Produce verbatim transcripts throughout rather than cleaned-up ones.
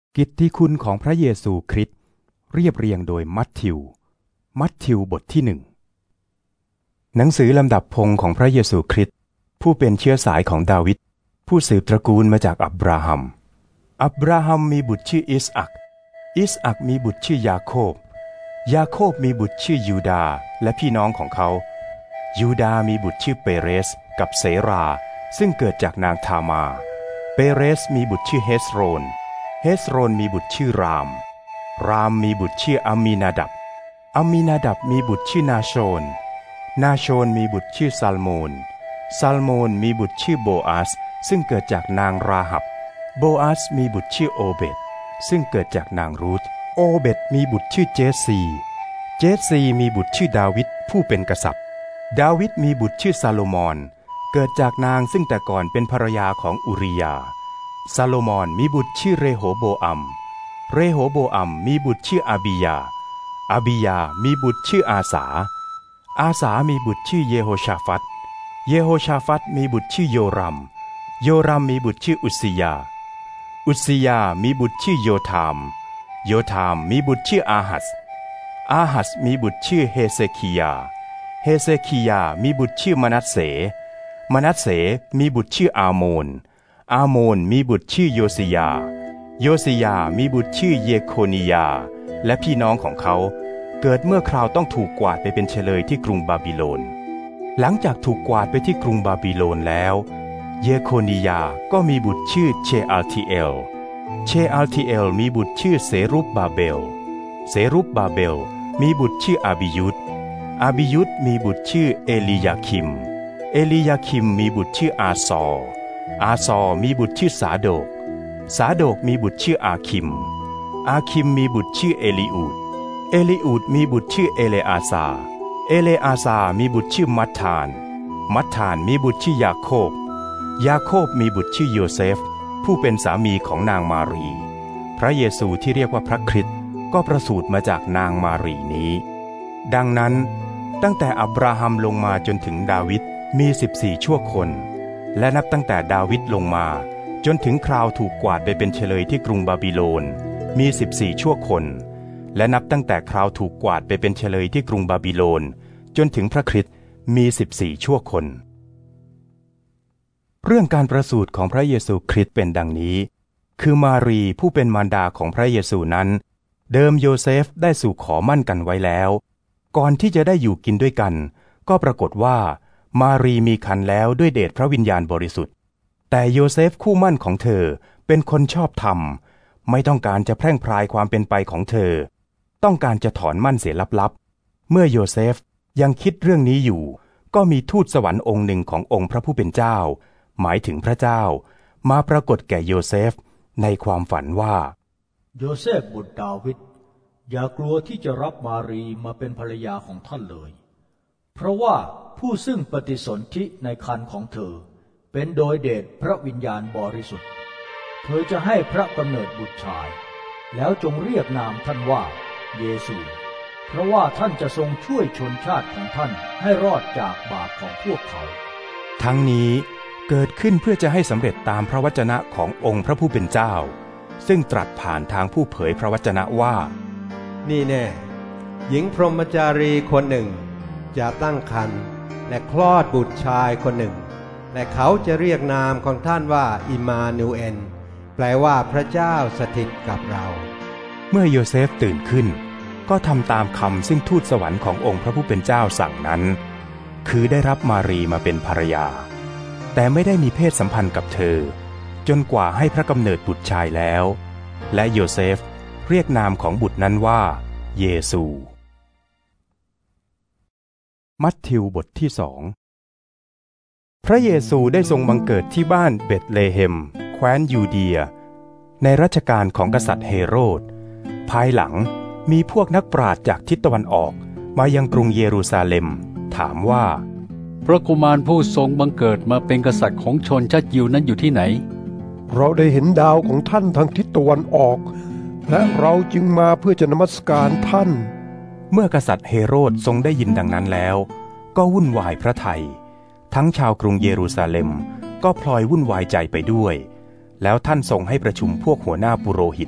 กิตติคุณของพระเยซูคริสต์เรียบเรียงโดยมัทธิวมัทธิวบทที่หนึ่งหนังสือลำดับพงศ์ของพระเยซูคริสต์ผู้เป็นเชื้อสายของดาวิดผู้สืบตระกูลมาจากอับราฮัมอับราฮัมมีบุตรชื่ออิสอัคอิสอัคมีบุตรชื่อยาโคบยาโคบมีบุตรชื่อยูดาและพี่น้องของเขายูดามีบุตรชื่อเปเรสกับเสราซึ่งเกิดจากนางทามาเปเรสมีบุตรชื่อเฮสโรนเฮสโรนมีบุตรชื่อรามรามมีบุตรชื่ออามีนาดับอามีนาดับมีบุตรชื่อนาโชนนาโชนมีบุตรชื่อซัลโมนซัลโมนมีบุตรชื่อโบอาสซึ่งเกิดจากนางราหับโบอาสมีบุตรชื่อโอเบตซึ่งเกิดจากนางรูธโอเบตมีบุตรชื่อเจสซีเจสซีมีบุตรชื่อดาวิดผู้เป็นกษัตริย์ดาวิดมีบุตรชื่อซาโลมอนเกิดจากนางซึ่งแต่ก่อนเป็นภรรยาของอุริยาซาโลมอนมีบุตรชื่อเรโหโบอัมเรโหโบอัมมีบุตรชื่ออาบิยาอาบิยามีบุตรชื่ออาสาอาสามีบุตรชื่อเยโฮชาฟัตเยโฮชาฟัตมีบุตรชื่อโยรัมโยรัมมีบุตรชื่ออุสซิยาอุสซิยามีบุตรชื่อโยธามโยธามมีบุตรชื่ออาหัสอาหัสมีบุตรชื่อเฮเซคิยาเฮเซคิยามีบุตรชื่อมนัสเสมนัสเสมีบุตรชื่ออาโมนอาโมนมีบุตรชื่อโยซิยาโยซิยามีบุตรชื่อเยโคนียาและพี่น้องของเขาเกิดเมื่อคราวต้องถูกกวาดไปเป็นเฉลยที่กรุงบาบิโลนหลังจากถูกกวาดไปที่กรุงบาบิโลนแล้วเยโคนียาก็มีบุตรชื่อเชอัลทิเอลเชอัลทิเอลมีบุตรชื่อเซรุบบาเบลเซรุบบาเบลมีบุตรชื่ออาบิยุดอาบิยุดมีบุตรชื่อเอลียาคิมเอลียาคิมมีบุตรชื่ออาซออาซอมีบุตรชื่อสาโดกสาโดกมีบุตรชื่ออาคิมอาคิมมีบุตรชื่อเอลีอูดเอลีอูดมีบุตรชื่อเอเลอาซาเอเลอาซามีบุตรชื่อมัทธานมัทธานมีบุตรชื่อยาโคบยาโคบมีบุตรชื่อโยเซฟผู้เป็นสามีของนางมารีพระเยซูที่เรียกว่าพระคริสต์ก็ประสูติมาจากนางมารีนี้ดังนั้นตั้งแต่อับราฮัมลงมาจนถึงดาวิดมีสิบสี่ชั่วคนและนับตั้งแต่ดาวิดลงมาจนถึงคราวถูกกวาดไปเป็นเฉลยที่กรุงบาบิโลนมีสิบสี่ชั่วคนและนับตั้งแต่คราวถูกกวาดไปเป็นเฉลยที่กรุงบาบิโลนจนถึงพระคริสต์มีสิบสี่ชั่วคนเรื่องการประสูติของพระเยซูคริสต์เป็นดังนี้คือมารีผู้เป็นมารดาของพระเยซูนั้นเดิมโยเซฟได้สู่ขอมั่นกันไว้แล้วก่อนที่จะได้อยู่กินด้วยกันก็ปรากฏว่ามารีมีครรภ์แล้วด้วยเดชพระวิญญาณบริสุทธิ์แต่โยเซฟคู่มั่นของเธอเป็นคนชอบธรรมไม่ต้องการจะแพร่งพรายความเป็นไปของเธอต้องการจะถอนมั่นเสียลับๆเมื่อโยเซฟยังคิดเรื่องนี้อยู่ก็มีทูตสวรรค์องค์หนึ่งขององค์พระผู้เป็นเจ้าหมายถึงพระเจ้ามาปรากฏแก่โยเซฟในความฝันว่าโยเซฟบุตรดาวิดอย่ากลัวที่จะรับมารีมาเป็นภรรยาของท่านเลยเพราะว่าผู้ซึ่งปฏิสนธิในครรภ์ของเธอเป็นโดยเดชพระวิญญาณบริสุทธิ์เธอจะให้พระกำเนิดบุตรชายแล้วจงเรียกนามท่านว่าเยซูเพราะว่าท่านจะทรงช่วยชนชาติของท่านให้รอดจากบาปของพวกเขาทั้งนี้เกิดขึ้นเพื่อจะให้สำเร็จตามพระวจนะขององค์พระผู้เป็นเจ้าซึ่งตรัสผ่านทางผู้เผยพระวจนะว่านี่แน่หญิงพรหมจารีคนหนึ่งจะตั้งครรภ์และคลอดบุตรชายคนหนึ่งและเขาจะเรียกนามของท่านว่าอิมมานูเอลแปลว่าพระเจ้าสถิตกับเราเมื่อโยเซฟตื่นขึ้นก็ทำตามคำซึ่งทูตสวรรค์ขององค์พระผู้เป็นเจ้าสั่งนั้นคือได้รับมารีมาเป็นภรรยาแต่ไม่ได้มีเพศสัมพันธ์กับเธอจนกว่าให้พระกำเนิดบุตรชายแล้วและโยเซฟเรียกนามของบุตรนั้นว่าเยซูมัทธิวบทที่สองพระเยซูได้ทรงบังเกิดที่บ้านเบธเลเฮมแคว้นยูเดียในรัชกาลของกษัตริย์เฮโรดภายหลังมีพวกนักปราชญ์จากทิศตะวันออกมายังกรุงเยรูซาเล็มถามว่าพระกุมารผู้ทรงบังเกิดมาเป็นกษัตริย์ของชนชาติยิวนั้นอยู่ที่ไหนเราได้เห็นดาวของท่านทางทิศตะวันออกและเราจึงมาเพื่อจะนมัสการท่านเมื่อกษัตริย์เฮโรดทรงได้ยินดังนั้นแล้วก็วุ่นวายพระทัยทั้งชาวกรุงเยรูซาเล็มก็พลอยวุ่นวายใจไปด้วยแล้วท่านทรงให้ประชุมพวกหัวหน้าปุโรหิต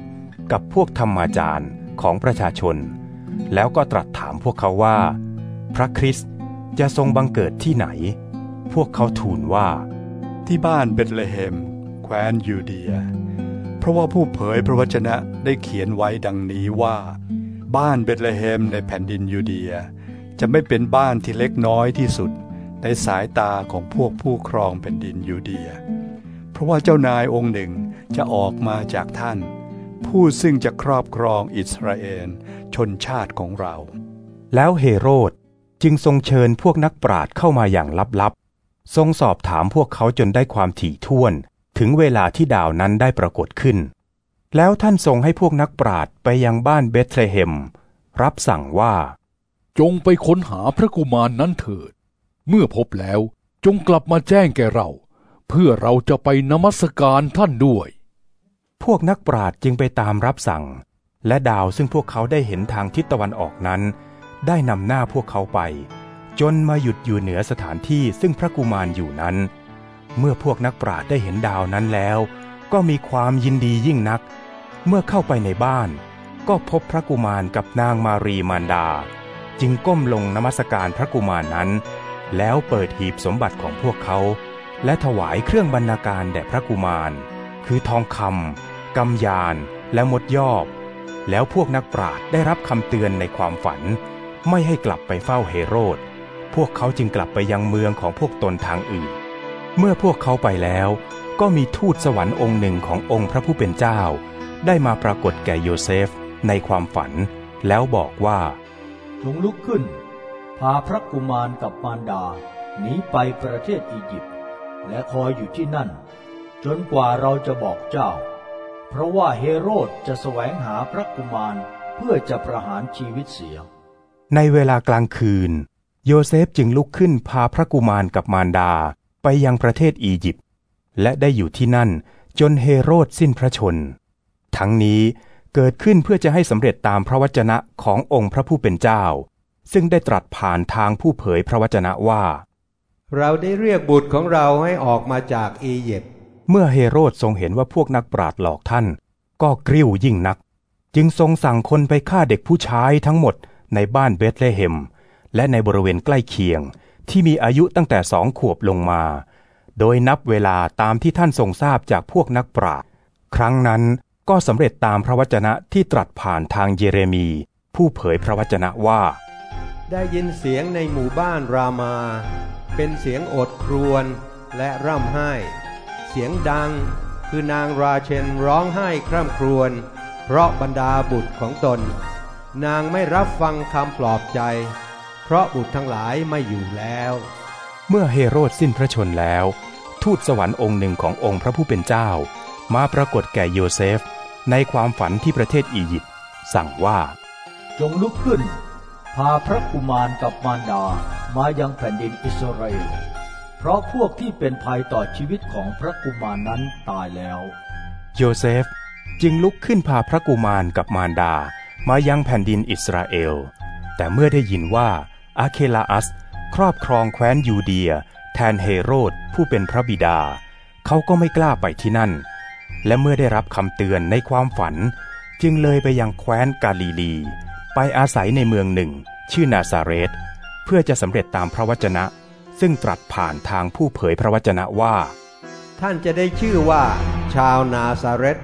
กับพวกธรรมาจารย์ของประชาชนแล้วก็ตรัสถามพวกเขาว่าพระคริสต์จะทรงบังเกิดที่ไหนพวกเขาทูลว่าที่บ้านเบธเลเฮมแคว้นยูเดียเพราะว่าผู้เผยพระวจนะได้เขียนไว้ดังนี้ว่าบ้านเบธเลเฮมในแผ่นดินยูเดียจะไม่เป็นบ้านที่เล็กน้อยที่สุดในสายตาของพวกผู้ครองแผ่นดินยูเดียเพราะว่าเจ้านายองค์หนึ่งจะออกมาจากท่านผู้ซึ่งจะครอบครองอิสราเอลชนชาติของเราแล้วเฮโรดจึงทรงเชิญพวกนักปราชญ์เข้ามาอย่างลับๆทรงสอบถามพวกเขาจนได้ความถี่ถ้วนถึงเวลาที่ดาวนั้นได้ปรากฏขึ้นแล้วท่านทรงให้พวกนักปราชญ์ไปยังบ้านเบธเลเฮมรับสั่งว่าจงไปค้นหาพระกุมารนั้นเถิดเมื่อพบแล้วจงกลับมาแจ้งแก่เราเพื่อเราจะไปนมัสการท่านด้วยพวกนักปราชญ์จึงไปตามรับสั่งและดาวซึ่งพวกเขาได้เห็นทางทิศตะวันออกนั้นได้นำหน้าพวกเขาไปจนมาหยุดอยู่เหนือสถานที่ซึ่งพระกุมารอยู่นั้นเมื่อพวกนักปราชญ์ได้เห็นดาวนั้นแล้วก็มีความยินดียิ่งนักเมื่อเข้าไปในบ้านก็พบพระกุมารกับนางมารีมารดาจึงก้มลงนมัสการพระกุมารนั้นแล้วเปิดหีบสมบัติของพวกเขาและถวายเครื่องบรรณาการแด่พระกุมารคือทองคำกำยานและมดยอบแล้วพวกนักปราชญ์ได้รับคำเตือนในความฝันไม่ให้กลับไปเฝ้าเฮโรดพวกเขาจึงกลับไปยังเมืองของพวกตนทางอื่นเมื่อพวกเขาไปแล้วก็มีทูตสวรรค์องค์หนึ่งขององค์พระผู้เป็นเจ้าได้มาปรากฏแก่โยเซฟในความฝันแล้วบอกว่าจงลุกขึ้นพาพระกุมารกับมารดาหนีไปประเทศอียิปต์และคอยอยู่ที่นั่นจนกว่าเราจะบอกเจ้าเพราะว่าเฮโรดจะแสวงหาพระกุมารเพื่อจะประหารชีวิตเสียในเวลากลางคืนโยเซฟจึงลุกขึ้นพาพระกุมารกับมารดาไปยังประเทศอียิปต์และได้อยู่ที่นั่นจนเฮโรดสิ้นพระชนทั้งนี้เกิดขึ้นเพื่อจะให้สำเร็จตามพระวจนะขององค์พระผู้เป็นเจ้าซึ่งได้ตรัสผ่านทางผู้เผยพระวจนะว่าเราได้เรียกบุตรของเราให้ออกมาจากอียิปต์เมื่อเฮโรดทรงเห็นว่าพวกนักปราชญ์หลอกท่านก็กริ้วยิ่งนักจึงทรงสั่งคนไปฆ่าเด็กผู้ชายทั้งหมดในบ้านเบธเลเฮมและในบริเวณใกล้เคียงที่มีอายุตั้งแต่สองขวบลงมาโดยนับเวลาตามที่ท่านทรงทราบจากพวกนักปราชญ์ครั้งนั้นก็สำเร็จตามพระวจนะที่ตรัสผ่านทางเยเรมีผู้เผยพระวจนะว่าได้ยินเสียงในหมู่บ้านรามาเป็นเสียงโอดครวญและร่ำไห้เสียงดังคือนางราเชนร้องไห้คร่ำครวญเพราะบรรดาบุตรของตนนางไม่รับฟังคำปลอบใจเพราะบุตรทั้งหลายไม่อยู่แล้วเมื่อเฮโรดสิ้นพระชนแล้วทูตสวรรค์องค์หนึ่งขององค์พระผู้เป็นเจ้ามาปรากฏแก่โยเซฟในความฝันที่ประเทศอียิปต์สั่งว่าจงลุกขึ้นพาพระกุมารกับมารดามายังแผ่นดินอิสราเอลเพราะพวกที่เป็นภัยต่อชีวิตของพระกุมารนั้นตายแล้วโยเซฟจึงลุกขึ้นพาพระกุมารกับมารดามายังแผ่นดินอิสราเอลแต่เมื่อได้ยินว่าอาเคลาอัสครอบครองแคว้นยูเดียแทนเฮโรดผู้เป็นพระบิดาเขาก็ไม่กล้าไปที่นั่นและเมื่อได้รับคำเตือนในความฝันจึงเลยไปยังแคว้นกาลิลีไปอาศัยในเมืองหนึ่งชื่อนาซาเรตเพื่อจะสำเร็จตามพระวจนะซึ่งตรัสผ่านทางผู้เผยพระวจนะว่าท่านจะได้ชื่อว่าชาวนาซาเรต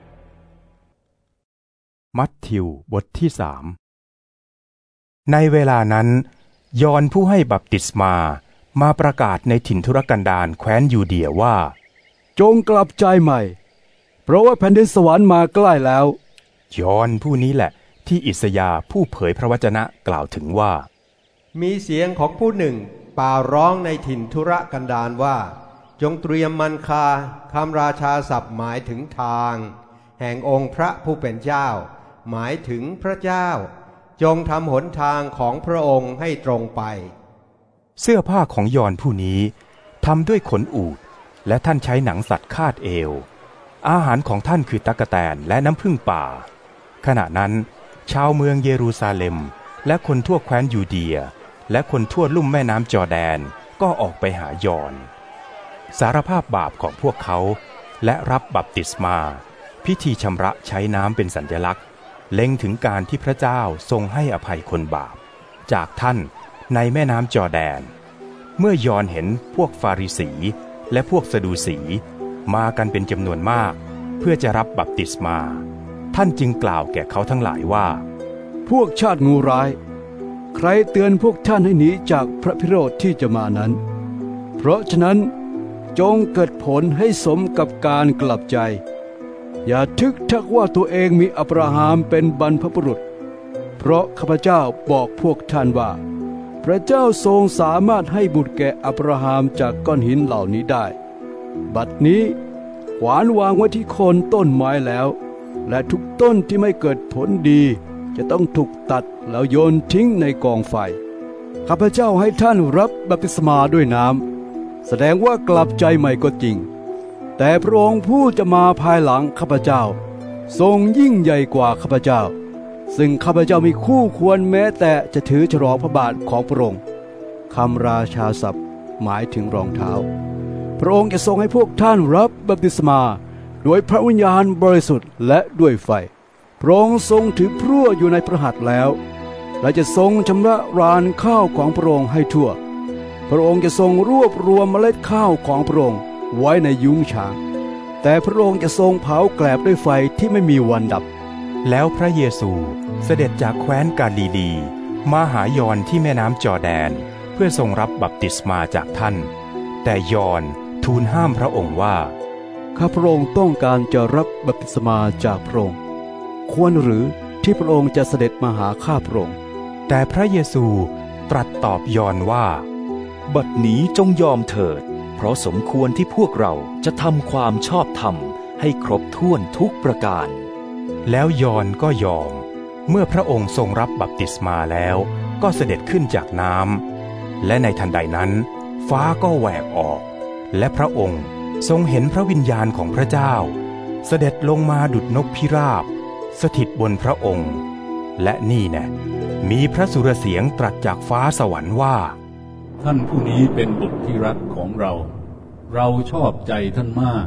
มัทธิวบทที่สามในเวลานั้นยอห์นผู้ให้บัพติศมามาประกาศในถิ่นทุรกันดารแคว้นยูเดียว่าจงกลับใจใหม่เพราะว่าแผ่นดินสวรรค์มาใกล้แล้วยอห์นผู้นี้แหละที่อิสยาห์ผู้เผยพระวจนะกล่าวถึงว่ามีเสียงของผู้หนึ่งป่าร้องในถิ่นทุรกันดารว่าจงเตรียมมันคาคำราชาศัพท์หมายถึงทางแห่งองค์พระผู้เป็นเจ้าหมายถึงพระเจ้าจงทำหนทางของพระองค์ให้ตรงไปเสื้อผ้าของยอห์นผู้นี้ทำด้วยขนอูฐและท่านใช้หนังสัตว์คาดเอวอาหารของท่านคือตั๊กแตนและน้ำผึ้งป่าขณะนั้นชาวเมืองเยรูซาเล็มและคนทั่วแคว้นยูเดียและคนทั่วลุ่มแม่น้ำจอร์แดนก็ออกไปหายอห์นสารภาพบาปของพวกเขาและรับบัพติศมาพิพิธีชำระใช้น้ำเป็นสัญลักษณ์เล็งถึงการที่พระเจ้าทรงให้อภัยคนบาปจากท่านในแม่น้ำจอร์แดนเมื่อยอห์นเห็นพวกฟาริสีและพวกสดูสีมากันเป็นจำนวนมากเพื่อจะรับบัพติศมาท่านจึงกล่าวแก่เขาทั้งหลายว่าพวกชาติงูร้ายใครเตือนพวกท่านให้หนีจากพระพิโรธที่จะมานั้นเพราะฉะนั้นจงเกิดผลให้สมกับการกลับใจอย่าทึกทักว่าตัวเองมีอับราฮัมเป็นบรรพบุรุษเพราะข้าพเจ้าบอกพวกท่านว่าพระเจ้าทรงสามารถให้บุตรแก่อับราฮัมจากก้อนหินเหล่านี้ได้บัดนี้ขวานวางไว้ที่โคนต้นไม้แล้วและทุกต้นที่ไม่เกิดผลดีจะต้องถูกตัดแล้วโยนทิ้งในกองไฟข้าพเจ้าให้ท่านรับบัพติศมาด้วยน้ำแสดงว่ากลับใจใหม่ก็จริงแต่พระองค์ผู้จะมาภายหลังข้าพเจ้าทรงยิ่งใหญ่กว่าข้าพเจ้าซึ่งข้าพเจ้ามีคู่ควรแม้แต่จะถือฉลองพระบาทของพระองค์คำราชาศัพท์หมายถึงรองเท้าพระองค์จะทรงให้พวกท่านรับบัพติศมาโดยพระวิญญาณบริสุทธิ์และด้วยไฟพระองค์ทรงถือพรั่วอยู่ในพระหัตถ์แล้วและจะทรงชำระรานข้าวของพระองค์ให้ทั่วพระองค์จะทรงรวบรวมเมล็ดข้าวของพระองค์ไว้ในยุ้งฉางแต่พระองค์จะทรงเผาแกลบด้วยไฟที่ไม่มีวันดับแล้วพระเยซูเสด็จจากแคว้นกาลิลีมาหายอห์นที่แม่น้ำจอร์แดนเพื่อทรงรับบัพติศมาจากท่านแต่ยอห์นทูลห้ามพระองค์ว่าข้าพระองค์ต้องการจะรับบัพติศมาจากพระองค์ควรหรือที่พระองค์จะเสด็จมาหาข้าพระองค์แต่พระเยซูตรัสตอบยอห์นว่าบัดนี้จงยอมเถิดเพราะสมควรที่พวกเราจะทำความชอบธรรมให้ครบถ้วนทุกประการแล้วยอห์นก็ยอมเมื่อพระองค์ทรงรับบัพติศมาแล้วก็เสด็จขึ้นจากน้ำและในทันใดนั้นฟ้าก็แหวกออกและพระองค์ทรงเห็นพระวิญญาณของพระเจ้าเสด็จลงมาดุจนกพิราบสถิตบนพระองค์และนี่แน่มีพระสุรเสียงตรัสจากฟ้าสวรรค์ว่าท่านผู้นี้เป็นบุตรที่รักของเราเราชอบใจท่านมาก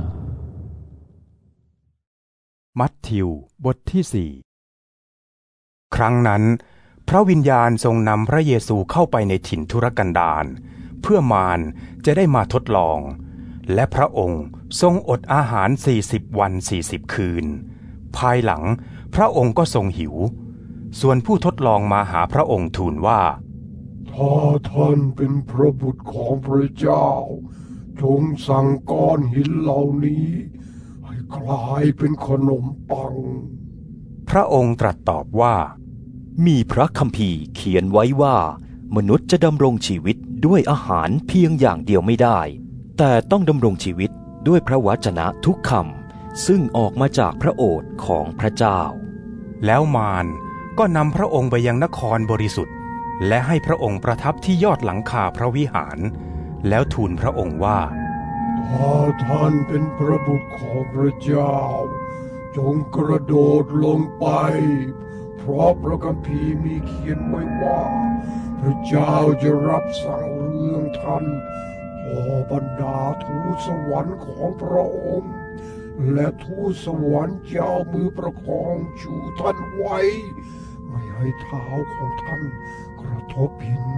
มัทธิวบทที่สี่ครั้งนั้นพระวิญญาณทรงนำพระเยซูเข้าไปในถิ่นทุรกันดารเพื่อมารจะได้มาทดลองและพระองค์ทรงอดอาหารสี่สิบวันสี่สิบคืนภายหลังพระองค์ก็ทรงหิวส่วนผู้ทดลองมาหาพระองค์ทูลว่าถ้าท่านเป็นพระบุตรของพระเจ้าจงสั่งก้อนหินเหล่านี้ให้กลายเป็นขนมปังพระองค์ตรัสตอบว่ามีพระคัมภีร์เขียนไว้ว่ามนุษย์จะดำรงชีวิตด้วยอาหารเพียงอย่างเดียวไม่ได้แต่ต้องดำรงชีวิตด้วยพระวจนะทุกคำซึ่งออกมาจากพระโอษฐ์ของพระเจ้าแล้วมารก็นำพระองค์ไปยังนครบริสุทธิ์และให้พระองค์ประทับที่ยอดหลังคาพระวิหารแล้วทูลพระองค์ว่าถ้าท่านเป็นพระบุตรของพระเจ้าจงกระโดดลงไปเพราะพระคัมภีร์มีเขียนไว้ว่าพระเจ้าจะรับสั่งเรื่องท่านต่อบรรดาทูตสวรรค์ของพระองค์และทูตสวรรค์เจ้ามือประคองชูท่านไว้ไม่ให้เท้าของท่านกระทบหิน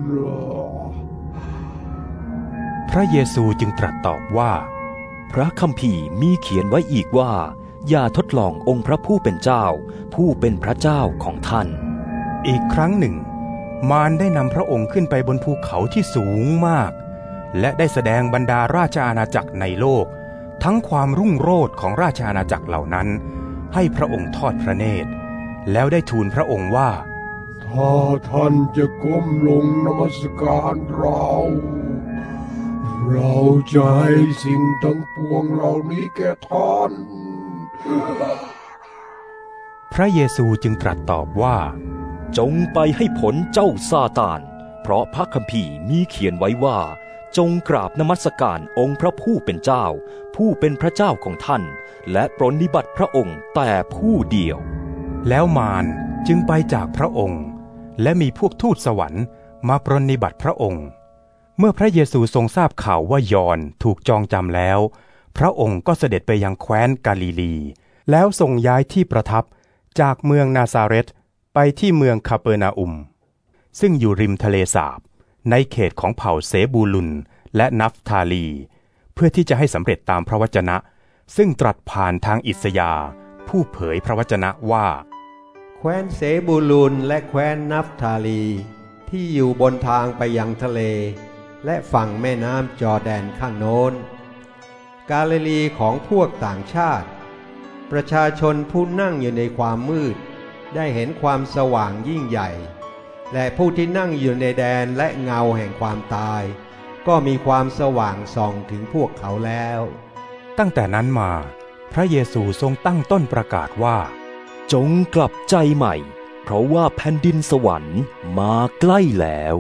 พระเยซูจึงตรัสตอบว่าพระคัมภีร์มีเขียนไว้อีกว่าอย่าทดลององค์พระผู้เป็นเจ้าผู้เป็นพระเจ้าของท่านอีกครั้งหนึ่งมารได้นำพระองค์ขึ้นไปบนภูเขาที่สูงมากและได้แสดงบรรดาราชอาณาจักรในโลกทั้งความรุ่งโรจน์ของราชอาณาจักรเหล่านั้นให้พระองค์ทอดพระเนตรแล้วได้ทูลพระองค์ว่าถ้าท่านจะก้มลงนมัสการเราเราจะให้สิ่งทั้งปวงเหล่านี้แก่ท่านพระเยซูจึงตรัสตอบว่าจงไปให้ผลเจ้าซาตานเพราะพระคัมภีร์มีเขียนไว้ว่าจงกราบนมัสการองค์พระผู้เป็นเจ้าผู้เป็นพระเจ้าของท่านและปรนนิบัติพระองค์แต่ผู้เดียวแล้วมารจึงไปจากพระองค์และมีพวกทูตสวรรค์มาปรนนิบัติพระองค์เมื่อพระเยซูทรงทราบข่าวว่ายอห์นถูกจองจำแล้วพระองค์ก็เสด็จไปยังแคว้นกาลิลีแล้วทรงย้ายที่ประทับจากเมืองนาซาเรตไปที่เมืองคาเปอร์นาอุมซึ่งอยู่ริมทะเลสาบในเขตของเผ่าเซบูลุนและนัฟทาลีเพื่อที่จะให้สำเร็จตามพระวจนะซึ่งตรัสผ่านทางอิสยาห์ผู้เผยพระวจนะว่าแคว้นเซบูลุนและแคว้นนัฟทาลีที่อยู่บนทางไปยังทะเลและฝั่งแม่น้ำจอร์แดนข้างโน้นกาลิลีของพวกต่างชาติประชาชนผู้นั่งอยู่ในความมืดได้เห็นความสว่างยิ่งใหญ่และผู้ที่นั่งอยู่ในแดนและเงาแห่งความตายก็มีความสว่างส่องถึงพวกเขาแล้วตั้งแต่นั้นมาพระเยซูทรงตั้งต้นประกาศว่าจงกลับใจใหม่เพราะว่าแผ่นดินสวรรค์มาใกล้แล้ว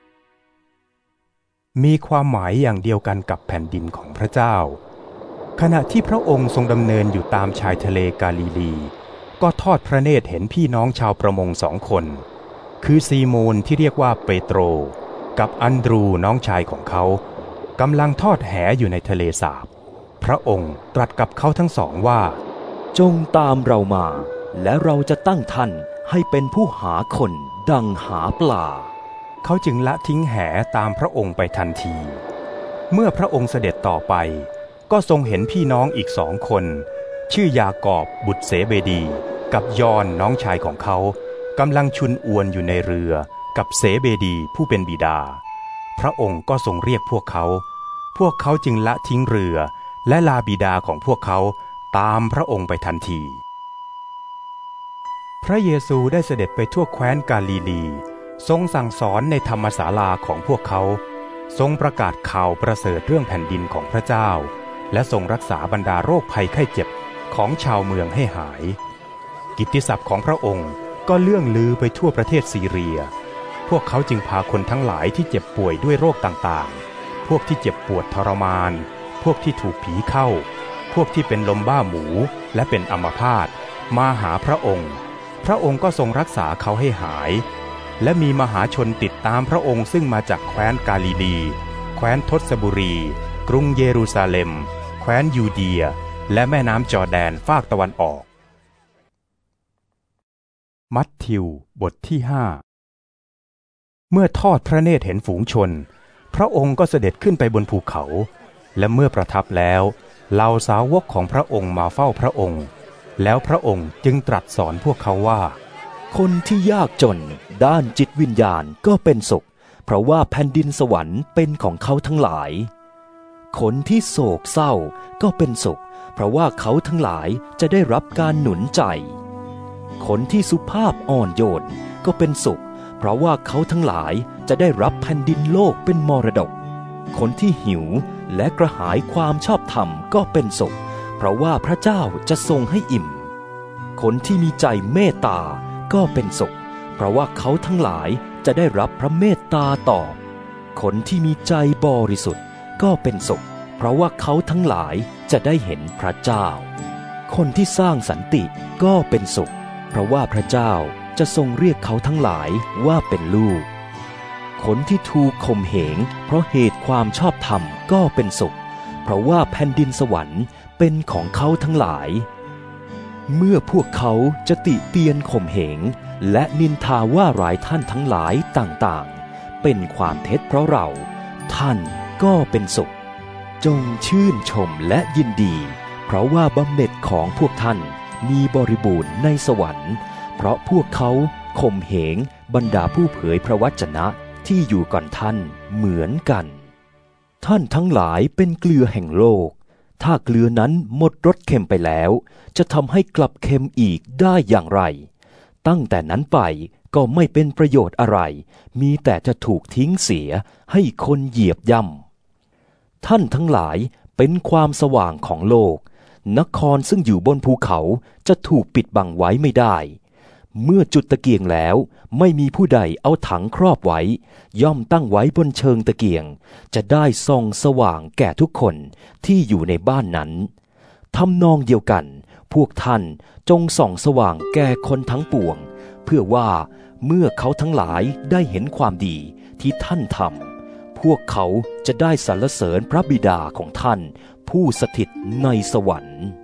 มีความหมายอย่างเดียวกันกับแผ่นดินของพระเจ้าขณะที่พระองค์ทรงดำเนินอยู่ตามชายทะเลกาลิลีก็ทอดพระเนตรเห็นพี่น้องชาวประมงสองคนคือซีโมนที่เรียกว่าเปโตรกับอันดรูน้องชายของเขากำลังทอดแหอยู่ในทะเลสาบพระองค์ตรัสกับเขาทั้งสองว่าจงตามเรามาและเราจะตั้งท่านให้เป็นผู้หาคนดังหาปลาเขาจึงละทิ้งแหตามพระองค์ไปทันทีเมื่อพระองค์เสด็จต่อไปก็ทรงเห็นพี่น้องอีกสองคนชื่อยากอบบุตรเสเบดีกับยอนน้องชายของเขากำลังชุนอวนอยู่ในเรือกับเสเบดีผู้เป็นบิดาพระองค์ก็ทรงเรียกพวกเขาพวกเขาจึงละทิ้งเรือและลาบิดาของพวกเขาตามพระองค์ไปทันทีพระเยซูได้เสด็จไปทั่วแคว้นกาลิลีทรงสั่งสอนในธรรมศาลาของพวกเขาทรงประกาศข่าวประเสริฐเรื่องแผ่นดินของพระเจ้าและทรงรักษาบรรดาโรคภัยไข้เจ็บของชาวเมืองให้หายกิตติศัพท์ของพระองค์ก็เลื่องลือไปทั่วประเทศซีเรียพวกเขาจึงพาคนทั้งหลายที่เจ็บป่วยด้วยโรคต่างๆพวกที่เจ็บปวดทรมานพวกที่ถูกผีเข้าพวกที่เป็นลมบ้าหมูและเป็นอัมพาตมาหาพระองค์พระองค์ก็ทรงรักษาเขาให้หายและมีมหาชนติดตามพระองค์ซึ่งมาจากแคว้นกาลิลีแคว้นทศบุรีกรุงเยรูซาเล็มแคว้นยูเดียและแม่น้ำจอร์แดนฟากตะวันออกมัทธิวบทที่ห้าเมื่อทอดพระเนตรเห็นฝูงชนพระองค์ก็เสด็จขึ้นไปบนภูเขาและเมื่อประทับแล้วเหล่าสาวกของพระองค์มาเฝ้าพระองค์แล้วพระองค์จึงตรัสสอนพวกเขาว่าคนที่ยากจนด้านจิตวิญญาณก็เป็นสุขเพราะว่าแผ่นดินสวรรค์เป็นของเขาทั้งหลายคนที่โศกเศร้าก็เป็นสุขเพราะว่าเขาทั้งหลายจะได้รับการหนุนใจคนที่สุภาพอ่อนโยนก็เป็นสุขเพราะว่าเขาทั้งหลายจะได้รับแผ่นดินโลกเป็นมรดกคนที่หิวและกระหายความชอบธรรมก็เป็นสุขเพราะว่าพระเจ้าจะทรงให้อิ่มคนที่มีใจเมตตาก็เป็นสุขเพราะว่าเขาทั้งหลายจะได้รับพระเมตตาตอบคนที่มีใจบริสุทธิ์ก็เป็นสุขเพราะว่าเขาทั้งหลายจะได้เห็นพระเจ้าคนที่สร้างสันติก็เป็นสุขเพราะว่าพระเจ้าจะทรงเรียกเขาทั้งหลายว่าเป็นลูกคนที่ถูกข่มเหงเพราะเหตุความชอบธรรมก็เป็นสุขเพราะว่าแผ่นดินสวรรค์เป็นของเขาทั้งหลายเมื่อพวกเขาจะติเตียนข่มเหงและนินทาว่าร้ายท่านทั้งหลายต่างๆเป็นความเท็จเพราะเราท่านก็เป็นสุขจงชื่นชมและยินดีเพราะว่าบำเหน็จของพวกท่านมีบริบูรณ์ในสวรรค์เพราะพวกเขาข่มเหงบรรดาผู้เผยพระวจนะที่อยู่ก่อนท่านเหมือนกันท่านทั้งหลายเป็นเกลือแห่งโลกถ้าเกลือนั้นหมดรสเค็มไปแล้วจะทำให้กลับเค็มอีกได้อย่างไรตั้งแต่นั้นไปก็ไม่เป็นประโยชน์อะไรมีแต่จะถูกทิ้งเสียให้คนเหยียบย่ำท่านทั้งหลายเป็นความสว่างของโลกนครซึ่งอยู่บนภูเขาจะถูกปิดบังไว้ไม่ได้เมื่อจุดตะเกียงแล้วไม่มีผู้ใดเอาถังครอบไว้ย่อมตั้งไว้บนเชิงตะเกียงจะได้ส่องสว่างแก่ทุกคนที่อยู่ในบ้านนั้นทำนองเดียวกันพวกท่านจงส่องสว่างแก่คนทั้งปวงเพื่อว่าเมื่อเขาทั้งหลายได้เห็นความดีที่ท่านทำพวกเขาจะได้สรรเสริญพระบิดาของท่านผู้สถิตในสวรรค์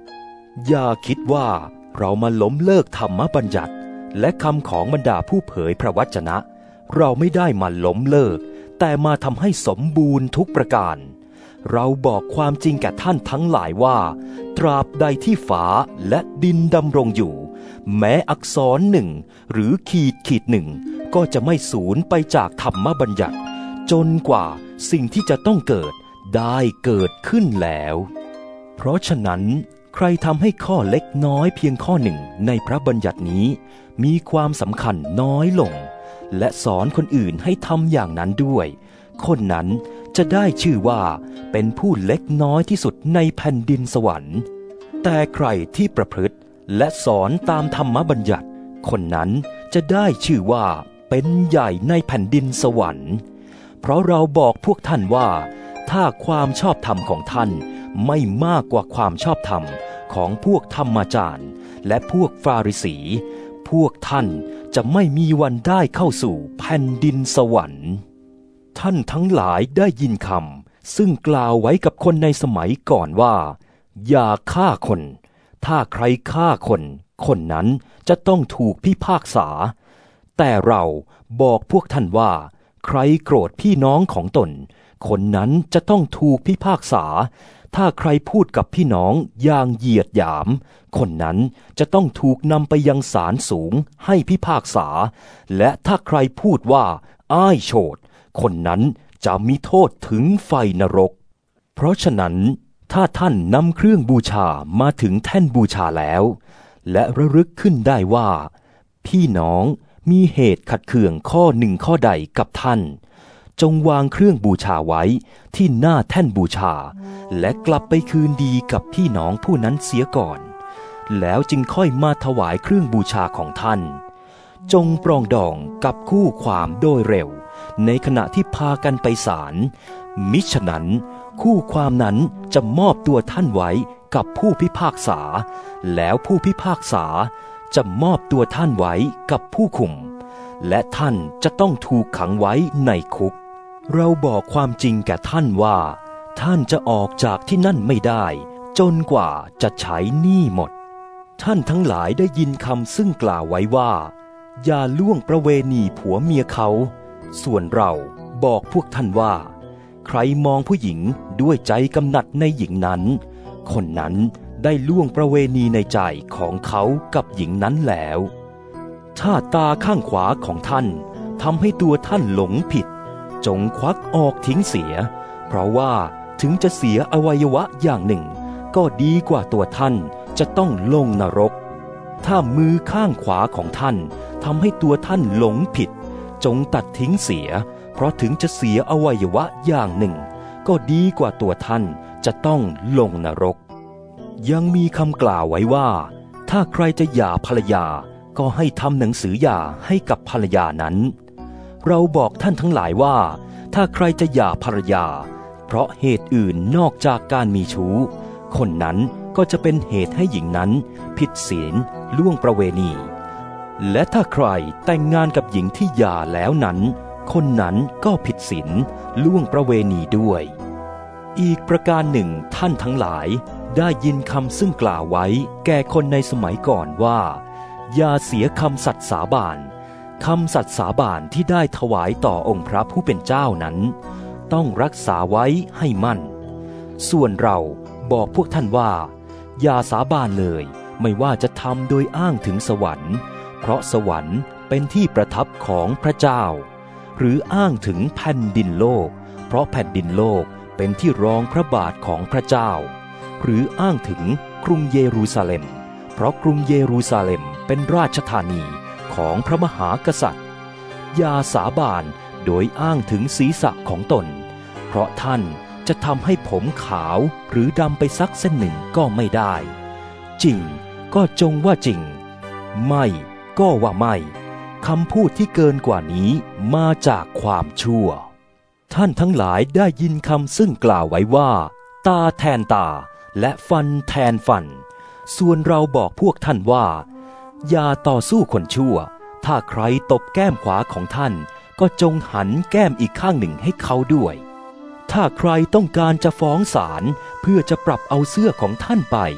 อย่าคิดว่าเรามาล้มเลิกธรรมบัญญัติและคำของบรรดาผู้เผยพระวจนะ เราไม่ได้มาล้มเลิกแต่มาทำให้สมบูรณ์ทุกประการเราบอกความจริงแก่ท่านทั้งหลายว่าตราบใดที่ฟ้าและดินดำรงอยู่แม้อักษรหนึ่งหรือขีดขีดหนึ่งก็จะไม่สูญไปจากธรรมบัญญัติจนกว่าสิ่งที่จะต้องเกิดได้เกิดขึ้นแล้วเพราะฉะนั้นใครทำให้ข้อเล็กน้อยเพียงข้อหนึ่งในพระบัญญัตินี้มีความสำคัญน้อยลงและสอนคนอื่นให้ทำอย่างนั้นด้วยคนนั้นจะได้ชื่อว่าเป็นผู้เล็กน้อยที่สุดในแผ่นดินสวรรค์แต่ใครที่ประพฤติและสอนตามธรรมบัญญัติคนนั้นจะได้ชื่อว่าเป็นใหญ่ในแผ่นดินสวรรค์เพราะเราบอกพวกท่านว่าถ้าความชอบธรรมของท่านไม่มากกว่าความชอบธรรมของพวกธรรมาจารย์และพวกฟาริสีพวกท่านจะไม่มีวันได้เข้าสู่แผ่นดินสวรรค์ท่านทั้งหลายได้ยินคำซึ่งกล่าวไว้กับคนในสมัยก่อนว่าอย่าฆ่าคนถ้าใครฆ่าคนคนนั้นจะต้องถูกพิพากษาแต่เราบอกพวกท่านว่าใครโกรธพี่น้องของตนคนนั้นจะต้องถูกพิพากษาถ้าใครพูดกับพี่น้องอย่างเหยียดหยามคนนั้นจะต้องถูกนำไปยังศาลสูงให้พิพากษาและถ้าใครพูดว่าอ้ายโฉดคนนั้นจะมีโทษถึงไฟนรกเพราะฉะนั้นถ้าท่านนำเครื่องบูชามาถึงแท่นบูชาแล้วและระลึกขึ้นได้ว่าพี่น้องมีเหตุขัดเคืองข้อหนึ่งข้อใดกับท่านจงวางเครื่องบูชาไว้ที่หน้าแท่นบูชาและกลับไปคืนดีกับพี่น้องผู้นั้นเสียก่อนแล้วจึงค่อยมาถวายเครื่องบูชาของท่านจงปรองดองกับคู่ความโดยเร็วในขณะที่พากันไปศาลมิฉะนั้นคู่ความนั้นจะมอบตัวท่านไว้กับผู้พิพากษาแล้วผู้พิพากษาจะมอบตัวท่านไว้กับผู้คุมและท่านจะต้องถูกขังไว้ในคุกเราบอกความจริงแก่ท่านว่าท่านจะออกจากที่นั่นไม่ได้จนกว่าจะใช้หนี้หมดท่านทั้งหลายได้ยินคำซึ่งกล่าวไว้ว่าอย่าล่วงประเวณีผัวเมียเขาส่วนเราบอกพวกท่านว่าใครมองผู้หญิงด้วยใจกำหนัดในหญิงนั้นคนนั้นได้ล่วงประเวณีในใจของเขากับหญิงนั้นแล้วถ้าตาข้างขวาของท่านทำให้ตัวท่านหลงผิดจงควักออกทิ้งเสียเพราะว่าถึงจะเสียอวัยวะอย่างหนึ่งก็ดีกว่าตัวท่านจะต้องลงนรกถ้ามือข้างขวาของท่านทำให้ตัวท่านหลงผิดจงตัดทิ้งเสียเพราะถึงจะเสียอวัยวะอย่างหนึ่งก็ดีกว่าตัวท่านจะต้องลงนรกยังมีคำกล่าวไว้ว่าถ้าใครจะหย่าภรรยาก็ให้ทำหนังสือหย่าให้กับภรรยานั้นเราบอกท่านทั้งหลายว่าถ้าใครจะหย่าภรรยาเพราะเหตุอื่นนอกจากการมีชู้คนนั้นก็จะเป็นเหตุให้หญิงนั้นผิดศีลล่วงประเวณีและถ้าใครแต่งงานกับหญิงที่หย่าแล้วนั้นคนนั้นก็ผิดศีลล่วงประเวณีด้วยอีกประการหนึ่งท่านทั้งหลายได้ยินคำซึ่งกล่าวไว้แก่คนในสมัยก่อนว่าอย่าเสียคำสัตย์สาบานคำสัตย์สาบานที่ได้ถวายต่อองค์พระผู้เป็นเจ้านั้นต้องรักษาไว้ให้มั่นส่วนเราบอกพวกท่านว่าอย่าสาบานเลยไม่ว่าจะทำโดยอ้างถึงสวรรค์เพราะสวรรค์เป็นที่ประทับของพระเจ้าหรืออ้างถึงแผ่นดินโลกเพราะแผ่นดินโลกเป็นที่รองพระบาทของพระเจ้าหรืออ้างถึงกรุงเยรูซาเล็มเพราะกรุงเยรูซาเล็มเป็นราชธานีของพระมหากษัตริย์อย่าสาบานโดยอ้างถึงศีรษะของตนเพราะท่านจะทำให้ผมขาวหรือดำไปสักเส้นหนึ่งก็ไม่ได้จริงก็จงว่าจริงไม่ก็ว่าไม่คำพูดที่เกินกว่านี้มาจากความชั่วท่านทั้งหลายได้ยินคำซึ่งกล่าวไว้ว่าตาแทนตาและฟันแทนฟันส่วนเราบอกพวกท่านว่าอย่าต่อสู้คนชั่วถ้าใครตบแก้มขวาของท่านก็จงหันแก้มอีกข้างหนึ่งให้เขาด้วยถ้าใครต้องการจะฟ้องศาลเพื่อจะปรับเอาเสื้อของท่านไป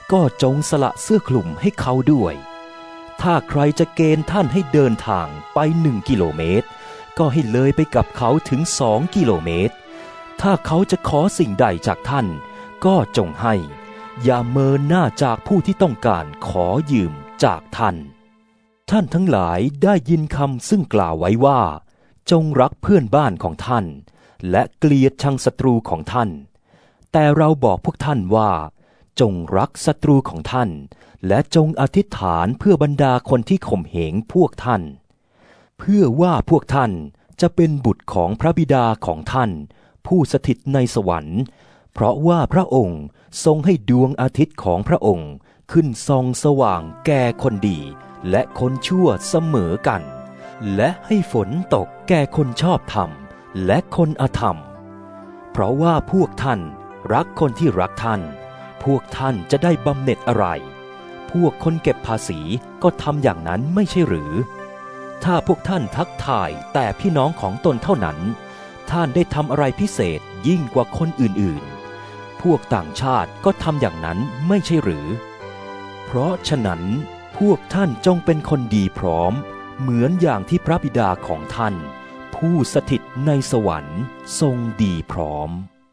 ก็จงสละเสื้อคลุมให้เขาด้วยถ้าใครจะเกณฑ์ท่านให้เดินทางไปหนึ่งกิโลเมตรก็ให้เลยไปกับเขาถึงสองกิโลเมตรถ้าเขาจะขอสิ่งใดจากท่านก็จงให้อย่าเมินหน้าจากผู้ที่ต้องการขอยืมจากท่านท่านทั้งหลายได้ยินคำซึ่งกล่าวไว้ว่าจงรักเพื่อนบ้านของท่านและเกลียดชังศัตรูของท่านแต่เราบอกพวกท่านว่าจงรักศัตรูของท่านและจงอธิษฐานเพื่อบรรดาคนที่ข่มเหงพวกท่านเพื่อว่าพวกท่านจะเป็นบุตรของพระบิดาของท่านผู้สถิตในสวรรค์เพราะว่าพระองค์ทรงให้ดวงอาทิตย์ของพระองค์ขึ้นส่องสว่างแก่คนดีและคนชั่วเสมอกันและให้ฝนตกแก่คนชอบธรรมและคนอธรรมเพราะว่าพวกท่านรักคนที่รักท่านพวกท่านจะได้บำเหน็จอะไรพวกคนเก็บภาษีก็ทำอย่างนั้นไม่ใช่หรือถ้าพวกท่านทักทายแต่พี่น้องของตนเท่านั้นท่านได้ทำอะไรพิเศษยิ่งกว่าคนอื่นๆพวกต่างชาติก็ทำอย่างนั้นไม่ใช่หรือเพราะฉะนั้นพวกท่านจงเป็นคนดีพร้อมเหมือนอย่างที่พระบิดาของท่านผู้สถิตในสวรรค์ทรงดีพร้อม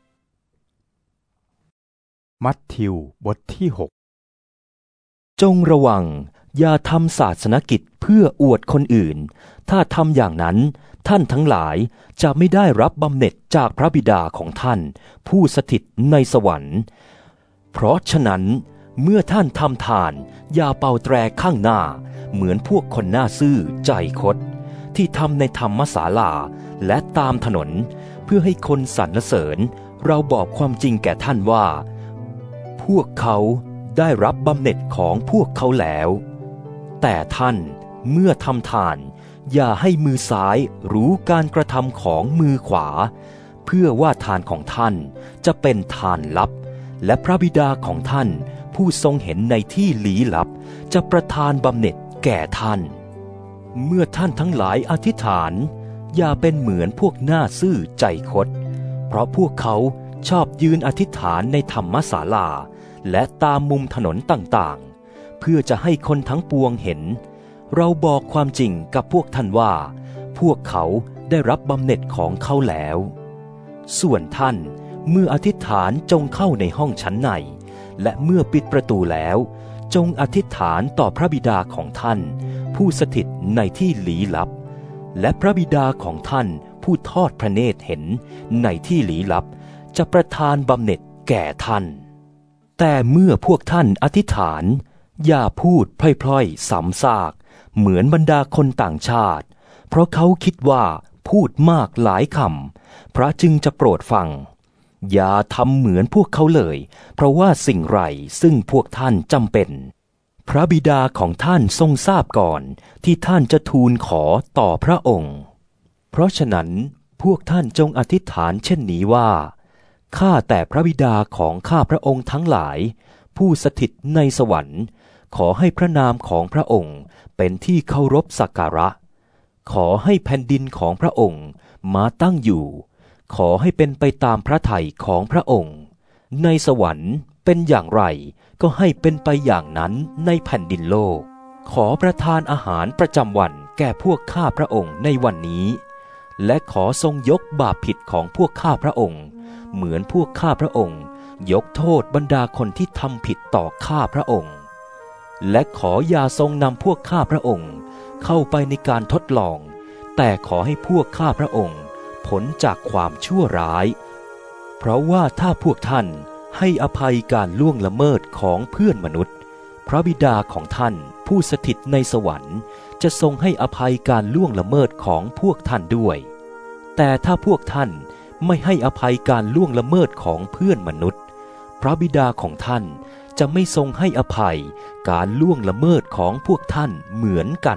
มัทธิวบทที่หกจงระวังอย่าทำศาสนกิจเพื่ออวดคนอื่นถ้าทำอย่างนั้นท่านทั้งหลายจะไม่ได้รับบำเหน็จจากพระบิดาของท่านผู้สถิตในสวรรค์เพราะฉะนั้นเมื่อท่านทำทานอย่าเป่าแตรข้างหน้าเหมือนพวกคนหน้าซื่อใจคดที่ทำในธรรมศาลาและตามถนนเพื่อให้คนสรรเสริญเราบอกความจริงแก่ท่านว่าพวกเขาได้รับบำเหน็จของพวกเขาแล้วแต่ท่านเมื่อทำทานอย่าให้มือซ้ายรู้การกระทำของมือขวาเพื่อว่าทานของท่านจะเป็นทานลับและพระบิดาของท่านผู้ทรงเห็นในที่ลี้ลับจะประทานบำเหน็จแก่ท่านเมื่อท่านทั้งหลายอธิษฐานอย่าเป็นเหมือนพวกหน้าซื่อใจคดเพราะพวกเขาชอบยืนอธิษฐานในธรรมศาลาและตามมุมถนนต่างๆเพื่อจะให้คนทั้งปวงเห็นเราบอกความจริงกับพวกท่านว่าพวกเขาได้รับบำเหน็จของเขาแล้วส่วนท่านเมื่ออธิษฐานจงเข้าในห้องชั้นในและเมื่อปิดประตูแล้วจงอธิษฐานต่อพระบิดาของท่านผู้สถิตในที่ลี้ลับและพระบิดาของท่านผู้ทอดพระเนตรเห็นในที่ลี้ลับจะประทานบำเหน็จแก่ท่านแต่เมื่อพวกท่านอธิษฐานอย่าพูดพล่อยๆซ้ำซากเหมือนบรรดาคนต่างชาติเพราะเขาคิดว่าพูดมากหลายคำพระจึงจะโปรดฟังอย่าทำเหมือนพวกเขาเลยเพราะว่าสิ่งไรซึ่งพวกท่านจำเป็นพระบิดาของท่านทรงทราบก่อนที่ท่านจะทูลขอต่อพระองค์เพราะฉะนั้นพวกท่านจงอธิษฐานเช่นนี้ว่าข้าแต่พระบิดาของข้าพระองค์ทั้งหลายผู้สถิตในสวรรค์ขอให้พระนามของพระองค์เป็นที่เคารพสักการะขอให้แผ่นดินของพระองค์มาตั้งอยู่ขอให้เป็นไปตามพระทัยของพระองค์ในสวรรค์เป็นอย่างไรก็ให้เป็นไปอย่างนั้นในแผ่นดินโลกขอประทานอาหารประจำวันแก่พวกข้าพระองค์ในวันนี้และขอทรงยกบาปผิดของพวกข้าพระองค์เหมือนพวกข้าพระองค์ยกโทษบรรดาคนที่ทำผิดต่อข้าพระองค์และขออย่าทรงนำพวกข้าพระองค์เข้าไปในการทดลองแต่ขอให้พวกข้าพระองค์พ้นจากความชั่วร้ายเพราะว่าถ้าพวกท่านให้อภัยการล่วงละเมิดของเพื่อนมนุษย์พระบิดาของท่านผู้สถิตในสวรรค์จะทรงให้อภัยการล่วงละเมิดของพวกท่านด้วยแต่ถ้าพวกท่านไม่ให้อภัยการล่วงละเมิดของเพื่อนมนุษย์พระบิดาของท่านจะไม่ทรงให้อภัยการล่วงละเมิดของพวกท่านเหมือนกัน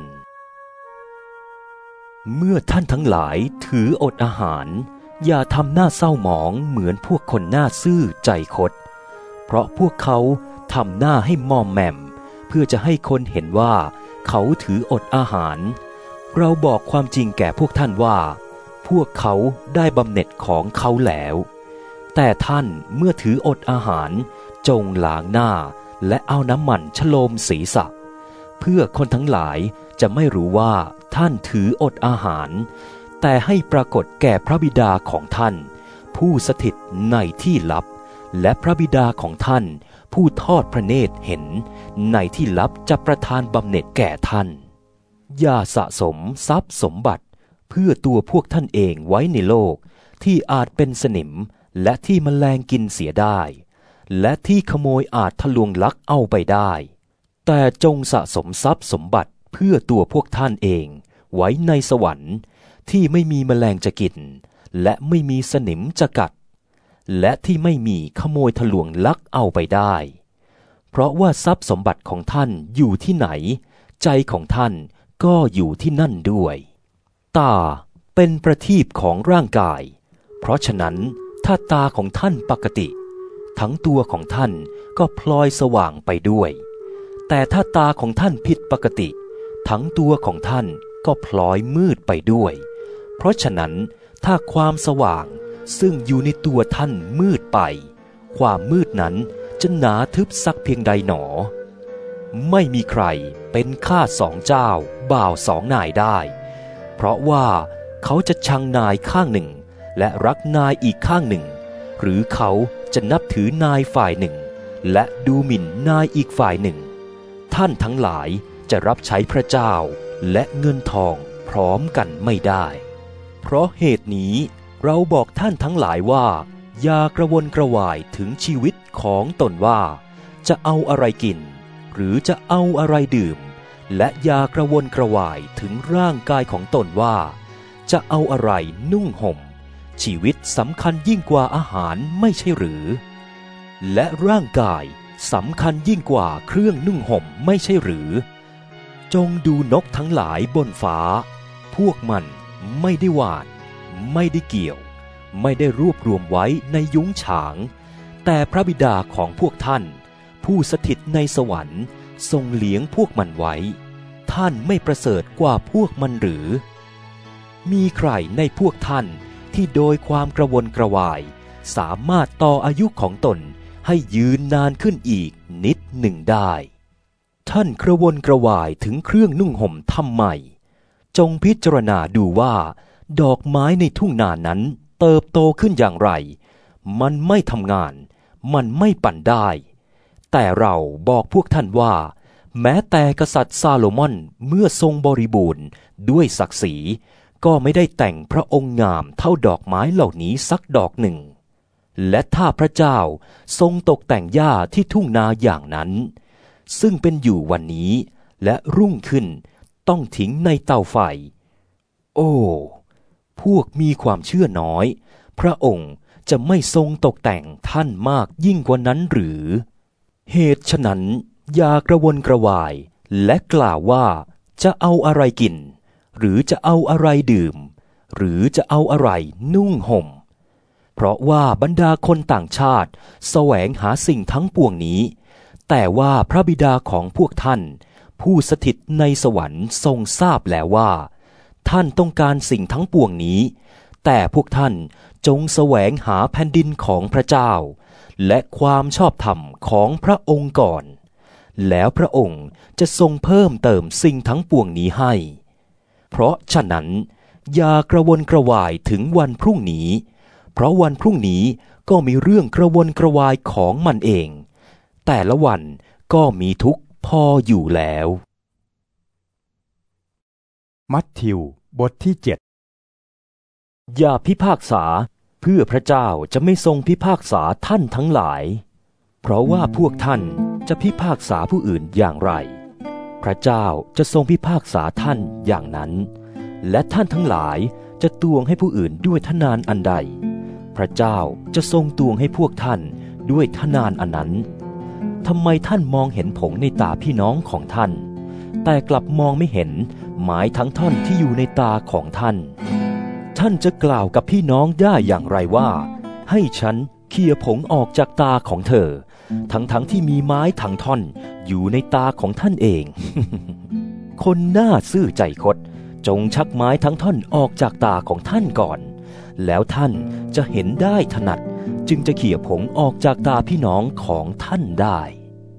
เมื่อท่านทั้งหลายถืออดอาหารอย่าทำหน้าเศร้าหมองเหมือนพวกคนหน้าซื่อใจคดเพราะพวกเขาทำหน้าให้มอมแมมเพื่อจะให้คนเห็นว่าเขาถืออดอาหารเราบอกความจริงแก่พวกท่านว่าพวกเขาได้บำเหน็จของเขาแล้วแต่ท่านเมื่อถืออดอาหารจงล้างหน้าและเอาน้ำมันฉโลมศีรษะเพื่อคนทั้งหลายจะไม่รู้ว่าท่านถืออดอาหารแต่ให้ปรากฏแก่พระบิดาของท่านผู้สถิตในที่ลับและพระบิดาของท่านผู้ทอดพระเนตรเห็นในที่ลับจะประทานบำเหน็จแก่ท่านอย่าสะสมทรัพย์สมบัติเพื่อตัวพวกท่านเองไว้ในโลกที่อาจเป็นสนิมและที่แมลงกินเสียได้และที่ขโมยอาจทะลวงลักเอาไปได้แต่จงสะสมทรัพย์สมบัติเพื่อตัวพวกท่านเองไว้ในสวรรค์ที่ไม่มีแมลงจะกินและไม่มีสนิมจะกัดและที่ไม่มีขโมยทะลวงลักเอาไปได้เพราะว่าทรัพย์สมบัติของท่านอยู่ที่ไหนใจของท่านก็อยู่ที่นั่นด้วยตาเป็นประทีปของร่างกายเพราะฉะนั้นถ้าตาของท่านปกติทั้งตัวของท่านก็พลอยสว่างไปด้วยแต่ถ้าตาของท่านผิดปกติทั้งตัวของท่านก็พลอยมืดไปด้วยเพราะฉะนั้นถ้าความสว่างซึ่งอยู่ในตัวท่านมืดไปความมืดนั้นจะหนาทึบสักเพียงใดหนอไม่มีใครเป็นข้าสองเจ้าบ่าวสองนายได้เพราะว่าเขาจะชังนายข้างหนึ่งและรักนายอีกข้างหนึ่งหรือเขาจะนับถือนายฝ่ายหนึ่งและดูหมิ่นนายอีกฝ่ายหนึ่งท่านทั้งหลายจะรับใช้พระเจ้าและเงินทองพร้อมกันไม่ได้เพราะเหตุนี้เราบอกท่านทั้งหลายว่าอย่ากระวนกระวายถึงชีวิตของตนว่าจะเอาอะไรกินหรือจะเอาอะไรดื่มและอย่ากระวนกระวายถึงร่างกายของตนว่าจะเอาอะไรนุ่งห่มชีวิตสำคัญยิ่งกว่าอาหารไม่ใช่หรือและร่างกายสำคัญยิ่งกว่าเครื่องนุ่งห่มไม่ใช่หรือจงดูนกทั้งหลายบนฟ้าพวกมันไม่ได้หว่านไม่ได้เกี่ยวไม่ได้รวบรวมไว้ในยุ้งฉางแต่พระบิดาของพวกท่านผู้สถิตในสวรรค์ทรงเลี้ยงพวกมันไว้ท่านไม่ประเสริฐกว่าพวกมันหรือมีใครในพวกท่านที่โดยความกระวนกระวายสามารถต่ออายุของตนให้ยืนนานขึ้นอีกนิดหนึ่งได้ท่านกระวนกระวายถึงเครื่องนุ่งห่มทำไมจงพิจารณาดูว่าดอกไม้ในทุ่งนานั้นเติบโตขึ้นอย่างไรมันไม่ทำงานมันไม่ปั่นได้แต่เราบอกพวกท่านว่าแม้แต่กษัตริย์ซาโลมอนเมื่อทรงบริบูรณ์ด้วยศักดิ์ศรีก็ไม่ได้แต่งพระองค์งามเท่าดอกไม้เหล่านี้สักดอกหนึ่งและถ้าพระเจ้าทรงตกแต่งหญ้าที่ทุ่งนาอย่างนั้นซึ่งเป็นอยู่วันนี้และรุ่งขึ้นต้องทิ้งในเตาไฟโอ้พวกมีความเชื่อน้อยพระองค์จะไม่ทรงตกแต่งท่านมากยิ่งกว่านั้นหรือเหตุฉะนั้นอย่ากระวนกระวายและกล่าวว่าจะเอาอะไรกินหรือจะเอาอะไรดื่มหรือจะเอาอะไรนุ่งห่มเพราะว่าบรรดาคนต่างชาติแสวงหาสิ่งทั้งปวงนี้แต่ว่าพระบิดาของพวกท่านผู้สถิตในสวรรค์ทรงทราบแล้วว่าท่านต้องการสิ่งทั้งปวงนี้แต่พวกท่านจงแสวงหาแผ่นดินของพระเจ้าและความชอบธรรมของพระองค์ก่อนแล้วพระองค์จะทรงเพิ่มเติมสิ่งทั้งปวงนี้ให้เพราะฉะนั้นอย่ากระวนกระวายถึงวันพรุ่งนี้เพราะวันพรุ่งนี้ก็มีเรื่องกระวนกระวายของมันเองแต่ละวันก็มีทุกข์พออยู่แล้วมัทธิวบทที่เจ็ดอย่าพิพากษาเพื่อพระเจ้าจะไม่ทรงพิพากษาท่านทั้งหลายเพราะว่าพวกท่านจะพิพากษาผู้อื่นอย่างไรพระเจ้าจะทรงพิพากษาท่านอย่างนั้นและท่านทั้งหลายจะตวงให้ผู้อื่นด้วยทนานอันใดพระเจ้าจะทรงตวงให้พวกท่านด้วยทนานอันนั้นทำไมท่านมองเห็นผงในตาพี่น้องของท่านแต่กลับมองไม่เห็นไม้ทั้งท่อนที่อยู่ในตาของท่านท่านจะกล่าวกับพี่น้องได้อย่างไรว่าให้ฉันเขี่ยผงออกจากตาของเธอทั้งๆ ท, ที่มีไม้ทั้งท่อนอยู่ในตาของท่านเอง คนหน้าซื่อใจคดจงชักไม้ทั้งท่อนออกจากตาของท่านก่อนแล้วท่านจะเห็นได้ถนัดจึงจะเขี่ยผงออกจากตาพี่น้องของท่านได้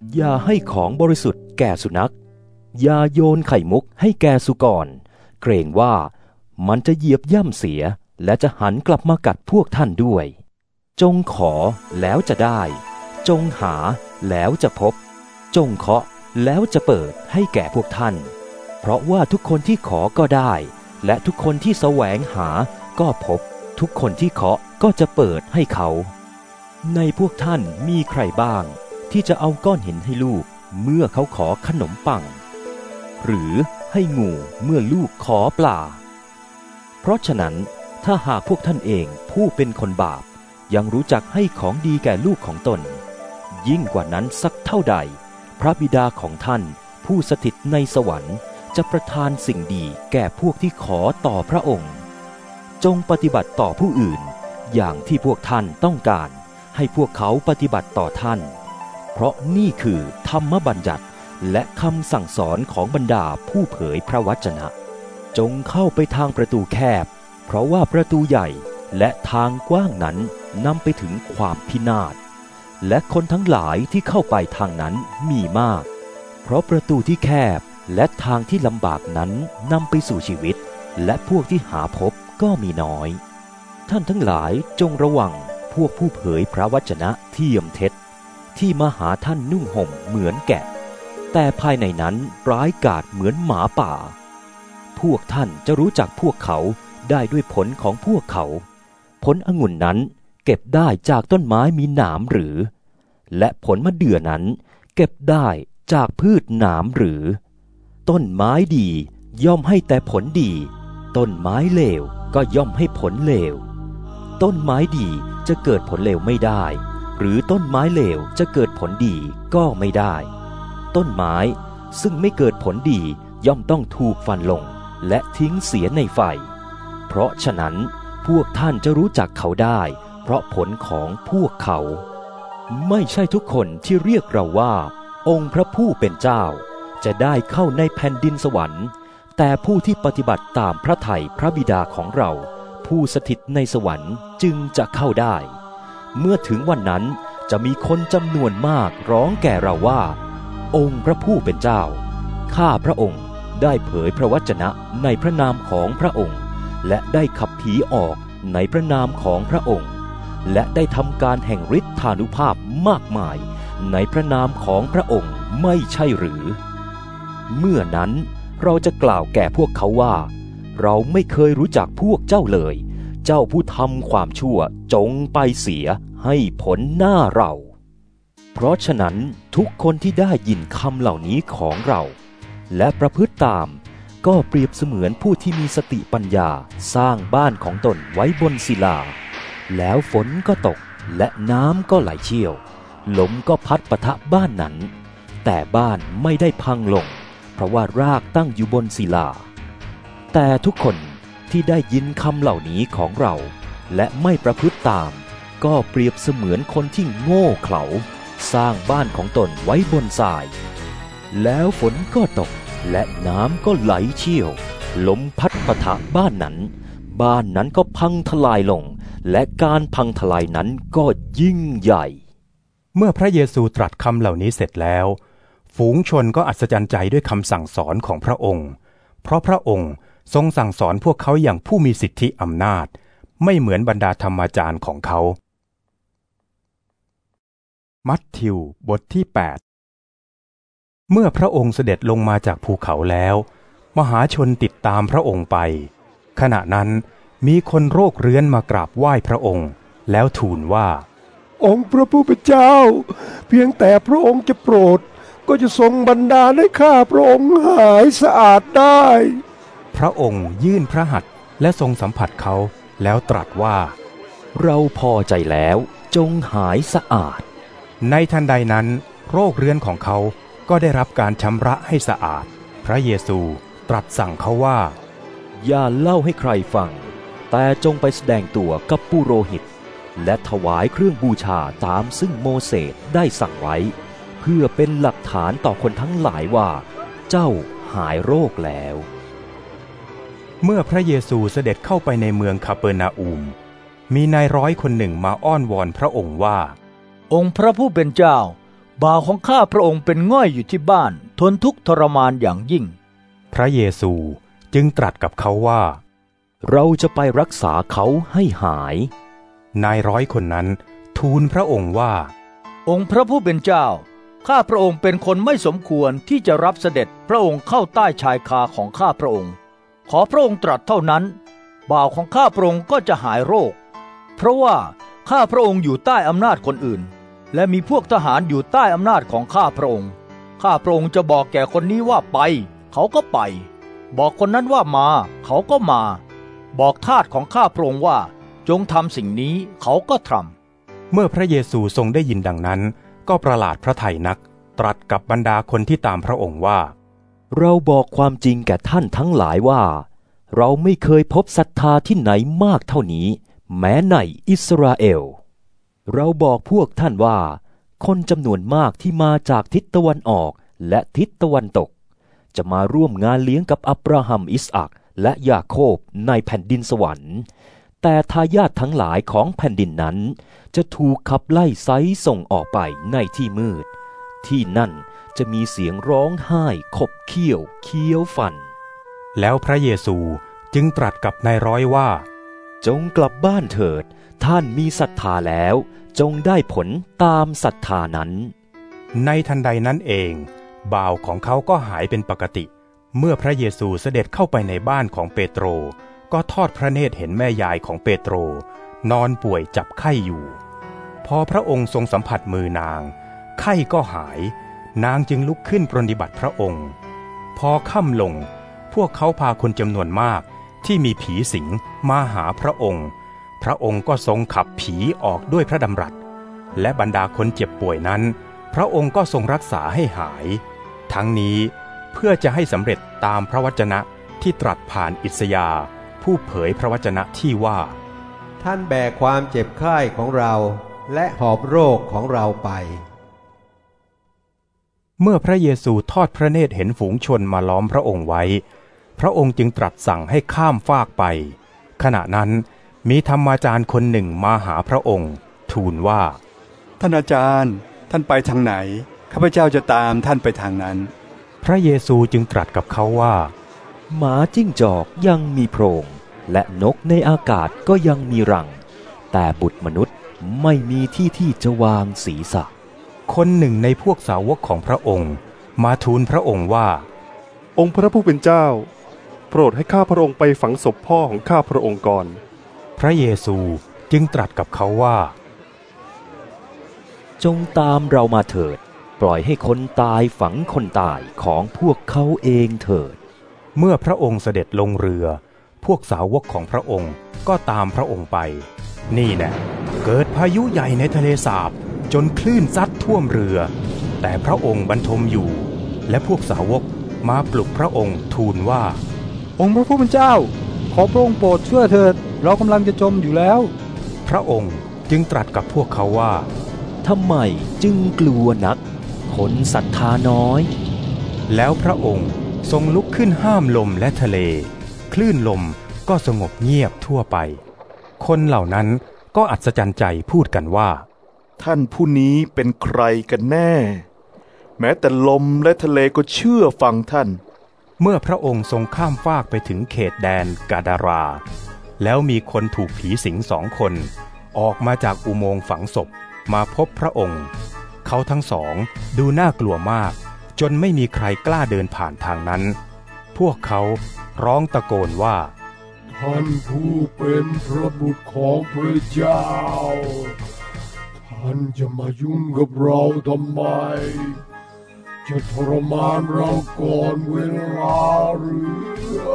อย่าให้ของบริสุทธิ์แก่สุนัขอย่าโยนไข่มุกให้แก่สุกรเกรงว่ามันจะเหยียบย่ำเสียและจะหันกลับมากัดพวกท่านด้วยจงขอแล้วจะได้จงหาแล้วจะพบจงเคาะแล้วจะเปิดให้แก่พวกท่านเพราะว่าทุกคนที่ขอก็ได้และทุกคนที่แสวงหาก็พบทุกคนที่เคาะก็จะเปิดให้เขาในพวกท่านมีใครบ้างที่จะเอาก้อนหินให้ลูกเมื่อเขาขอขนมปังหรือให้งูเมื่อลูกขอปลาเพราะฉะนั้นถ้าหากพวกท่านเองผู้เป็นคนบาปยังรู้จักให้ของดีแก่ลูกของตนยิ่งกว่านั้นสักเท่าใดพระบิดาของท่านผู้สถิตในสวรรค์จะประทานสิ่งดีแก่พวกที่ขอต่อพระองค์จงปฏิบัติต่อผู้อื่นอย่างที่พวกท่านต้องการให้พวกเขาปฏิบัติต่อท่านเพราะนี่คือธรรมบัญญัติและคำสั่งสอนของบรรดาผู้เผยพระวจนะจงเข้าไปทางประตูแคบเพราะว่าประตูใหญ่และทางกว้างนั้นนำไปถึงความพินาศและคนทั้งหลายที่เข้าไปทางนั้นมีมากเพราะประตูที่แคบและทางที่ลำบากนั้นนำไปสู่ชีวิตและพวกที่หาพบก็มีน้อยท่านทั้งหลายจงระวังพวกผู้เผยพระวจนะเทียมเท็จที่มาหาท่านนุ่งห่มเหมือนแกะแต่ภายในนั้นร้ายกาจเหมือนหมาป่าพวกท่านจะรู้จักพวกเขาได้ด้วยผลของพวกเขาผลองุ่นนั้นเก็บได้จากต้นไม้มีหนามหรือและผลมะเดื่อนั้นเก็บได้จากพืชหนามหรือต้นไม้ดีย่อมให้แต่ผลดีต้นไม้เลวก็ย่อมให้ผลเลวต้นไม้ดีจะเกิดผลเลวไม่ได้หรือต้นไม้เลวจะเกิดผลดีก็ไม่ได้ต้นไม้ซึ่งไม่เกิดผลดีย่อมต้องถูกฟันลงและทิ้งเสียในไฟเพราะฉะนั้นพวกท่านจะรู้จักเขาได้เพราะผลของพวกเขาไม่ใช่ทุกคนที่เรียกเราว่าองค์พระผู้เป็นเจ้าจะได้เข้าในแผ่นดินสวรรค์แต่ผู้ที่ปฏิบัติตามพระทัยพระบิดาของเราผู้สถิตในสวรรค์จึงจะเข้าได้เมื่อถึงวันนั้นจะมีคนจำนวนมากร้องแก่เราว่าองค์พระผู้เป็นเจ้าข้าพระองค์ได้เผยพระวจนะในพระนามของพระองค์และได้ขับผีออกในพระนามของพระองค์และได้ทำการแห่งฤทธานุภาพมากมายในพระนามของพระองค์ไม่ใช่หรือเมื่อนั้นเราจะกล่าวแก่พวกเขาว่าเราไม่เคยรู้จักพวกเจ้าเลยเจ้าผู้ทำความชั่วจงไปเสียให้ผลหน้าเราเพราะฉะนั้นทุกคนที่ได้ยินคำเหล่านี้ของเราและประพฤติตามก็เปรียบเสมือนผู้ที่มีสติปัญญาสร้างบ้านของตนไว้บนศิลาแล้วฝนก็ตกและน้ำก็ไหลเชี่ยวลมก็พัดปะทะบ้านนั้นแต่บ้านไม่ได้พังลงเพราะว่ารากตั้งอยู่บนศิลาแต่ทุกคนที่ได้ยินคำเหล่านี้ของเราและไม่ประพฤติตามก็เปรียบเสมือนคนที่โง่เขลาสร้างบ้านของตนไว้บนทรายแล้วฝนก็ตกและน้ำก็ไหลเชี่ยวลมพัดปะทะบ้านนั้นบ้านนั้นก็พังทลายลงและการพังทลายนั้นก็ยิ่งใหญ่เมื่อพระเยซูตรัสคำเหล่านี้เสร็จแล้วฝูงชนก็อัศจรรย์ใจด้วยคำสั่งสอนของพระองค์เพราะพระองค์ทรงสั่งสอนพวกเขาอย่างผู้มีสิทธิอำนาจไม่เหมือนบรรดาธรรมาจารย์ของเขามัทธิวบทที่แปดเมื่อพระองค์เสด็จลงมาจากภูเขาแล้วมหาชนติดตามพระองค์ไปขณะนั้นมีคนโรคเรื้อนมากราบไหว้พระองค์แล้วทูลว่าองค์พระผู้เป็นเจ้าเพียงแต่พระองค์จะโปรดก็จะทรงบันดาลให้ข้าพระองค์หายสะอาดได้พระองค์ยื่นพระหัตถ์และทรงสัมผัสเขาแล้วตรัสว่าเราพอใจแล้วจงหายสะอาดในทันใดนั้นโรคเรื้อนของเขาก็ได้รับการชำระให้สะอาดพระเยซูตรัสสั่งเขาว่าอย่าเล่าให้ใครฟังแต่จงไปแสดงตัวกับปุโรหิตและถวายเครื่องบูชาตามซึ่งโมเสสได้สั่งไว้เพื่อเป็นหลักฐานต่อคนทั้งหลายว่าเจ้าหายโรคแล้วเมื่อพระเยซูเสด็จเข้าไปในเมืองคาเปอร์นาอูมมีนายร้อยคนหนึ่งมาอ้อนวอนพระองค์ว่าองค์พระผู้เป็นเจ้าบ่าวของข้าพระองค์เป็นง่อยอยู่ที่บ้านทนทุกข์ทรมานอย่างยิ่งพระเยซูจึงตรัสกับเขาว่าเราจะไปรักษาเขาให้หายนายร้อยคนนั้นทูลพระองค์ว่าองค์พระผู้เป็นเจ้าข้าพระองค์เป็นคนไม่สมควรที่จะรับเสด็จพระองค์เข้าใต้ชายคาของข้าพระองค์ขอพระองค์ตรัสเท่านั้นบ่าวของข้าพระองค์ก็จะหายโรคเพราะว่าข้าพระองค์อยู่ใต้อำนาจคนอื่นและมีพวกทหารอยู่ใต้อำนาจของข้าพระองค์ข้าพระองค์จะบอกแก่คนนี้ว่าไปเขาก็ไปบอกคนนั้นว่ามาเขาก็มาบอกทาสของข้าพระองค์ว่าจงทำสิ่งนี้เขาก็ทำเมื่อพระเยซูทรงได้ยินดังนั้นก็ประหลาดพระทัยนักตรัสกับบรรดาคนที่ตามพระองค์ว่าเราบอกความจริงแก่ท่านทั้งหลายว่าเราไม่เคยพบศรัทธาที่ไหนมากเท่านี้แม้ในอิสราเอลเราบอกพวกท่านว่าคนจำนวนมากที่มาจากทิศตะวันออกและทิศตะวันตกจะมาร่วมงานเลี้ยงกับอับราฮัมอิสอัคและยาโคบในแผ่นดินสวรรค์แต่ทายาททั้งหลายของแผ่นดินนั้นจะถูกขับไล่ไซส่งออกไปในที่มืดที่นั่นจะมีเสียงร้องไห้ขบเคี้ยวเคี้ยวฟันแล้วพระเยซูจึงตรัสกับนายร้อยว่าจงกลับบ้านเถิดท่านมีศรัทธาแล้วจงได้ผลตามศรัทธานั้นในทันใดนั้นเองบ่าวของเขาก็หายเป็นปกติเมื่อพระเยซูเสด็จเข้าไปในบ้านของเปโตรก็ทอดพระเนตรเห็นแม่ยายของเปโตรนอนป่วยจับไข้อยู่พอพระองค์ทรงสัมผัสมือนางไข้ก็หายนางจึงลุกขึ้นปรนนิบัติพระองค์พอค่ำลงพวกเขาพาคนจำนวนมากที่มีผีสิงมาหาพระองค์พระองค์ก็ทรงขับผีออกด้วยพระดำรัสและบรรดาคนเจ็บป่วยนั้นพระองค์ก็ทรงรักษาให้หายทั้งนี้เพื่อจะให้สำเร็จตามพระวจนะที่ตรัสผ่านอิสยาห์ผู้เผยพระวจนะที่ว่าท่านแบกความเจ็บไข้ของเราและหอบโรคของเราไปเมื่อพระเยซูทอดพระเนตรเห็นฝูงชนมาล้อมพระองค์ไว้พระองค์จึงตรัสสั่งให้ข้ามฟากไปขณะนั้นมีธรรมาจารย์คนหนึ่งมาหาพระองค์ทูลว่าท่านอาจารย์ท่านไปทางไหนข้าพเจ้าจะตามท่านไปทางนั้นพระเยซูจึงตรัสกับเขาว่าหมาจิ้งจอกยังมีโพรงและนกในอากาศก็ยังมีรังแต่บุตรมนุษย์ไม่มีที่ที่จะวางศีรษะคนหนึ่งในพวกสาวกของพระองค์มาทูลพระองค์ว่าองค์พระผู้เป็นเจ้าโปรดให้ข้าพระองค์ไปฝังศพพ่อของข้าพระองค์ก่อนพระเยซูจึงตรัสกับเขาว่าจงตามเรามาเถิดปล่อยให้คนตายฝังคนตายของพวกเขาเองเถิดเมื่อพระองค์เสด็จลงเรือพวกสาวกของพระองค์ก็ตามพระองค์ไปนี่แน่เกิดพายุใหญ่ในทะเลสาบจนคลื่นซัดท่วมเรือแต่พระองค์บรรทมอยู่และพวกสาวกมาปลุกพระองค์ทูลว่าองค์พระผู้เป็นเจ้าขอพระองค์โปรดช่วยเถิดเรากำลังจะจมอยู่แล้วพระองค์จึงตรัสกับพวกเขาว่าทำไมจึงกลัวนักคนศรัทธาน้อยแล้วพระองค์ทรงลุกขึ้นห้ามลมและทะเลคลื่นลมก็สงบเงียบทั่วไปคนเหล่านั้นก็อัศจรรย์ใจพูดกันว่าท่านผู้นี้เป็นใครกันแน่แม้แต่ลมและทะเลก็เชื่อฟังท่านเมื่อพระองค์ทรงข้ามฟากไปถึงเขตแดนกาดาราแล้วมีคนถูกผีสิงสองคนออกมาจากอุโมงค์ฝังศพมาพบพระองค์เขาทั้งสองดูน่ากลัวมากจนไม่มีใครกล้าเดินผ่านทางนั้นพวกเขาร้องตะโกนว่าท่านผู้เป็นพระบุตรของพระเจ้าท่านจะมายุ่งกับเราทำไมจะทรมานเราก่อนเวลาหรือ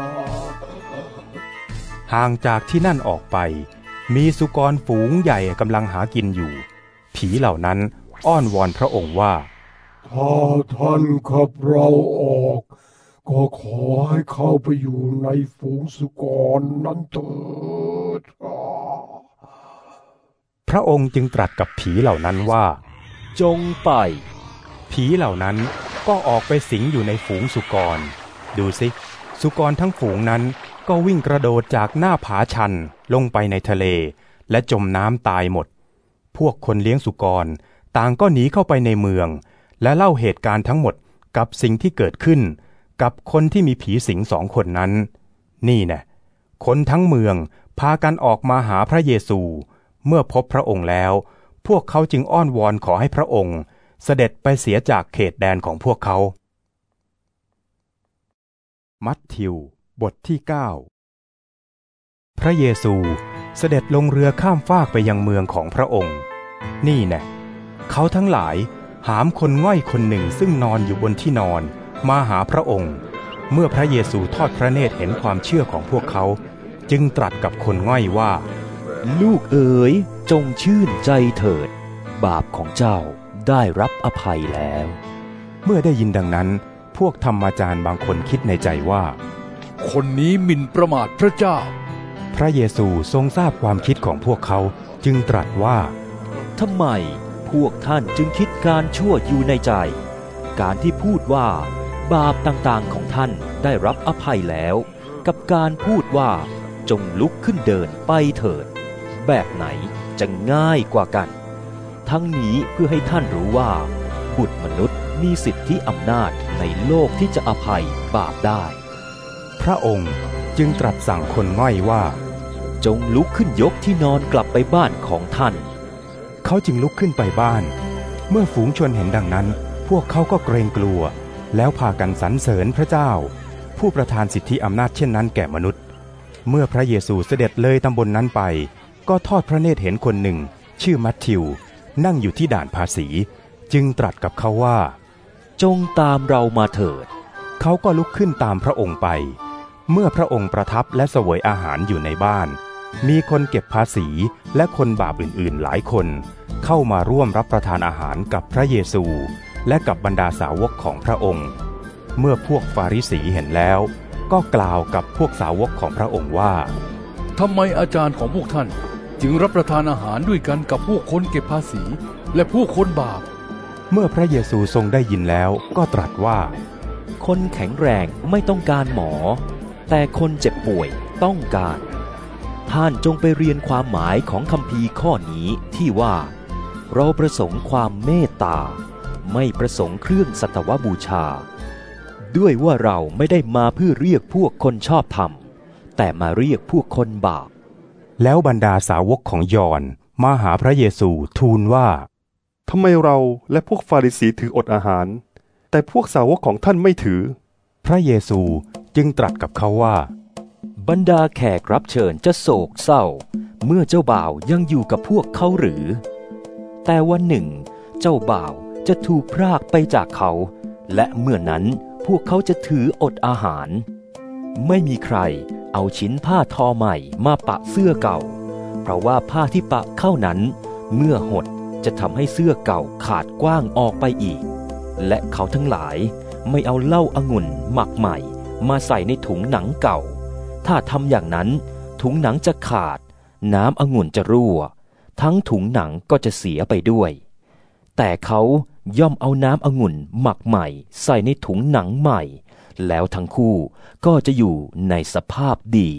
ห่างจากที่นั่นออกไปมีสุกรฝูงใหญ่กำลังหากินอยู่ผีเหล่านั้นอ้อนวอนพระองค์ว่าถ้าท่านขับเราออกก็ขอให้เข้าไปอยู่ในฝูงสุกรนั้นเถิดพระองค์จึงตรัสกับผีเหล่านั้นว่าจงไปผีเหล่านั้นก็ออกไปสิงอยู่ในฝูงสุกรดูสิสุกรทั้งฝูงนั้นก็วิ่งกระโดดจากหน้าผาชันลงไปในทะเลและจมน้ำตายหมดพวกคนเลี้ยงสุกรต่างก็หนีเข้าไปในเมืองและเล่าเหตุการณ์ทั้งหมดกับสิ่งที่เกิดขึ้นกับคนที่มีผีสิงสองคนนั้นนี่แน่คนทั้งเมืองพากันออกมาหาพระเยซูเมื่อพบพระองค์แล้วพวกเขาจึงอ้อนวอนขอให้พระองค์เสด็จไปเสียจากเขตแดนของพวกเขามัทธิวบทที่เก้าพระเยซูเสด็จลงเรือข้ามฟากไปยังเมืองของพระองค์นี่แน่เขาทั้งหลายหามคนง่อยคนหนึ่งซึ่งนอนอยู่บนที่นอนมาหาพระองค์เมื่อพระเยซูทอดพระเนตรเห็นความเชื่อของพวกเขาจึงตรัสกับคนง่อยว่าลูกเอ๋ยจงชื่นใจเถิดบาปของเจ้าได้รับอภัยแล้วเมื่อได้ยินดังนั้นพวกธรรมาจารย์บางคนคิดในใจว่าคนนี้หมิ่นประมาทพระเจ้าพระเยซูทรงทราบความคิดของพวกเขาจึงตรัสว่าทำไมพวกท่านจึงคิดการชั่วอยู่ในใจการที่พูดว่าบาปต่างๆของท่านได้รับอภัยแล้วกับการพูดว่าจงลุกขึ้นเดินไปเถิดแบบไหนจะง่ายกว่ากันทั้งนี้เพื่อให้ท่านรู้ว่าบุตรมนุษย์มีสิทธิอำนาจในโลกที่จะอภัยบาปได้พระองค์จึงตรัสสั่งคนง่อยว่าจงลุกขึ้นยกที่นอนกลับไปบ้านของท่านเขาจึงลุกขึ้นไปบ้านเมื่อฝูงชนเห็นดังนั้นพวกเขาก็เกรงกลัวแล้วพากันสรรเสริญพระเจ้าผู้ประทานสิทธิอำนาจเช่นนั้นแก่มนุษย์เมื่อพระเยซูเสด็จเลยตำบล น, นั้นไปก็ทอดพระเนตรเห็นคนหนึ่งชื่อมัทธิวนั่งอยู่ที่ด่านภาษีจึงตรัสกับเขาว่าจงตามเรามาเถิดเขาก็ลุกขึ้นตามพระองค์ไปเมื่อพระองค์ประทับและเสวยอาหารอยู่ในบ้านมีคนเก็บภาษีและคนบาปอื่นๆหลายคนเข้ามาร่วมรับประทานอาหารกับพระเยซูและกับบรรดาสาวกของพระองค์เมื่อพวกฟาริสีเห็นแล้วก็กล่าวกับพวกสาวกของพระองค์ว่าทำไมอาจารย์ของพวกท่านจึงรับประทานอาหารด้วยกันกับพวกคนเก็บภาษีและพวกคนบาปเมื่อพระเยซูทรงได้ยินแล้วก็ตรัสว่าคนแข็งแรงไม่ต้องการหมอแต่คนเจ็บป่วยต้องการท่านจงไปเรียนความหมายของคัมภีร์ข้อนี้ที่ว่าเราประสงค์ความเมตตาไม่ประสงค์เครื่องสัตวบูชาด้วยว่าเราไม่ได้มาเพื่อเรียกพวกคนชอบธรรมแต่มาเรียกพวกคนบาปแล้วบรรดาสาวกของยอห์นมาหาพระเยซูทูลว่าทำไมเราและพวกฟาริสีถืออดอาหารแต่พวกสาวกของท่านไม่ถือพระเยซูจึงตรัสกับเขาว่าบรรดาแขกรับเชิญจะโศกเศร้าเมื่อเจ้าบ่าวยังอยู่กับพวกเขาหรือแต่วันหนึ่งเจ้าบ่าวจะถูกพรากไปจากเขาและเมื่อนั้นพวกเขาจะถืออดอาหารไม่มีใครเอาชิ้นผ้าทอใหม่มาปะเสื้อเก่าเพราะว่าผ้าที่ปะเข้านั้นเมื่อหดจะทำให้เสื้อเก่าขาดกว้างออกไปอีกและเขาทั้งหลายไม่เอาเหล้าองุ่นหมักใหม่มาใส่ในถุงหนังเก่าถ้าทำอย่างนั้นถุงหนังจะขาดน้ำองุ่นจะรั่วทั้งถุงหนังก็จะเสียไปด้วยแต่เขาย่อมเอาน้ำองุ่นหมักใหม่ใส่ในถุงหนังใหม่แล้วทั้งคู่ก็จะอยู่ในสภาพดี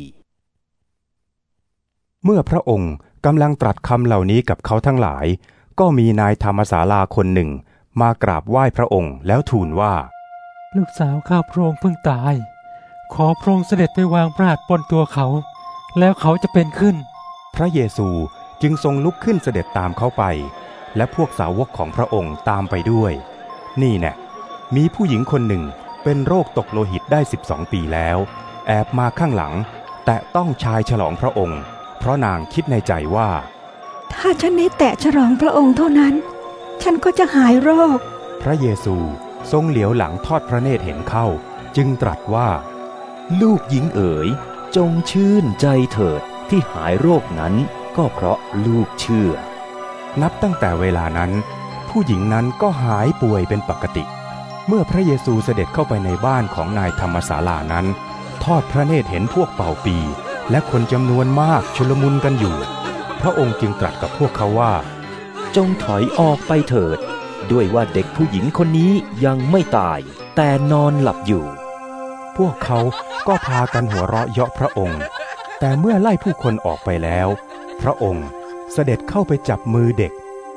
เมื่อพระองค์กำลังตรัสคำเหล่านี้กับเขาทั้งหลายก็มีนายธรรมศาลาคนหนึ่งมากราบไหว้พระองค์แล้วทูลว่าลูกสาวข้าพระองค์เพิ่งตายขอพระองค์เสด็จไปวางพระหัตถ์บนตัวเขาแล้วเขาจะเป็นขึ้นพระเยซูจึงทรงลุกขึ้นเสด็จตามเขาไปและพวกสาวกของพระองค์ตามไปด้วยนี่แน่มีผู้หญิงคนหนึ่งเป็นโรคตกโลหิตได้สิบสองปีแล้วแอบมาข้างหลังแตะต้องชายฉลองพระองค์เพราะนางคิดในใจว่าถ้าฉันได้แตะฉลองพระองค์เท่านั้นฉันก็จะหายโรคพระเยซูทรงเหลียวหลังทอดพระเนตรเห็นเข้าจึงตรัสว่าลูกหญิงเอ๋ยจงชื่นใจเถิดที่หายโรคนั้นก็เพราะลูกเชื่อนับตั้งแต่เวลานั้นผู้หญิงนั้นก็หายป่วยเป็นปกติเมื่อพระเยซูเสด็จเข้าไปในบ้านของนายธรรมศาลานั้นทอดพระเนตรเห็นพวกเป่าปีและคนจำนวนมากชุลมุนกันอยู่พระองค์จึงตรัสกับพวกเขาว่าจงถอยออกไปเถิดด้วยว่าเด็กผู้หญิงคนนี้ยังไม่ตายแต่นอนหลับอยู่พวกเขาก็พากันหัวเราะเยาะพระองค์แต่เมื่อไล่ผู้คนออกไปแล้วพระองค์เสด็จเข้าไปจับมือเด็ก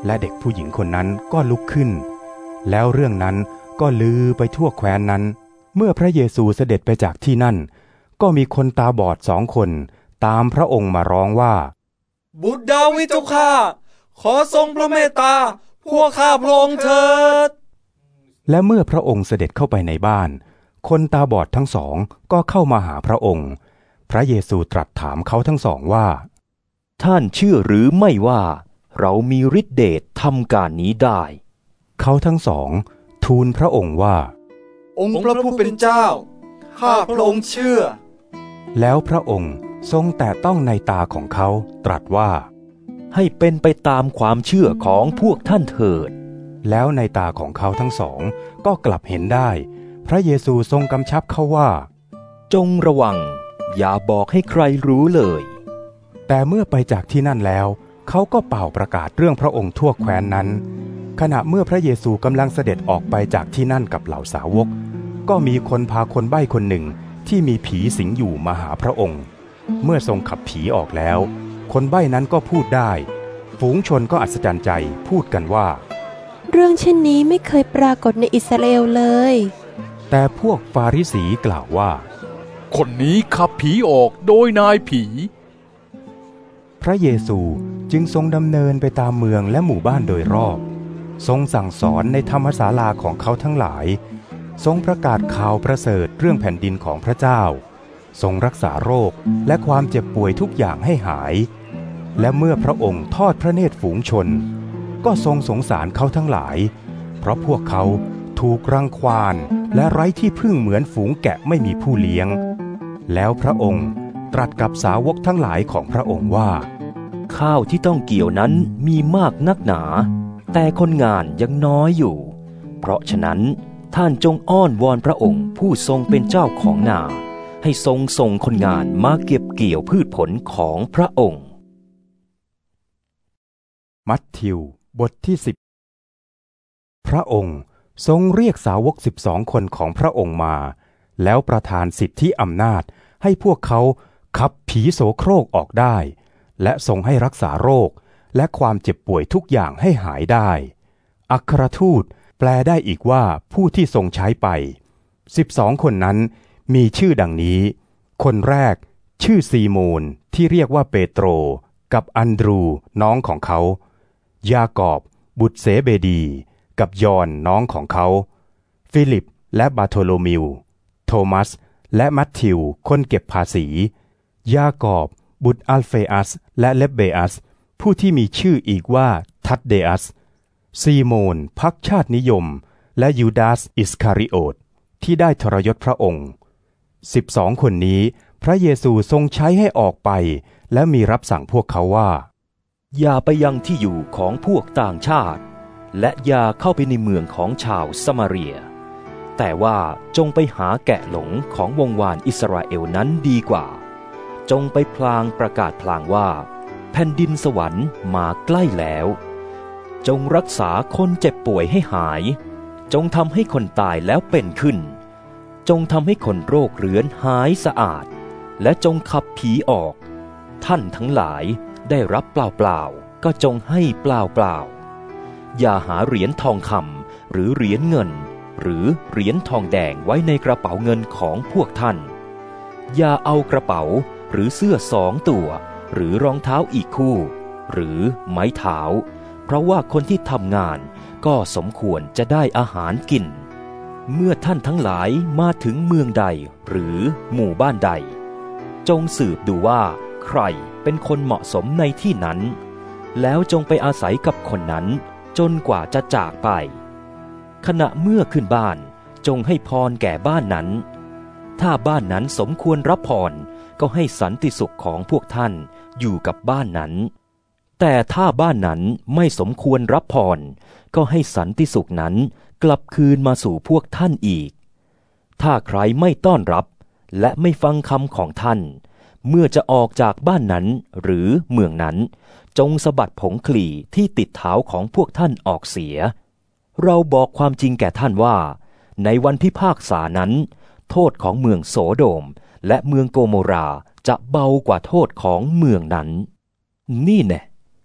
และเด็กผู้หญิงคนนั้นก็ลุกขึ้นแล้วเรื่องนั้นก็ลือไปทั่วแคว้นนั้นเมื่อพระเยซูเสด็จไปจากที่นั่นก็มีคนตาบอดสองคนตามพระองค์มาร้องว่าบุตรดาวิดเจ้าข้าขอทรงพระเมตตาพวกข้าพระองค์เถิดและเมื่อพระองค์เสด็จเข้าไปในบ้านคนตาบอดทั้งสองก็เข้ามาหาพระองค์พระเยซูตรัสถามเขาทั้งสองว่าท่านเชื่อหรือไม่ว่าเรามีฤทธิเดชทำการนี้ได้เขาทั้งสองทูลพระองค์ว่าองค์พระผู้เป็นเจ้าข้าพระองค์เชื่อแล้วพระองค์ทรงแตะต้องในตาของเขาตรัสว่าให้เป็นไปตามความเชื่อของพวกท่านเถิดแล้วในตาของเขาทั้งสองก็กลับเห็นได้พระเยซูทรงกำชับเขาว่าจงระวังอย่าบอกให้ใครรู้เลยแต่เมื่อไปจากที่นั่นแล้วเขาก็เป่าประกาศเรื่องพระองค์ทั่วแคว้นนั้นขณะเมื่อพระเยซูกำลังเสด็จออกไปจากที่นั่นกับเหล่าสาวกก็มีคนพาคนใบ้คนหนึ่งที่มีผีสิงอยู่มาหาพระองค์เมื่อทรงขับผีออกแล้วคนใบ้นั้นก็พูดได้ฝูงชนก็อัศจรรย์ใจพูดกันว่าเรื่องเช่นนี้ไม่เคยปรากฏในอิสราเอลเลยแต่พวกฟาริสีกล่าวว่าคนนี้ขับผีออกโดยนายผีพระเยซูจึงทรงดำเนินไปตามเมืองและหมู่บ้านโดยรอบทรงสั่งสอนในธรรมศาลาของเขาทั้งหลายทรงประกาศข่าวประเสริฐเรื่องแผ่นดินของพระเจ้าทรงรักษาโรคและความเจ็บป่วยทุกอย่างให้หายและเมื่อพระองค์ทอดพระเนตรฝูงชนก็ทรงสงสารเขาทั้งหลายเพราะพวกเขาถูกรังควานและไร้ที่พึ่งเหมือนฝูงแกะไม่มีผู้เลี้ยงแล้วพระองค์ตรัสกับสาวกทั้งหลายของพระองค์ว่าข้าวที่ต้องเกี่ยวนั้นมีมากนักหนาแต่คนงานยังน้อยอยู่เพราะฉะนั้นท่านจงอ้อนวอนพระองค์ผู้ทรงเป็นเจ้าของนาให้ทรงส่งคนงานมาเก็บเกี่ยวพืชผลของพระองค์มัทธิวบทที่สิบพระองค์ทรงเรียกสาวกสิบสองคนของพระองค์มาแล้วประทานสิทธิอำนาจให้พวกเขาขับผีโสโครกออกได้และทรงให้รักษาโรคและความเจ็บป่วยทุกอย่างให้หายได้อัครทูตแปลได้อีกว่าผู้ที่ทรงใช้ไปสิบสองคนนั้นมีชื่อดังนี้คนแรกชื่อซีโมนที่เรียกว่าเปโตรกับอันดรูน้องของเขายากอบบุตรเซเบดีกับยอห์นน้องของเขาฟิลิปและบาโทโลมิวโทมัสและมัทธิวคนเก็บภาษียากอบบุตรอัลเฟอัสและเลบเบอัสผู้ที่มีชื่ออีกว่าทัดเดอัสซีโมนพรรคชาตินิยมและยูดาสอิสคาริโอตที่ได้ทรยศพระองค์สิบสองคนนี้พระเยซูทรงใช้ให้ออกไปและมีรับสั่งพวกเขาว่าอย่าไปยังที่อยู่ของพวกต่างชาติและอย่าเข้าไปในเมืองของชาวสมาเรียแต่ว่าจงไปหาแกะหลงของวงวานอิสราเอลนั้นดีกว่าจงไปพลางประกาศพลางว่าแผ่นดินสวรรค์มาใกล้แล้วจงรักษาคนเจ็บป่วยให้หายจงทำให้คนตายแล้วเป็นขึ้นจงทำให้คนโรคเรื้อนหายสะอาดและจงขับผีออกท่านทั้งหลายได้รับเปล่าๆก็จงให้เปล่าๆอย่าหาเหรียญทองคำหรือเหรียญเงินหรือเหรียญทองแดงไว้ในกระเป๋าเงินของพวกท่านอย่าเอากระเป๋าหรือเสื้อสองตัวหรือรองเท้าอีกคู่หรือไม้เท้าเพราะว่าคนที่ทำงานก็สมควรจะได้อาหารกินเมื่อท่านทั้งหลายมาถึงเมืองใดหรือหมู่บ้านใดจงสืบดูว่าใครเป็นคนเหมาะสมในที่นั้นแล้วจงไปอาศัยกับคนนั้นจนกว่าจะจากไปขณะเมื่อขึ้นบ้านจงให้พรแก่บ้านนั้นถ้าบ้านนั้นสมควรรับพรก็ให้สันติสุขของพวกท่านอยู่กับบ้านนั้นแต่ถ้าบ้านนั้นไม่สมควรรับพรก็ให้สันติสุขนั้นกลับคืนมาสู่พวกท่านอีกถ้าใครไม่ต้อนรับและไม่ฟังคำของท่านเมื่อจะออกจากบ้านนั้นหรือเมืองนั้นจงสะบัดผงคลี่ที่ติดเท้าของพวกท่านออกเสียเราบอกความจริงแก่ท่านว่าในวันพิพากษานั้นโทษของเมืองโสโดมและเมืองโกโมราจะเบากว่าโทษของเมืองนั้นนี่แน่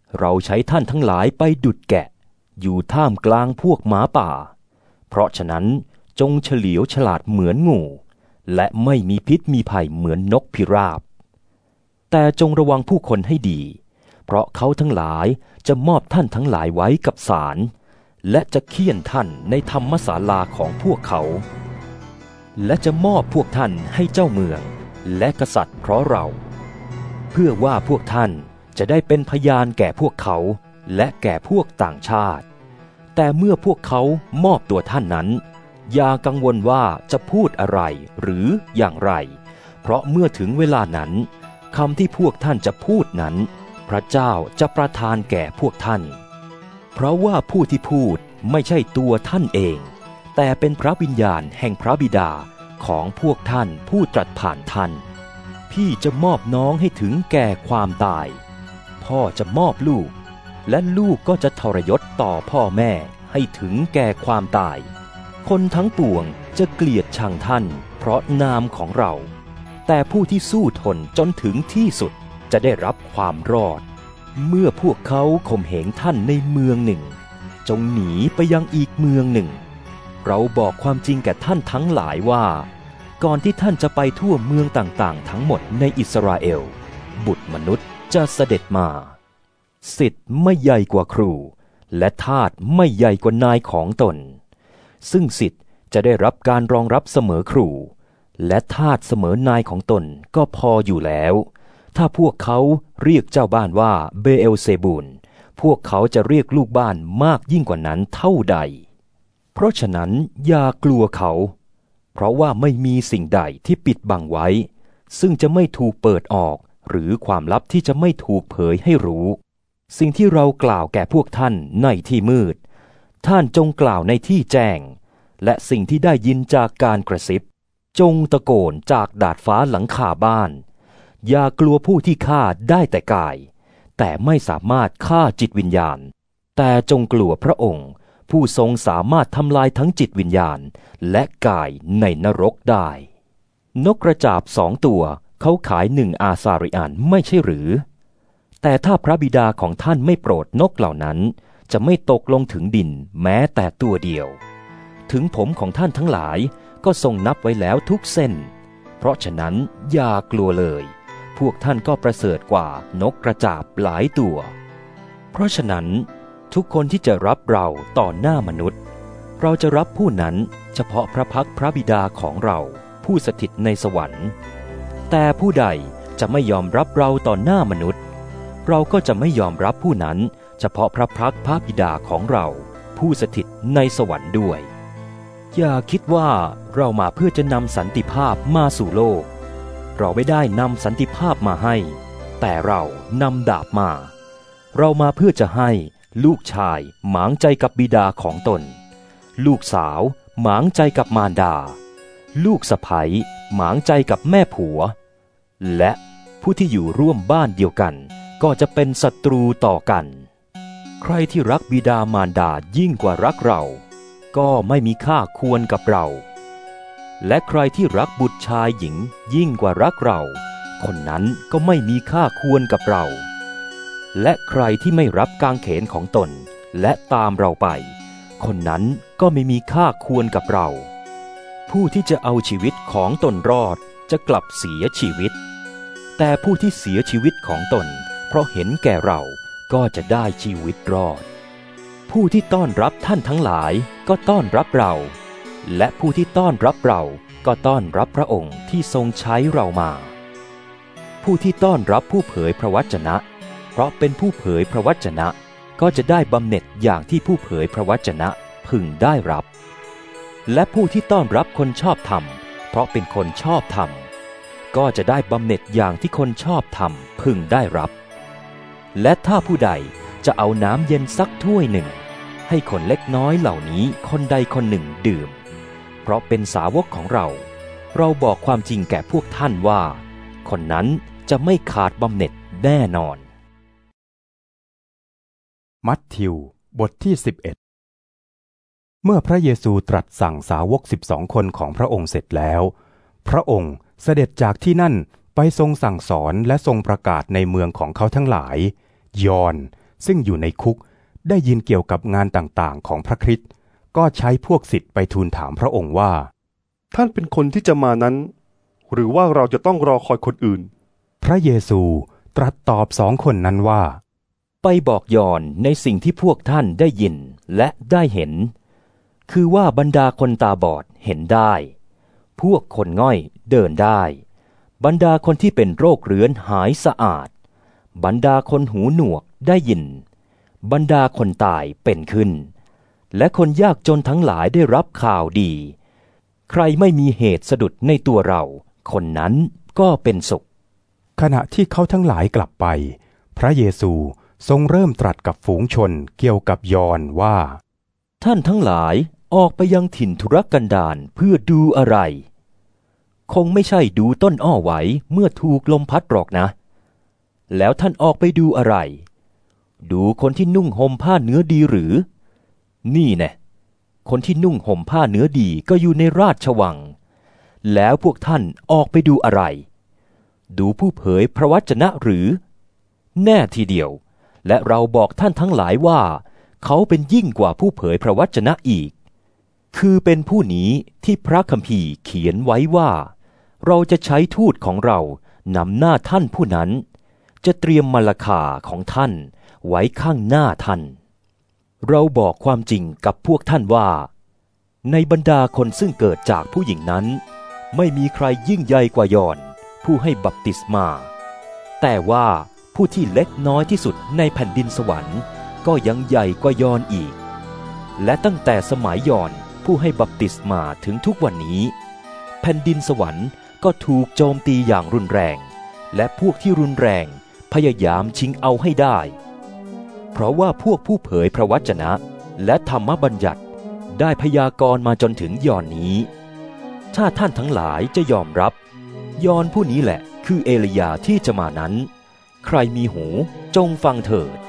เราใช้ท่านทั้งหลายไปดุจแกะอยู่ท่ามกลางพวกหมาป่าเพราะฉะนั้นจงเฉลียวฉลาดเหมือนงูและไม่มีพิษมีภัยเหมือนนกพิราบแต่จงระวังผู้คนให้ดีเพราะเขาทั้งหลายจะมอบท่านทั้งหลายไว้กับศาลและจะเฆี่ยนท่านในธรรมศาลาของพวกเขาและจะมอบพวกท่านให้เจ้าเมืองและกษัตริย์เพราะเราเพื่อว่าพวกท่านจะได้เป็นพยานแก่พวกเขาและแก่พวกต่างชาติแต่เมื่อพวกเขามอบตัวท่านนั้นอย่ากังวลว่าจะพูดอะไรหรืออย่างไรเพราะเมื่อถึงเวลานั้นคำที่พวกท่านจะพูดนั้นพระเจ้าจะประทานแก่พวกท่านเพราะว่าผู้ที่พูดไม่ใช่ตัวท่านเองแต่เป็นพระวิญญาณแห่งพระบิดาของพวกท่านผู้ตรัสผ่านท่านพี่จะมอบน้องให้ถึงแก่ความตายพ่อจะมอบลูกและลูกก็จะทรยศต่อพ่อแม่ให้ถึงแก่ความตายคนทั้งปวงจะเกลียดชังท่านเพราะนามของเราแต่ผู้ที่สู้ทนจนถึงที่สุดจะได้รับความรอดเมื่อพวกเขาข่มเหงท่านในเมืองหนึ่งจงหนีไปยังอีกเมืองหนึ่งเราบอกความจริงแก่ท่านทั้งหลายว่าก่อนที่ท่านจะไปทั่วเมืองต่างๆทั้งหมดในอิสราเอลบุตรมนุษย์จะเสด็จมาศิษย์ไม่ใหญ่กว่าครูและทาสไม่ใหญ่กว่านายของตนซึ่งศิษย์จะได้รับการรองรับเสมอครูและทาสเสมอนายของตนก็พออยู่แล้วถ้าพวกเขาเรียกเจ้าบ้านว่าเบเอลเซบูลพวกเขาจะเรียกลูกบ้านมากยิ่งกว่านั้นเท่าใดเพราะฉะนั้นอย่ากลัวเขาเพราะว่าไม่มีสิ่งใดที่ปิดบังไว้ซึ่งจะไม่ถูกเปิดออกหรือความลับที่จะไม่ถูกเผยให้รู้สิ่งที่เรากล่าวแก่พวกท่านในที่มืดท่านจงกล่าวในที่แจ้งและสิ่งที่ได้ยินจากการกระซิบจงตะโกนจากดาดฟ้าหลังคาบ้านอย่ากลัวผู้ที่ฆ่าได้แต่กายแต่ไม่สามารถฆ่าจิตวิญญาณแต่จงกลัวพระองค์ผู้ทรงสามารถทำลายทั้งจิตวิญญาณและกายในนรกได้นกกระจาบสองตัวเขาขายหนึ่งอาซาริอันไม่ใช่หรือแต่ถ้าพระบิดาของท่านไม่โปรดนกเหล่านั้นจะไม่ตกลงถึงดินแม้แต่ตัวเดียวถึงผมของท่านทั้งหลายก็ทรงนับไว้แล้วทุกเส้นเพราะฉะนั้นอย่ากลัวเลยพวกท่านก็ประเสริฐกว่านกกระจาบหลายตัวเพราะฉะนั้นทุกคนที่จะรับเราต่อหน้ามนุษย์เราจะรับผู้นั้นเฉพาะพระพักพระบิดาของเราผู้สถิตในสวรรค์แต่ผู้ใดจะไม่ยอมรับเราต่อหน้ามนุษย์เราก็จะไม่ยอมรับผู้นั้นเฉพาะพระพักพระบิดาของเราผู้สถิตในสวรรค์ด้วยอย่าคิดว่าเรามาเพื่อจะนำสันติภาพมาสู่โลกเราไม่ได้นำสันติภาพมาให้แต่เรานำดาบมาเรามาเพื่อจะให้ลูกชายหมางใจกับบิดาของตนลูกสาวหมางใจกับมารดาลูกสะใภ้หมางใจกับแม่ผัวและผู้ที่อยู่ร่วมบ้านเดียวกันก็จะเป็นศัตรูต่อกันใครที่รักบิดามารดายิ่งกว่ารักเราก็ไม่มีค่าควรกับเราและใครที่รักบุตรชายหญิงยิ่งกว่ารักเราคนนั้นก็ไม่มีค่าควรกับเราและใครที่ไม่รับกางเขนของตนและตามเราไปคนนั้นก็ไม่มีค่าควรกับเราผู้ที่จะเอาชีวิตของตนรอดจะกลับเสียชีวิตแต่ผู้ที่เสียชีวิตของตนเพราะเห็นแก่เราก็จะได้ชีวิตรอดผู้ที่ต้อนรับท่านทั้งหลายก็ต้อนรับเราและผู้ที่ต้อนรับเราก็ต้อนรับพระองค์ที่ทรงใช้เรามาผู้ที่ต้อนรับผู้เผยพระวจนะเพราะเป็นผู้เผยพระวจนะก็จะได้บำเหน็จอย่างที่ผู้เผยพระวจนะพึงได้รับและผู้ที่ต้อนรับคนชอบธรรมเพราะเป็นคนชอบธรรมก็จะได้บำเหน็จอย่างที่คนชอบธรรมพึงได้รับและถ้าผู้ใดจะเอาน้ำเย็นสักถ้วยหนึ่งให้คนเล็กน้อยเหล่านี้คนใดคนหนึ่งดื่มเพราะเป็นสาวกของเราเราบอกความจริงแก่พวกท่านว่าคนนั้นจะไม่ขาดบำเหน็จแน่นอนมัทธิวบทที่สิบเอ็ดเมื่อพระเยซูตรัสสั่งสาวกสิบสองคนของพระองค์เสร็จแล้วพระองค์เสด็จจากที่นั่นไปทรงสั่งสอนและทรงประกาศในเมืองของเขาทั้งหลายยอห์นซึ่งอยู่ในคุกได้ยินเกี่ยวกับงานต่างๆของพระคริสต์ก็ใช้พวกศิษย์ไปทูลถามพระองค์ว่าท่านเป็นคนที่จะมานั้นหรือว่าเราจะต้องรอคอยคนอื่นพระเยซูตรัสตอบสองคนนั้นว่าไปบอกยอห์นในสิ่งที่พวกท่านได้ยินและได้เห็นคือว่าบรรดาคนตาบอดเห็นได้พวกคนง่อยเดินได้บรรดาคนที่เป็นโรคเรื้อนหายสะอาดบรรดาคนหูหนวกได้ยินบรรดาคนตายเป็นขึ้นและคนยากจนทั้งหลายได้รับข่าวดีใครไม่มีเหตุสะดุดในตัวเราคนนั้นก็เป็นสุขขณะที่เขาทั้งหลายกลับไปพระเยซูทรงเริ่มตรัสกับฝูงชนเกี่ยวกับยอห์นว่าท่านทั้งหลายออกไปยังถิ่นทุรกันดารเพื่อดูอะไรคงไม่ใช่ดูต้นอ้อไหวเมื่อถูกลมพัดหรอกนะแล้วท่านออกไปดูอะไรดูคนที่นุ่งห่มผ้าเนื้อดีหรือนี่แน่คนที่นุ่งห่มผ้าเนื้อดีก็อยู่ในราชวังแล้วพวกท่านออกไปดูอะไรดูผู้เผยพระวจนะหรือแน่ทีเดียวและเราบอกท่านทั้งหลายว่าเขาเป็นยิ่งกว่าผู้เผยพระวจนะอีกคือเป็นผู้นี้ที่พระคัมภีร์เขียนไว้ว่าเราจะใช้ทูตของเรานำหน้าท่านผู้นั้นจะเตรียมมัลคาของท่านไว้ข้างหน้าท่านเราบอกความจริงกับพวกท่านว่าในบรรดาคนซึ่งเกิดจากผู้หญิงนั้นไม่มีใครยิ่งใหญ่กว่ายอห์นผู้ให้บัพติศมาแต่ว่าผู้ที่เล็กน้อยที่สุดในแผ่นดินสวรรค์ก็ยังใหญ่กว่ายอห์นอีกและตั้งแต่สมัยยอห์นผู้ให้บัพติศมาถึงทุกวันนี้แผ่นดินสวรรค์ก็ถูกโจมตีอย่างรุนแรงและพวกที่รุนแรงพยายามชิงเอาให้ได้เพราะว่าพวกผู้เผยพระวจนะและธรรมบัญญัติได้พยากรณ์มาจนถึงยอห์นนี้ถ้าท่านทั้งหลายจะยอมรับยอห์นผู้นี้แหละคือเอลียาที่จะมานั้นใครมีหูจงฟังเถิด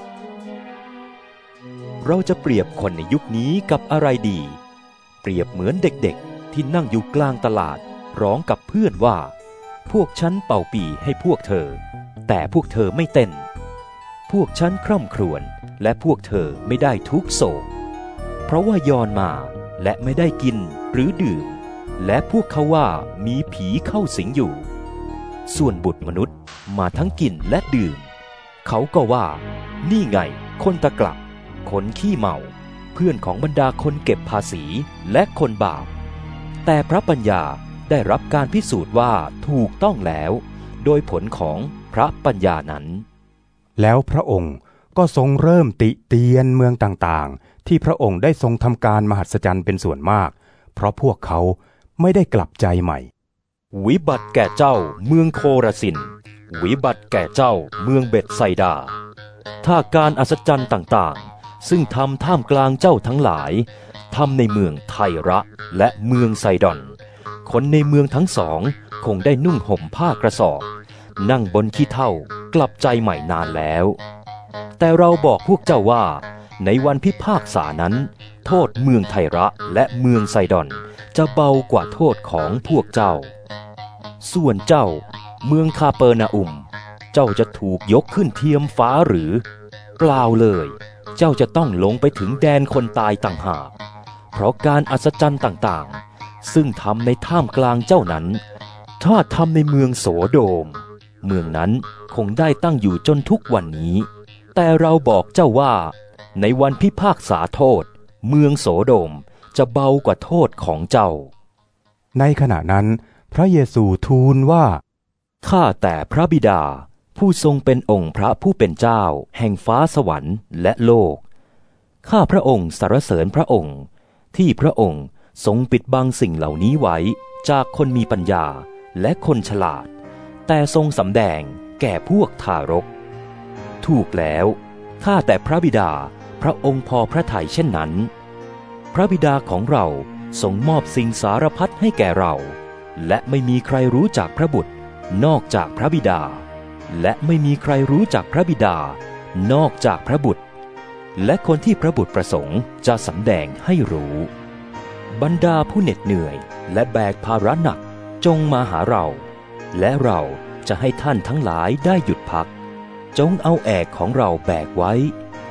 เราจะเปรียบคนในยุคนี้กับอะไรดีเปรียบเหมือนเด็กๆที่นั่งอยู่กลางตลาดร้องกับเพื่อนว่าพวกฉันเป่าปี่ให้พวกเธอแต่พวกเธอไม่เต้นพวกฉันคร่ำครวญและพวกเธอไม่ได้ทุกโศกเพราะว่ายอห์นมาและไม่ได้กินหรือดื่มและพวกเขาว่ามีผีเข้าสิงอยู่ส่วนบุตรมนุษย์มาทั้งกินและดื่มเขาก็ว่านี่ไงคนตะกละคนขี้เมาเพื่อนของบรรดาคนเก็บภาษีและคนบาปแต่พระปัญญาได้รับการพิสูจน์ว่าถูกต้องแล้วโดยผลของพระปัญญานั้นแล้วพระองค์ก็ทรงเริ่มติเตียนเมืองต่างๆที่พระองค์ได้ทรงทำการมหัศจรรย์เป็นส่วนมากเพราะพวกเขาไม่ได้กลับใจใหม่วิบัติแก่เจ้าเมืองโคราซินวิบัติแก่เจ้าเมืองเบ็ดไซดาถ้าการอัศจรรย์ต่างๆซึ่งทำท่ามกลางเจ้าทั้งหลายทำในเมืองไทระและเมืองไซดอนคนในเมืองทั้งสองคงได้นุ่งห่มผ้ากระสอบนั่งบนขี้เถ้ากลับใจใหม่นานแล้วแต่เราบอกพวกเจ้าว่าในวันพิพากษานั้นโทษเมืองไทระและเมืองไซดอนจะเบากว่าโทษของพวกเจ้าส่วนเจ้าเมืองคาเปอร์นาอุมเจ้าจะถูกยกขึ้นเทียมฟ้าหรือเปล่าเลยเจ้าจะต้องลงไปถึงแดนคนตายต่างหากเพราะการอัศจรรย์ต่างๆซึ่งทำในท่ามกลางเจ้านั้นถ้าทำในเมืองโสโดมเมืองนั้นคงได้ตั้งอยู่จนทุกวันนี้แต่เราบอกเจ้าว่าในวันพิพากษาโทษเมืองโสโดมจะเบากว่าโทษของเจ้าในขณะนั้นพระเยซูทูลว่าข้าแต่พระบิดาผู้ทรงเป็นองค์พระผู้เป็นเจ้าแห่งฟ้าสวรรค์และโลกข้าพระองค์สรรเสริญพระองค์ที่พระองค์ทรงปิดบังสิ่งเหล่านี้ไว้จากคนมีปัญญาและคนฉลาดแต่ทรงสำแดงแก่พวกทารกถูกแล้วข้าแต่พระบิดาพระองค์พอพระทัยเช่นนั้นพระบิดาของเราทรงมอบสิ่งสารพัดให้แก่เราและไม่มีใครรู้จักพระบุตรนอกจากพระบิดาและไม่มีใครรู้จักพระบิดานอกจากพระบุตรและคนที่พระบุตรประสงค์จะสำแดงให้รู้บรรดาผู้เหน็ดเหนื่อยและแบกภาระหนักจงมาหาเราและเราจะให้ท่านทั้งหลายได้หยุดพักจงเอาแอกของเราแบกไว้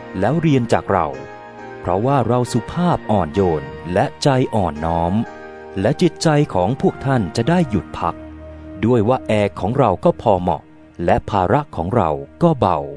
แล้วเรียนจากเราเพราะว่าเราสุภาพอ่อนโยนและใจอ่อนน้อมและจิตใจของพวกท่านจะได้หยุดพักด้วยว่าแอกของเราก็พอเหมาะและภาระของเราก็เบา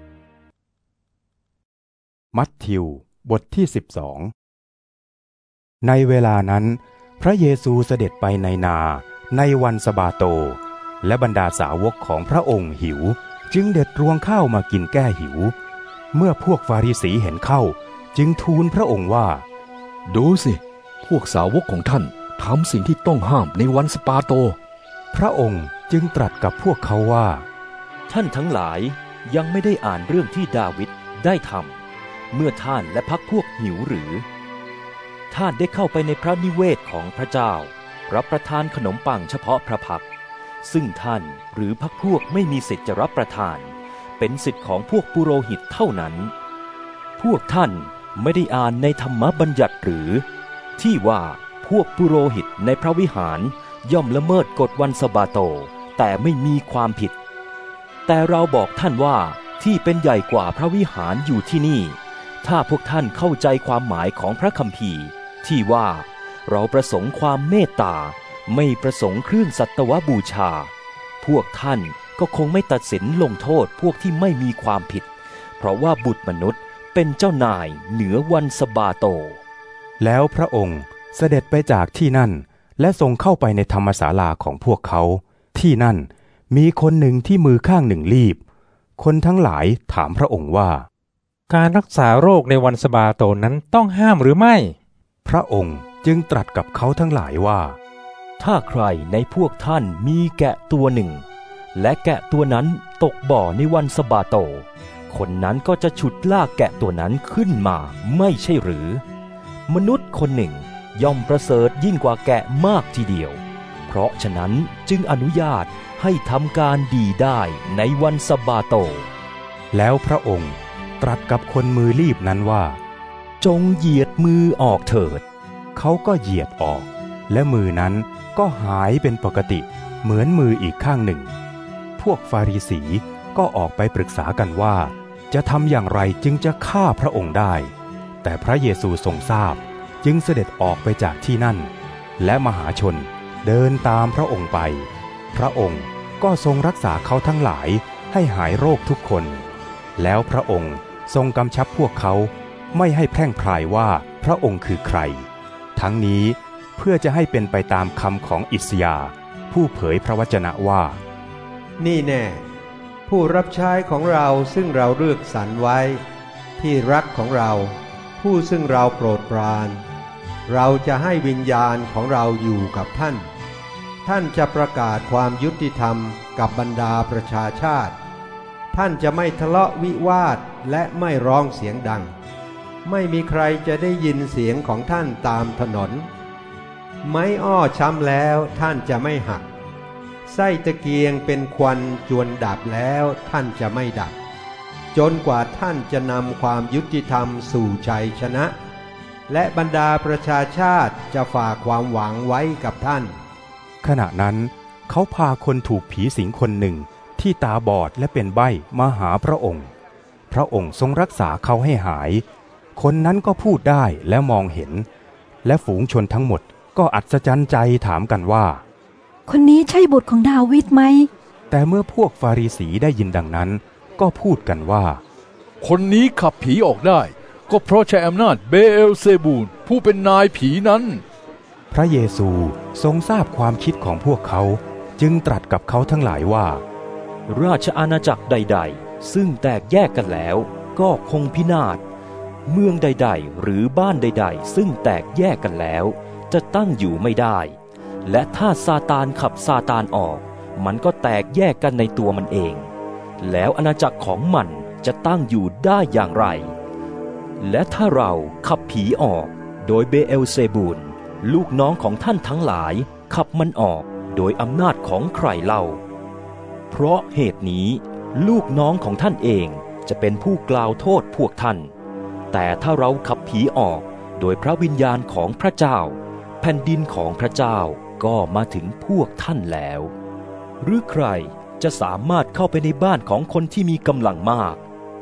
มัทธิวบทที่สิบสองในเวลานั้นพระเยซูเสด็จไปในนาในวันสะบาโตและบรรดาสาวกของพระองค์หิวจึงเด็ดรวงข้าวมากินแก้หิวเมื่อพวกฟาริสีเห็นเข้าจึงทูลพระองค์ว่าดูสิพวกสาวกของท่านทำสิ่งที่ต้องห้ามในวันสะบาโตพระองค์จึงตรัสกับพวกเขาว่าท่านทั้งหลายยังไม่ได้อ่านเรื่องที่ดาวิดได้ทำเมื่อท่านและพรรคพวกหิวหรือท่านได้เข้าไปในพระนิเวศของพระเจ้ารับประทานขนมปังเฉพาะพระพรรคซึ่งท่านหรือพรรคพวกไม่มีสิทธิ์จะรับประทานเป็นสิทธิ์ของพวกปุโรหิตเท่านั้นพวกท่านไม่ได้อ่านในธรรมบัญญัติหรือที่ว่าพวกปุโรหิตในพระวิหารย่อมละเมิดกฎวันสะบาโตแต่ไม่มีความผิดแต่เราบอกท่านว่าที่เป็นใหญ่กว่าพระวิหารอยู่ที่นี่ถ้าพวกท่านเข้าใจความหมายของพระคัมภีร์ที่ว่าเราประสงค์ความเมตตาไม่ประสงค์เครื่องสัตวบูชาพวกท่านก็คงไม่ตัดสินลงโทษพวกที่ไม่มีความผิดเพราะว่าบุตรมนุษย์เป็นเจ้านายเหนือวันสะบาโตแล้วพระองค์เสด็จไปจากที่นั่นและทรงเข้าไปในธรรมศาลาของพวกเขาที่นั่นมีคนหนึ่งที่มือข้างหนึ่งลีบคนทั้งหลายถามพระองค์ว่าการรักษาโรคในวันสะบาโตนั้นต้องห้ามหรือไม่พระองค์จึงตรัสกับเขาทั้งหลายว่าถ้าใครในพวกท่านมีแกะตัวหนึ่งและแกะตัวนั้นตกบ่อในวันสะบาโตคนนั้นก็จะฉุดลากแกะตัวนั้นขึ้นมาไม่ใช่หรือมนุษย์คนหนึ่งย่อมประเสริฐยิ่งกว่าแกะมากทีเดียวเพราะฉะนั้นจึงอนุญาตให้ทำการดีได้ในวันสะบาโตแล้วพระองค์ตรัสกับคนมือลีบนั้นว่าจงเหยียดมือออกเถิดเขาก็เหยียดออกและมือนั้นก็หายเป็นปกติเหมือนมืออีกข้างหนึ่งพวกฟาริสีก็ออกไปปรึกษากันว่าจะทำอย่างไรจึงจะฆ่าพระองค์ได้แต่พระเยซูทรงทราบจึงเสด็จออกไปจากที่นั่นและมหาชนเดินตามพระองค์ไปพระองค์ก็ทรงรักษาเขาทั้งหลายให้หายโรคทุกคนแล้วพระองค์ทรงกำชับพวกเขาไม่ให้แพร่งพรายว่าพระองค์คือใครทั้งนี้เพื่อจะให้เป็นไปตามคำของอิสยาห์ผู้เผยพระวจนะว่านี่แน่ผู้รับใช้ของเราซึ่งเราเลือกสรรไว้ที่รักของเราผู้ซึ่งเราโปรดปรานเราจะให้วิญญาณของเราอยู่กับท่านท่านจะประกาศความยุติธรรมกับบรรดาประชาชาติท่านจะไม่ทะเลาะวิวาทและไม่ร้องเสียงดังไม่มีใครจะได้ยินเสียงของท่านตามถนนไม้อ้อช้ำแล้วท่านจะไม่หักไส้ตะเกียงเป็นควันจวนดับแล้วท่านจะไม่ดับจนกว่าท่านจะนำความยุติธรรมสู่ชัยชนะและบรรดาประชาชาติจะฝากความหวังไว้กับท่านขณะนั้นเขาพาคนถูกผีสิงคนหนึ่งที่ตาบอดและเป็นใบ้มาหาพระองค์พระองค์ทรงรักษาเขาให้หายคนนั้นก็พูดได้และมองเห็นและฝูงชนทั้งหมดก็อัศจรรย์ใจถามกันว่าคนนี้ใช่บุตรของดาวิดไหมแต่เมื่อพวกฟาริสีได้ยินดังนั้นก็พูดกันว่าคนนี้ขับผีออกได้ก็เพราะใช้อำนาจเบเอลเซบูลผู้เป็นนายผีนั้นพระเยซูทรงทราบความคิดของพวกเขาจึงตรัสกับเขาทั้งหลายว่าราชอาณาจักรใดๆซึ่งแตกแยกกันแล้วก็คงพินาศเมืองใดๆหรือบ้านใดๆซึ่งแตกแยกกันแล้วจะตั้งอยู่ไม่ได้และถ้าซาตานขับซาตานออกมันก็แตกแยกกันในตัวมันเองแล้วอาณาจักรของมันจะตั้งอยู่ได้อย่างไรและถ้าเราขับผีออกโดยเบเอลเซบูลลูกน้องของท่านทั้งหลายขับมันออกโดยอำนาจของใครเล่าเพราะเหตุนี้ลูกน้องของท่านเองจะเป็นผู้กล่าวโทษพวกท่านแต่ถ้าเราขับผีออกโดยพระวิญญาณของพระเจ้าแผ่นดินของพระเจ้าก็มาถึงพวกท่านแล้วหรือใครจะสามารถเข้าไปในบ้านของคนที่มีกำลังมาก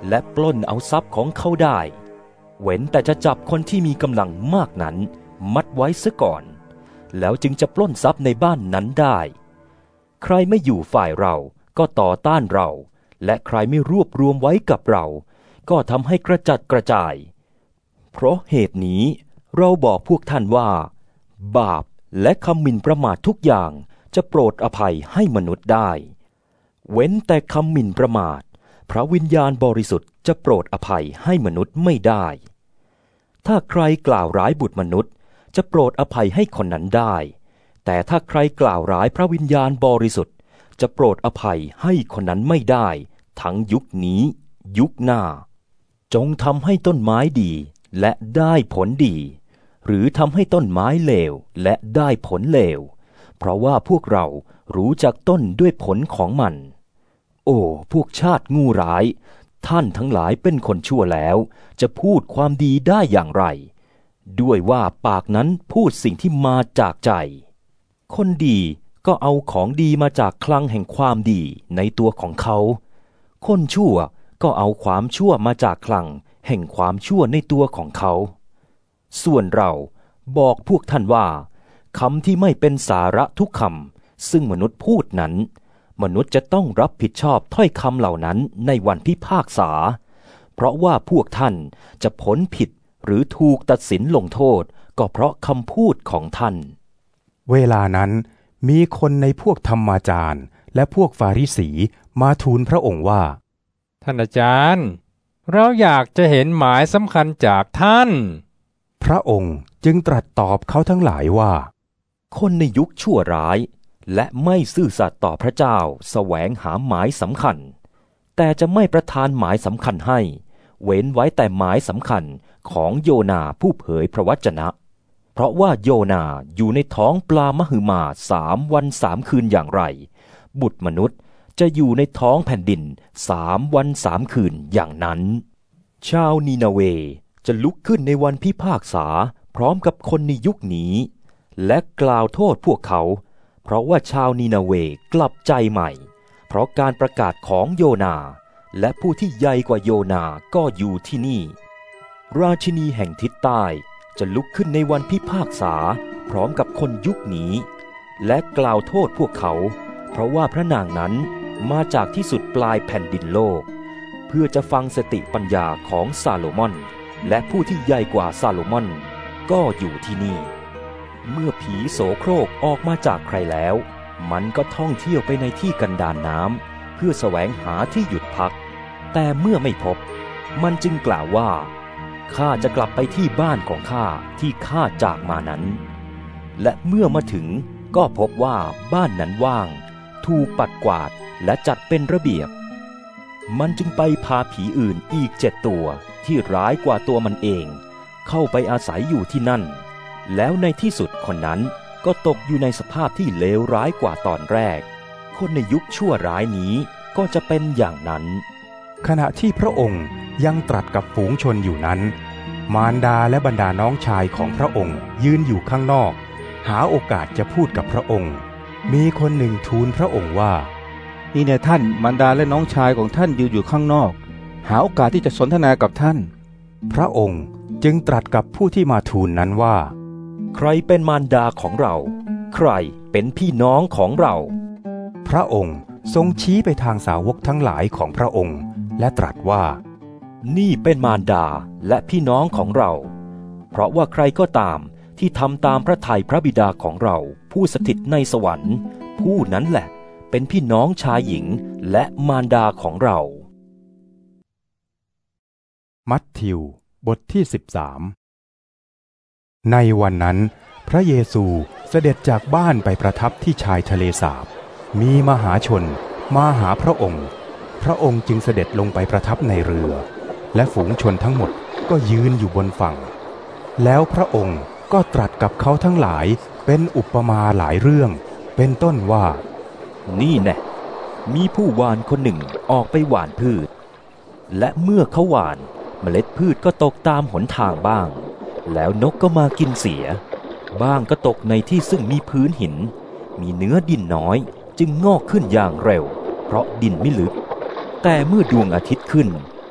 และปล้นเอาทรัพย์ของเขาได้เว้นแต่จะจับคนที่มีกำลังมากนั้นมัดไว้ซะก่อนแล้วจึงจะปล้นทรัพย์ในบ้านนั้นได้ใครไม่อยู่ฝ่ายเราก็ต่อต้านเราและใครไม่รวบรวมไว้กับเราก็ทำให้กระจัดกระจายเพราะเหตุนี้เราบอกพวกท่านว่าบาปและคำหมิ่นประมาททุกอย่างจะโปรดอภัยให้มนุษย์ได้เว้นแต่คำหมิ่นประมาทพระวิญญาณบริสุทธิ์จะโปรดอภัยให้มนุษย์ไม่ได้ถ้าใครกล่าวร้ายบุตรมนุษย์จะโปรดอภัยให้คนนั้นได้แต่ถ้าใครกล่าวร้ายพระวิญญาณบริสุทธิ์จะโปรดอภัยให้คนนั้นไม่ได้ทั้งยุคนี้ยุคหน้าจงทำให้ต้นไม้ดีและได้ผลดีหรือทำให้ต้นไม้เลวและได้ผลเลวเพราะว่าพวกเรารู้จักต้นด้วยผลของมันโอ้พวกชาติงูร้ายท่านทั้งหลายเป็นคนชั่วแล้วจะพูดความดีได้อย่างไรด้วยว่าปากนั้นพูดสิ่งที่มาจากใจคนดีก็เอาของดีมาจากคลังแห่งความดีในตัวของเขาคนชั่วก็เอาความชั่วมาจากคลังแห่งความชั่วในตัวของเขาส่วนเราบอกพวกท่านว่าคำที่ไม่เป็นสาระทุกคำซึ่งมนุษย์พูดนั้นมนุษย์จะต้องรับผิดชอบถ้อยคำเหล่านั้นในวันพิพากษาเพราะว่าพวกท่านจะพ้นผิดหรือถูกตัดสินลงโทษก็เพราะคำพูดของท่านเวลานั้นมีคนในพวกธรรมาจารย์และพวกฟาริสีมาทูลพระองค์ว่าท่านอาจารย์เราอยากจะเห็นหมายสำคัญจากท่านพระองค์จึงตรัสตอบเขาทั้งหลายว่าคนในยุคชั่วร้ายและไม่ซื่อสัตย์ต่อพระเจ้าแสวงหาหมายสำคัญแต่จะไม่ประทานหมายสำคัญให้เว้นไว้แต่หมายสำคัญของโยนาผู้เผยพระวจนะเพราะว่าโยนาอยู่ในท้องปลามหึมาสามวันสามคืนอย่างไรบุตรมนุษย์จะอยู่ในท้องแผ่นดินสามวันสามคืนอย่างนั้นชาวนีนาเวจะลุกขึ้นในวันพิพากษาพร้อมกับคนในยุคนี้และกล่าวโทษพวกเขาเพราะว่าชาวนีนาเวกลับใจใหม่เพราะการประกาศของโยนาและผู้ที่ใหญ่กว่าโยนาก็อยู่ที่นี่ราชินีแห่งทิศใต้จะลุกขึ้นในวันพิพากษาพร้อมกับคนยุคนี้และกล่าวโทษพวกเขาเพราะว่าพระนางนั้นมาจากที่สุดปลายแผ่นดินโลกเพื่อจะฟังสติปัญญาของซาโลมอนและผู้ที่ใหญ่กว่าซาโลมอนก็อยู่ที่นี่เมื่อผีโสโครกออกมาจากใครแล้วมันก็ท่องเที่ยวไปในที่กันดารน้ำเพื่อแสวงหาที่หยุดพักแต่เมื่อไม่พบมันจึงกล่าวว่าข้าจะกลับไปที่บ้านของข้าที่ข้าจากมานั้นและเมื่อมาถึงก็พบว่าบ้านนั้นว่างถูกปัดกวาดและจัดเป็นระเบียบมันจึงไปพาผีอื่นอีกเจ็ดตัวที่ร้ายกว่าตัวมันเองเข้าไปอาศัยอยู่ที่นั่นแล้วในที่สุดคนนั้นก็ตกอยู่ในสภาพที่เลวร้ายกว่าตอนแรกคนในยุคชั่วร้ายนี้ก็จะเป็นอย่างนั้นขณะที่พระองค์ยังตรัสกับฝูงชนอยู่นั้นมารดาและบรรดาน้องชายของพระองค์ยืนอยู่ข้างนอกหาโอกาสจะพูดกับพระองค์มีคนหนึ่งทูลพระองค์ว่านี่แน่ท่านมารดาและน้องชายของท่านยืนอยู่ข้างนอกหาโอกาสที่จะสนทนากับท่านพระองค์จึงตรัสกับผู้ที่มาทูลนั้นว่าใครเป็นมารดาของเราใครเป็นพี่น้องของเราพระองค์ทรงชี้ไปทางสาวกทั้งหลายของพระองค์และตรัสว่านี่เป็นมารดาและพี่น้องของเราเพราะว่าใครก็ตามที่ทำตามพระทัยพระบิดาของเราผู้สถิตในสวรรค์ผู้นั้นแหละเป็นพี่น้องชายหญิงและมารดาของเรามัทธิวบทที่สิบสามในวันนั้นพระเยซูเสด็จจากบ้านไปประทับที่ชายทะเลสาบมีมหาชนมาหาพระองค์พระองค์จึงเสด็จลงไปประทับในเรือและฝูงชนทั้งหมดก็ยืนอยู่บนฝั่งแล้วพระองค์ก็ตรัสกับเขาทั้งหลายเป็นอุปมาหลายเรื่องเป็นต้นว่านี่แน่มีผู้หว่านคนหนึ่งออกไปหว่านพืชและเมื่อเขาหว่านเมล็ดพืชก็ตกตามหนทางบ้างแล้วนกก็มากินเสียบ้างก็ตกในที่ซึ่งมีพื้นหินมีเนื้อดินน้อยจึงงอกขึ้นอย่างเร็วเพราะดินไม่ลึกแต่เมื่อดวงอาทิตย์ขึ้น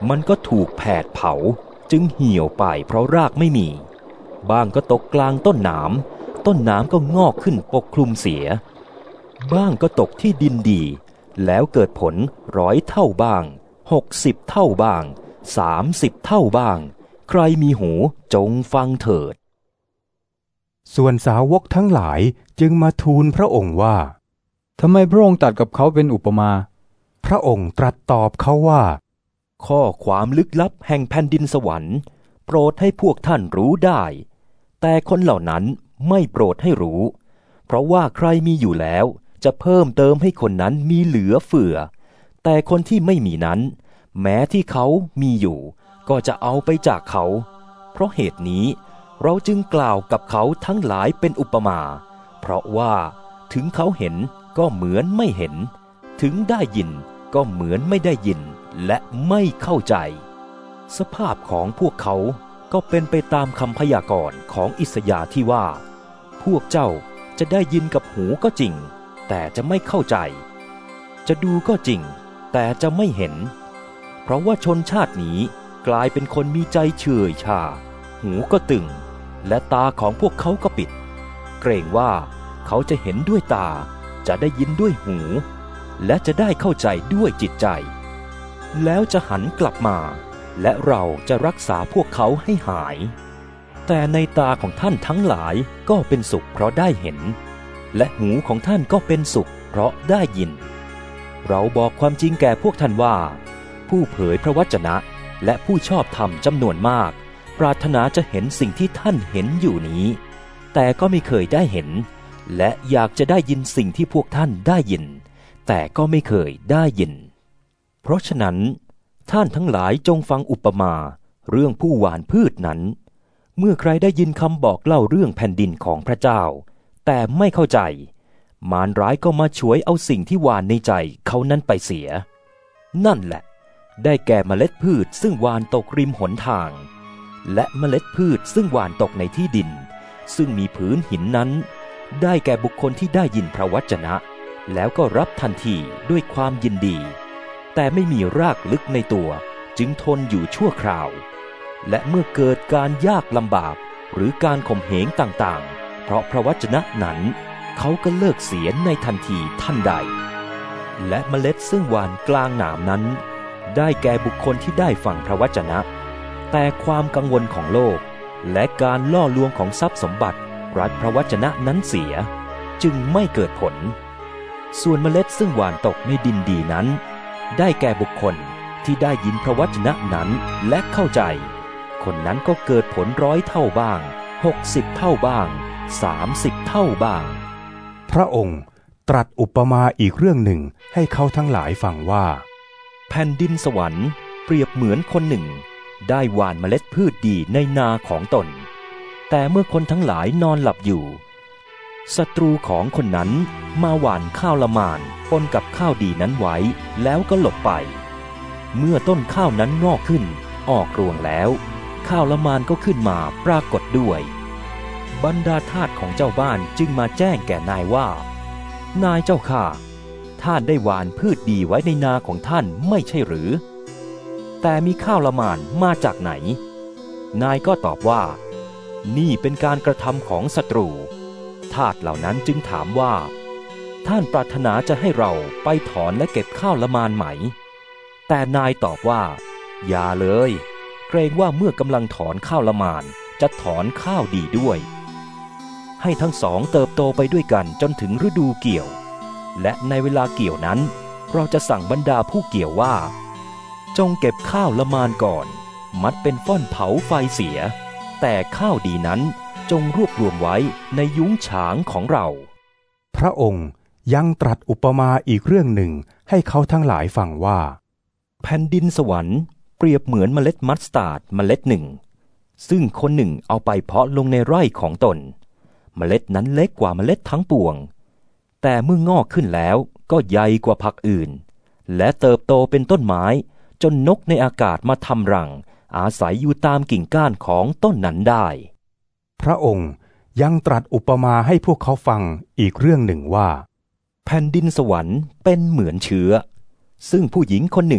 มันก็ถูกแผดเผาจึงเหี่ยวไปเพราะรากไม่มีบ้างก็ตกกลางต้นหนามต้นหนามก็งอกขึ้นปกคลุมเสียบ้างก็ตกที่ดินดีแล้วเกิดผลร้อยเท่าบ้างหกสิบเท่าบ้างสามสิบเท่าบ้างใครมีหูจงฟังเถิดส่วนสาวกทั้งหลายจึงมาทูลพระองค์ว่าทำไมพระองค์ตรัสกับเขาเป็นอุปมาพระองค์ตรัสตอบเขาว่าข้อความลึกลับแห่งแผ่นดินสวรรค์โปรดให้พวกท่านรู้ได้แต่คนเหล่านั้นไม่โปรดให้รู้เพราะว่าใครมีอยู่แล้วจะเพิ่มเติมให้คนนั้นมีเหลือเฟือแต่คนที่ไม่มีนั้นแม้ที่เขามีอยู่ก็จะเอาไปจากเขาเพราะเหตุนี้เราจึงกล่าวกับเขาทั้งหลายเป็นอุปมาเพราะว่าถึงเขาเห็นก็เหมือนไม่เห็นถึงได้ยินก็เหมือนไม่ได้ยินและไม่เข้าใจสภาพของพวกเขาก็เป็นไปตามคำพยากรณ์ของอิสยาห์ที่ว่าพวกเจ้าจะได้ยินกับหูก็จริงแต่จะไม่เข้าใจจะดูก็จริงแต่จะไม่เห็นเพราะว่าชนชาตินี้กลายเป็นคนมีใจเฉื่อยชาหูก็ตึงและตาของพวกเขาก็ปิดเกรงว่าเขาจะเห็นด้วยตาจะได้ยินด้วยหูและจะได้เข้าใจด้วยจิตใจแล้วจะหันกลับมาและเราจะรักษาพวกเขาให้หายแต่ในตาของท่านทั้งหลายก็เป็นสุขเพราะได้เห็นและหูของท่านก็เป็นสุขเพราะได้ยินเราบอกความจริงแก่พวกท่านว่าผู้เผยพระวจนะและผู้ชอบธรรมจำนวนมากปรารถนาจะเห็นสิ่งที่ท่านเห็นอยู่นี้แต่ก็ไม่เคยได้เห็นและอยากจะได้ยินสิ่งที่พวกท่านได้ยินแต่ก็ไม่เคยได้ยินเพราะฉะนั้นท่านทั้งหลายจงฟังอุปมาเรื่องผู้หว่านพืชนั้นเมื่อใครได้ยินคำบอกเล่าเรื่องแผ่นดินของพระเจ้าแต่ไม่เข้าใจมารร้ายก็มาฉวยเอาสิ่งที่หว่านในใจเขานั้นไปเสียนั่นแหละได้แก่เมล็ดพืชซึ่งหว่านตกริมหนทางและเมล็ดพืชซึ่งหว่านตกในที่ดินซึ่งมีผืนหินนั้นได้แก่บุคคลที่ได้ยินพระวจนะแล้วก็รับทันทีด้วยความยินดีแต่ไม่มีรากลึกในตัวจึงทนอยู่ชั่วคราวและเมื่อเกิดการยากลำบากหรือการข่มเหงต่างๆเพราะพระวจนะนั้นเขาก็เลิกเสียในทันทีทันใดและเมล็ดซึ่งหว่านกลางหนามนั้นได้แก่บุคคลที่ได้ฟังพระวจนะแต่ความกังวลของโลกและการล่อลวงของทรัพย์สมบัติรัดพระวจนะนั้นเสียจึงไม่เกิดผลส่วนเมล็ดซึ่งหว่านตกในดินดีนั้นได้แก่บุคคลที่ได้ยินพระวจนะนั้นและเข้าใจคนนั้นก็เกิดผลร้อยเท่าบ้างหกสิบเท่าบ้างสามสิบเท่าบ้างพระองค์ตรัสอุปมาอีกเรื่องหนึ่งให้เขาทั้งหลายฟังว่าแผ่นดินสวรรค์เปรียบเหมือนคนหนึ่งได้หว่านเมล็ดพืชดีในนาของตนแต่เมื่อคนทั้งหลายนอนหลับอยู่ศัตรูของคนนั้นมาหว่านข้าวละมานปนกับข้าวดีนั้นไว้แล้วก็หลบไปเมื่อต้นข้าวนั้นงอกขึ้นออกรวงแล้วข้าวละมานก็ขึ้นมาปรากฏด้วยบรรดาทาสของเจ้าบ้านจึงมาแจ้งแก่นายว่านายเจ้าข้าท่านได้หว่านพืชดีไว้ในนาของท่านไม่ใช่หรือแต่มีข้าวละมานมาจากไหนนายก็ตอบว่านี่เป็นการกระทำของศัตรูทาสเหล่านั้นจึงถามว่าท่านปรารถนาจะให้เราไปถอนและเก็บข้าวละมานไหมแต่นายตอบว่าอย่าเลยเกรงว่าเมื่อกำลังถอนข้าวละมานจะถอนข้าวดีด้วยให้ทั้งสองเติบโตไปด้วยกันจนถึงฤดูเกี่ยวและในเวลาเกี่ยวนั้นเราจะสั่งบรรดาผู้เกี่ยวว่าจงเก็บข้าวละมานก่อนมัดเป็นฟ่อนเผาไฟเสียแต่ข้าวดีนั้นจงรวบรวมไว้ในยุ้งฉางของเราพระองค์ยังตรัสอุปมาอีกเรื่องหนึ่งให้เขาทั้งหลายฟังว่าแผ่นดินสวรรค์เปรียบเหมือนเมล็ดมัสตาร์ดเมล็ดหนึ่งซึ่งคนหนึ่งเอาไปเพาะลงในไร่ของตนเมล็ดนั้นเล็กกว่าเมล็ดทั้งปวงแต่เมื่องอกขึ้นแล้วก็ใหญ่กว่าผักอื่นและเติบโตเป็นต้นไม้จนนกในอากาศมาทำรังอาศัยอยู่ตามกิ่งก้านของต้นนั้นได้พระองค์ยังตรัสอุปมาให้พวกเขาฟังอีกเรื่องหนึ่งว่าแผ่นดินสวรรค์เป็นเหมือนเชื้อซึ่งผู้หญิงคนหนึ่ง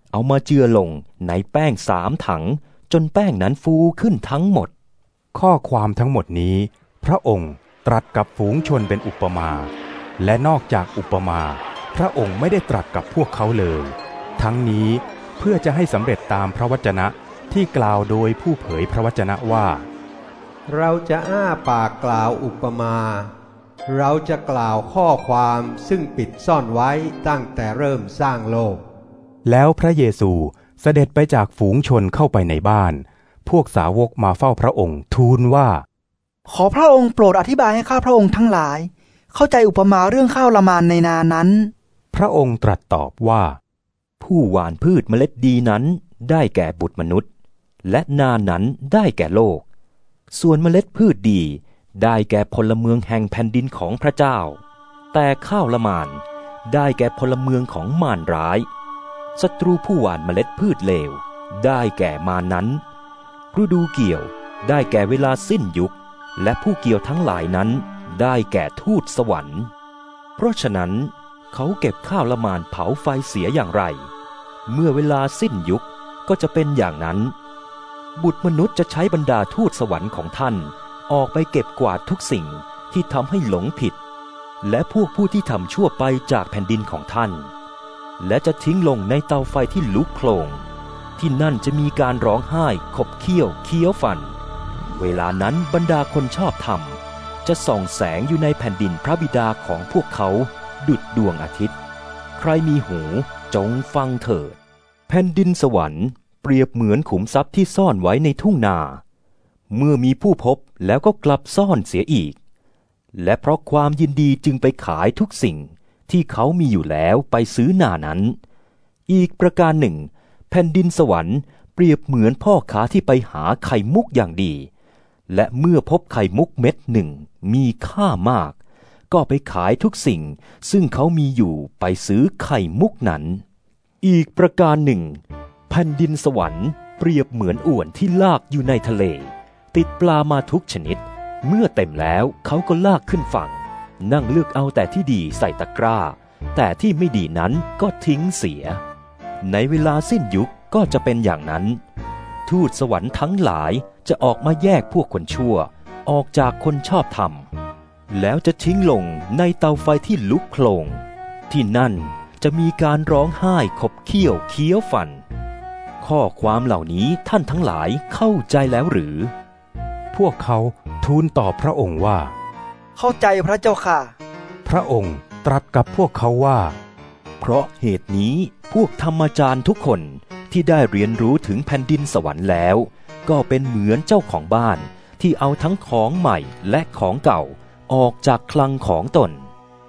เอามาเจือลงในแป้งสามถังจนแป้งนั้นฟูขึ้นทั้งหมดข้อความทั้งหมดนี้พระองค์ตรัสกับฝูงชนเป็นอุปมาและนอกจากอุปมาพระองค์ไม่ได้ตรัสกับพวกเขาเลยทั้งนี้เพื่อจะให้สำเร็จตามพระวจนะที่กล่าวโดยผู้เผยพระวจนะว่าเราจะอ้าปากกล่าวอุปมาเราจะกล่าวข้อความซึ่งปิดซ่อนไว้ตั้งแต่เริ่มสร้างโลกแล้วพระเยซูเสด็จไปจากฝูงชนเข้าไปในบ้านพวกสาวกมาเฝ้าพระองค์ทูลว่าขอพระองค์โปรดอธิบายให้ข้าพระองค์ทั้งหลายเข้าใจอุปมาเรื่องข้าวละมานในนานั้นพระองค์ตรัสตอบว่าผู้หว่านพืชเมล็ดดีนั้นได้แก่บุตรมนุษย์และนานั้นได้แก่โลกส่วนเมล็ดพืชดีได้แก่พลเมืองแห่งแผ่นดินของพระเจ้าแต่ข้าวละมานได้แก่พลเมืองของมารร้ายศัตรูผู้หว่านเมล็ดพืชเลวได้แก่มารนั้นฤดูเกี่ยวได้แก่เวลาสิ้นยุคและผู้เกี่ยวทั้งหลายนั้นได้แก่ทูตสวรรค์เพราะฉะนั้นเขาเก็บข้าวละมานเผาไฟเสียอย่างไรเมื่อเวลาสิ้นยุคก็จะเป็นอย่างนั้นบุตรมนุษย์จะใช้บรรดาทูตสวรรค์ของท่านออกไปเก็บกวาดทุกสิ่งที่ทำให้หลงผิดและพวกผู้ที่ทำชั่วไปจากแผ่นดินของท่านและจะทิ้งลงในเตาไฟที่ลุกโคลงที่นั่นจะมีการร้องไห้ขบเคี้ยวเคี้ยวฟันเวลานั้นบรรดาคนชอบธรรมจะส่องแสงอยู่ในแผ่นดินพระบิดาของพวกเขาดุจดวงอาทิตย์ใครมีหูจงฟังเถิดแผ่นดินสวรรค์เปรียบเหมือนขุมทรัพย์ที่ซ่อนไว้ในทุ่งนาเมื่อมีผู้พบแล้วก็กลับซ่อนเสียอีกและเพราะความยินดีจึงไปขายทุกสิ่งที่เขามีอยู่แล้วไปซื้อนานั้นอีกประการหนึ่งแผ่นดินสวรรค์เปรียบเหมือนพ่อค้าที่ไปหาไข่มุกอย่างดีและเมื่อพบไข่มุกเม็ดหนึ่งมีค่ามากก็ไปขายทุกสิ่งซึ่งเขามีอยู่ไปซื้อไข่มุกนั้นอีกประการหนึ่งแผ่นดินสวรรค์เปรียบเหมือนอวนที่ลากอยู่ในทะเลติดปลามาทุกชนิดเมื่อเต็มแล้วเขาก็ลากขึ้นฝั่งนั่งเลือกเอาแต่ที่ดีใส่ตะกร้าแต่ที่ไม่ดีนั้นก็ทิ้งเสียในเวลาสิ้นยุคก็จะเป็นอย่างนั้นทูตสวรรค์ทั้งหลายจะออกมาแยกพวกคนชั่วออกจากคนชอบธรรมแล้วจะทิ้งลงในเตาไฟที่ลุกโคลงที่นั่นจะมีการร้องไห้ขบเคี้ยวเคี้ยวฟันข้อความเหล่านี้ท่านทั้งหลายเข้าใจแล้วหรือพวกเขาทูลตอบพระองค์ว่าเข้าใจพระเจ้าค่ะพระองค์ตรัสกับพวกเขาว่าเพราะเหตุนี้พวกธรรมจารย์ทุกคนที่ได้เรียนรู้ถึงแผ่นดินสวรรค์แล้วก็เป็นเหมือนเจ้าของบ้านที่เอาทั้งของใหม่และของเก่าออกจากคลังของตน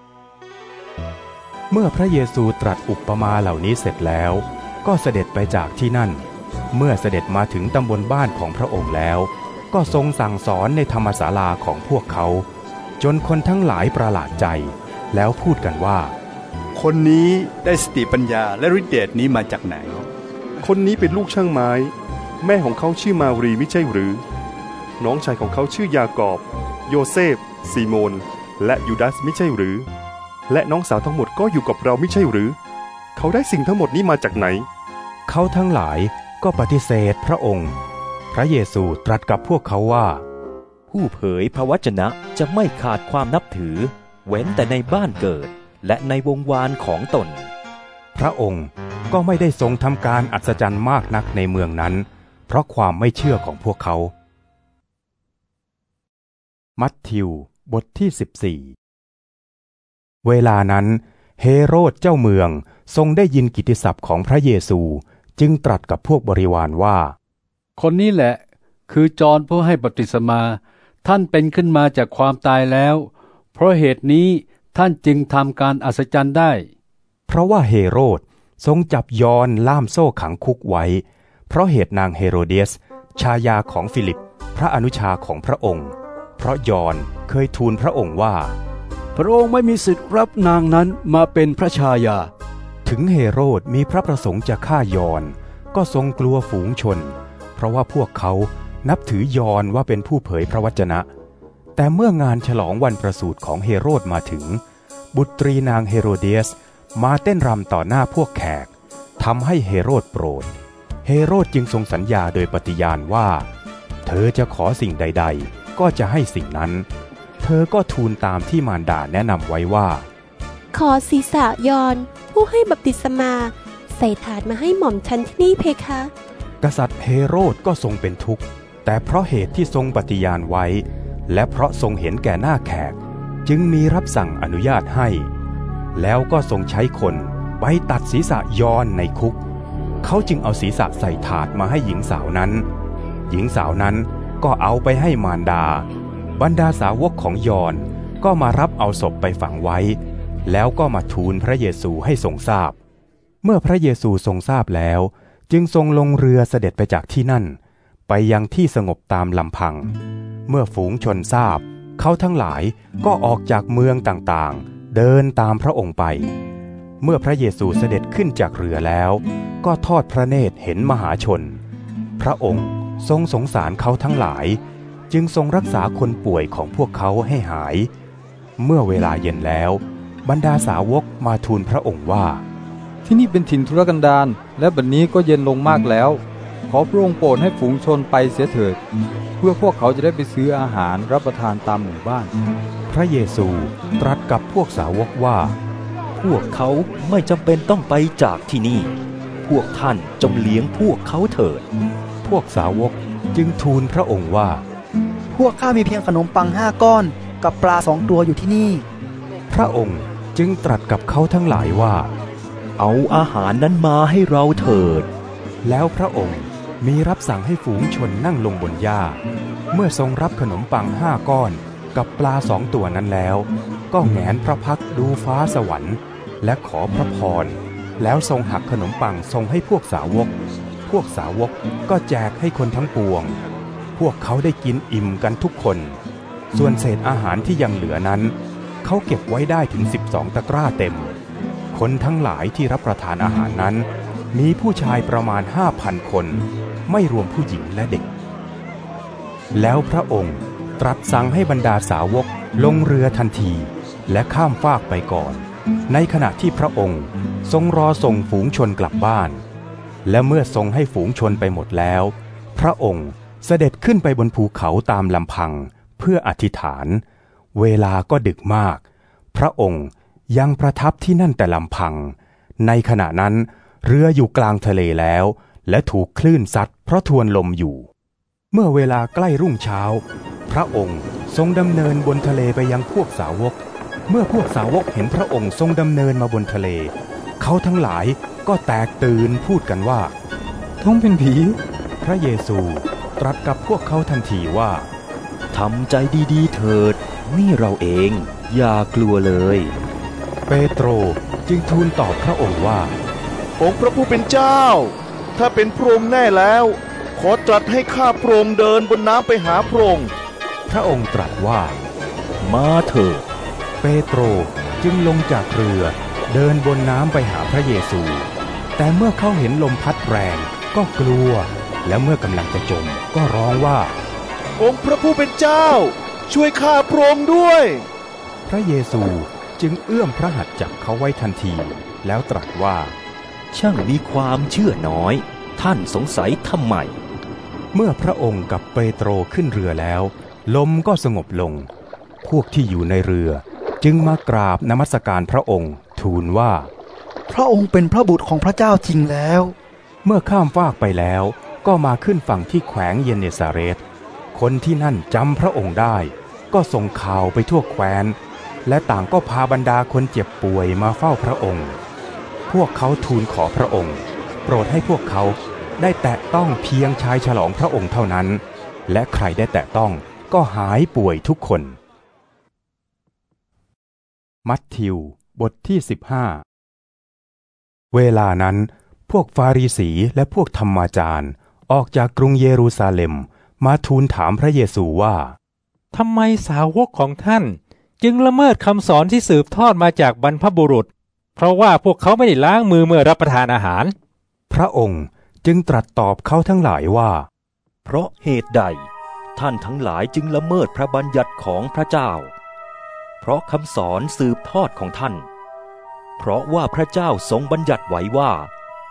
เมื่อพระเยซูตรัสอุปมาเหล่านี้เสร็จแล้วก็เสด็จไปจากที่นั่นเมื่อเสด็จมาถึงตำบลบ้านของพระองค์แล้วก็ทรงสั่งสอนในธรรมศาลาของพวกเขาจนคนทั้งหลายประหลาดใจแล้วพูดกันว่าคนนี้ได้สติปัญญาและฤทธิ์เดชนี้มาจากไหนคนนี้เป็นลูกช่างไม้แม่ของเขาชื่อมารีไม่ใช่หรือน้องชายของเขาชื่อยากอบโยเซฟซีโมนและยูดาสไม่ใช่หรือและน้องสาวทั้งหมดก็อยู่กับเราไม่ใช่หรือเขาได้สิ่งทั้งหมดนี้มาจากไหนเขาทั้งหลายก็ปฏิเสธพระองค์พระเยซูตรัสกับพวกเขาว่าผู้เผยพระวจนะจะไม่ขาดความนับถือเว้นแต่ในบ้านเกิดและในวงวานของตนพระองค์ก็ไม่ได้ทรงทำการอัศจรรย์มากนักในเมืองนั้นเพราะความไม่เชื่อของพวกเขามัทธิวบทที่สิบสี่เวลานั้นเฮโรดเจ้าเมืองทรงได้ยินกิตติศัพท์ของพระเยซูจึงตรัสกับพวกบริวารว่าคนนี้แหละคือจอห์นผู้ให้บัพติศมาท่านเป็นขึ้นมาจากความตายแล้วเพราะเหตุนี้ท่านจึงทำการอัศจรรย์ได้เพราะว่าเฮโรดทรงจับยอห์นล่ามโซ่ขังคุกไว้เพราะเหตุนางเฮโรเดียสชายาของฟิลิปพระอนุชาของพระองค์เพราะยอห์นเคยทูลพระองค์ว่าพระองค์ไม่มีสิทธิ์รับนางนั้นมาเป็นพระชายาถึงเฮโรดมีพระประสงค์จะฆ่ายอห์นก็ทรงกลัวฝูงชนเพราะว่าพวกเขานับถือยอห์นว่าเป็นผู้เผยพระวจนะแต่เมื่องานฉลองวันประสูติของเฮโรดมาถึงบุตรีนางเฮโรเดียสมาเต้นรำต่อหน้าพวกแขกทำให้เฮโรดโกรธเฮโรดจึงทรงสัญญาโดยปฏิญาณว่าเธอจะขอสิ่งใดๆก็จะให้สิ่งนั้นเธอก็ทูลตามที่มารดาแนะนำไว้ว่าขอศีรษะยอนผู้ให้บัพติศมาใส่ถาดมาให้หม่อมฉันที่นี่เพคะกษัตริย์เฮโรดก็ทรงเป็นทุกข์แต่เพราะเหตุที่ทรงปฏิญาณไว้และเพราะทรงเห็นแก่หน้าแขกจึงมีรับสั่งอนุญาตให้แล้วก็ทรงใช้คนไปตัดศีรษะยอนในคุกเขาจึงเอาศีรษะใส่ถาดมาให้หญิงสาวนั้นหญิงสาวนั้นก็เอาไปให้มารดาบรรดาสาวกของยอนก็มารับเอาศพไปฝังไว้แล้วก็มาทูลพระเยซูให้ทรงทราบเมื่อพระเยซูทรงทราบแล้วจึงทรงลงเรือเสด็จไปจากที่นั่นไปยังที่สงบตามลำพังเมื่อฝูงชนทราบเขาทั้งหลายก็ออกจากเมืองต่างๆเดินตามพระองค์ไปเมื่อพระเยซูเสด็จขึ้นจากเรือแล้วก็ทอดพระเนตรเห็นมหาชนพระองค์ทรงสงสารเขาทั้งหลายจึงทรงรักษาคนป่วยของพวกเขาให้หายเมื่อเวลาเย็นแล้วบรรดาสาวกมาทูลพระองค์ว่าที่นี่เป็นถิ่นทุรกันดารและบัดนี้ก็เย็นลงมากแล้วขอพระองค์โปรดให้ฝูงชนไปเสียเถิดเพื่อพวกเขาจะได้ไปซื้ออาหารรับประทานตามหมู่บ้านพระเยซูตรัสกับพวกสาวกว่าพวกเขาไม่จำเป็นต้องไปจากที่นี่พวกท่านจงเลี้ยงพวกเขาเถิดพวกสาวกจึงทูลพระองค์ว่าพวกข้ามีเพียงขนมปังห้าก้อนกับปลาสองตัวอยู่ที่นี่พระองค์จึงตรัสกับเขาทั้งหลายว่าเอาอาหารนั้นมาให้เราเถิดแล้วพระองค์มีรับสั่งให้ฝูงชนนั่งลงบนหญ้าเมื่อทรงรับขนมปังห้าก้อนกับปลาสองตัวนั้นแล้วก็แหงนพระพักตร์ดูฟ้าสวรรค์และขอพระพรแล้วทรงหักขนมปังทรงให้พวกสาวกพวกสาวกก็แจกให้คนทั้งปวงพวกเขาได้กินอิ่มกันทุกคนส่วนเศษอาหารที่ยังเหลือนั้นเขาเก็บไว้ได้ถึงสิบสองตะกร้าเต็มคนทั้งหลายที่รับประทานอาหารนั้นมีผู้ชายประมาณห้าพันคนไม่รวมผู้หญิงและเด็กแล้วพระองค์ตรัสสั่งให้บรรดาสาวกลงเรือทันทีและข้ามฟากไปก่อนในขณะที่พระองค์ทรงรอส่งฝูงชนกลับบ้านและเมื่อทรงให้ฝูงชนไปหมดแล้วพระองค์เสด็จขึ้นไปบนภูเขาตามลำพังเพื่ออธิษฐานเวลาก็ดึกมากพระองค์ยังประทับที่นั่นแต่ลำพังในขณะนั้นเรืออยู่กลางทะเลแล้วและถูกคลื่นซัดเพราะทวนลมอยู่เมื่อเวลาใกล้รุ่งเช้าพระองค์ทรงดำเนินบนทะเลไปยังพวกสาวกเมื่อพวกสาวกเห็นพระองค์ทรงดำเนินมาบนทะเลเขาทั้งหลายก็แตกตื่นพูดกันว่าต้องเป็นผีพระเยซูตรัสกับพวกเขาทันทีว่าทำใจดีๆเถิดนี่เราเองอย่ากลัวเลยเปโตรจึงทูลตอบพระองค์ว่าองค์พระผู้เป็นเจ้าถ้าเป็นพระองค์แน่แล้วขอตรัสให้ข้าพระองค์เดินบนน้ำไปหาพระองค์พระองค์ตรัสว่ามาเถิดเปโตรจึงลงจากเรือเดินบนน้ำไปหาพระเยซูแต่เมื่อเขาเห็นลมพัดแรงก็กลัวและเมื่อกำลังจะจมก็ร้องว่าองค์พระผู้เป็นเจ้าช่วยข้าพระองค์ด้วยพระเยซูจึงเอื้อมพระหัตถ์จับเขาไว้ทันทีแล้วตรัสว่าช่างมีความเชื่อน้อยท่านสงสัยทำไมเมื่อพระองค์กับเปโตรขึ้นเรือแล้วลมก็สงบลงพวกที่อยู่ในเรือจึงมากราบนมัสการพระองค์ทูลว่าพระองค์เป็นพระบุตรของพระเจ้าจริงแล้วเมื่อข้ามฟากไปแล้วก็มาขึ้นฝั่งที่แขวงเยเนซาเรตคนที่นั่นจำพระองค์ได้ก็ส่งข่าวไปทั่วแคว้นและต่างก็พาบรรดาคนเจ็บป่วยมาเฝ้าพระองค์พวกเขาทูลขอพระองค์โปรดให้พวกเขาได้แตะต้องเพียงชายฉลองพระองค์เท่านั้นและใครได้แตะต้องก็หายป่วยทุกคนมัทธิวบทที่สิบห้าเวลานั้นพวกฟาริสีและพวกธรรมาจารย์ออกจากกรุงเยรูซาเล็มมาทูลถามพระเยซูว่าทำไมสาวกของท่านจึงละเมิดคำสอนที่สืบทอดมาจากบรรพบุรุษเพราะว่าพวกเขาไม่ได้ล้างมือเมื่อรับประทานอาหารพระองค์จึงตรัสตอบเขาทั้งหลายว่าเพราะเหตุใดท่านทั้งหลายจึงละเมิดพระบัญญัติของพระเจ้าเพราะคำสอนสืบทอดของท่านเพราะว่าพระเจ้าทรงบัญญัติไว้ว่า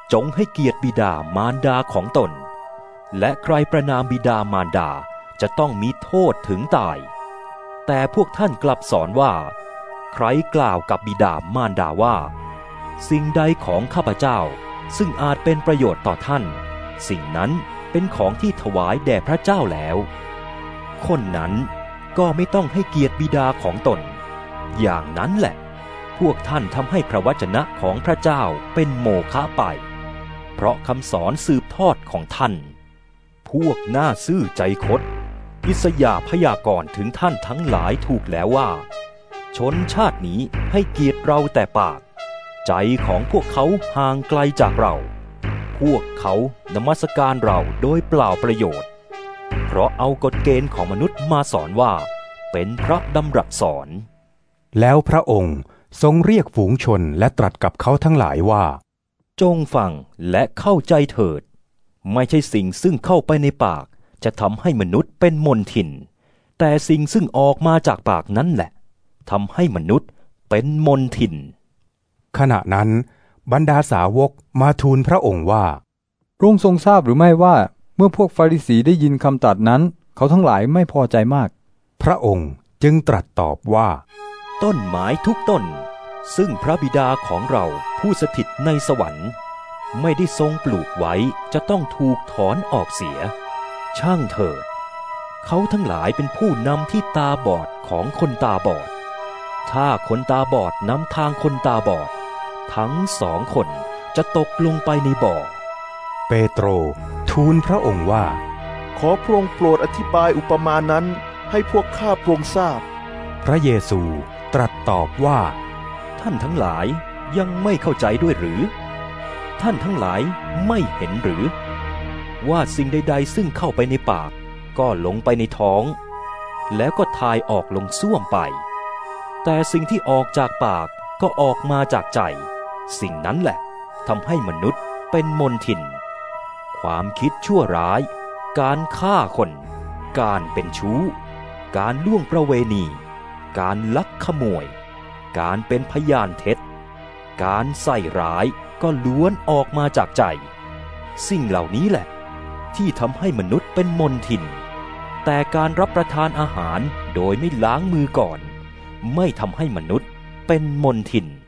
จงให้เกียรติบิดามารดาของตนและใครประณามบิดามารดาจะต้องมีโทษถึงตายแต่พวกท่านกลับสอนว่าใครกล่าวกับบิดามารดาว่าสิ่งใดของข้าพเจ้าซึ่งอาจเป็นประโยชน์ต่อท่านสิ่งนั้นเป็นของที่ถวายแด่พระเจ้าแล้วคนนั้นก็ไม่ต้องให้เกียรติบิดาของตนอย่างนั้นแหละพวกท่านทำให้พระวจนะของพระเจ้าเป็นโมฆะไปเพราะคำสอนสืบทอดของท่านพวกหน้าซื่อใจคดอิสยาห์พยากรณ์ถึงท่านทั้งหลายถูกแล้วว่าชนชาตินี้ให้เกียรติเราแต่ปากใจของพวกเขาห่างไกลจากเราพวกเขานมัสการเราโดยเปล่าประโยชน์เพราะเอากฎเกณฑ์ของมนุษย์มาสอนว่าเป็นพระดำรัสสอนแล้วพระองค์ทรงเรียกฝูงชนและตรัสกับเขาทั้งหลายว่าจงฟังและเข้าใจเถิดไม่ใช่สิ่งซึ่งเข้าไปในปากจะทำให้มนุษย์เป็นมลทินแต่สิ่งซึ่งออกมาจากปากนั้นแหละทำให้มนุษย์เป็นมลทินขณะนั้นบรรดาสาวกมาทูลพระองค์ว่าพระองค์ทรงทราบหรือไม่ว่าเมื่อพวกฟาริสีได้ยินคำตรัสนั้นเขาทั้งหลายไม่พอใจมากพระองค์จึงตรัสตอบว่าต้นไม้ทุกต้นซึ่งพระบิดาของเราผู้สถิตในสวรรค์ไม่ได้ทรงปลูกไว้จะต้องถูกถอนออกเสียช่างเถิดเขาทั้งหลายเป็นผู้นำที่ตาบอดของคนตาบอดถ้าคนตาบอดนำทางคนตาบอดทั้งสองคนจะตกลงไปในบ่อเปโตรทูลพระองค์ว่าขอพระองค์โปรดอธิบายอุปมานั้นให้พวกข้าพระองค์ทราบพระเยซูตรัสตอบว่าท่านทั้งหลายยังไม่เข้าใจด้วยหรือท่านทั้งหลายไม่เห็นหรือว่าสิ่งใดๆซึ่งเข้าไปในปากก็ลงไปในท้องแล้วก็ทายออกลงส้วมไปแต่สิ่งที่ออกจากปากก็ออกมาจากใจสิ่งนั้นแหละทำให้มนุษย์เป็นมลทินความคิดชั่วร้ายการฆ่าคนการเป็นชู้การล่วงประเวณีการลักขโมยการเป็นพยานเท็จการใส่ร้ายก็ล้วนออกมาจากใจสิ่งเหล่านี้แหละที่ทำให้มนุษย์เป็นมลทินแต่การรับประทานอาหารโดยไม่ล้างมือก่อนไม่ทำให้มนุษย์เป็นมลทิน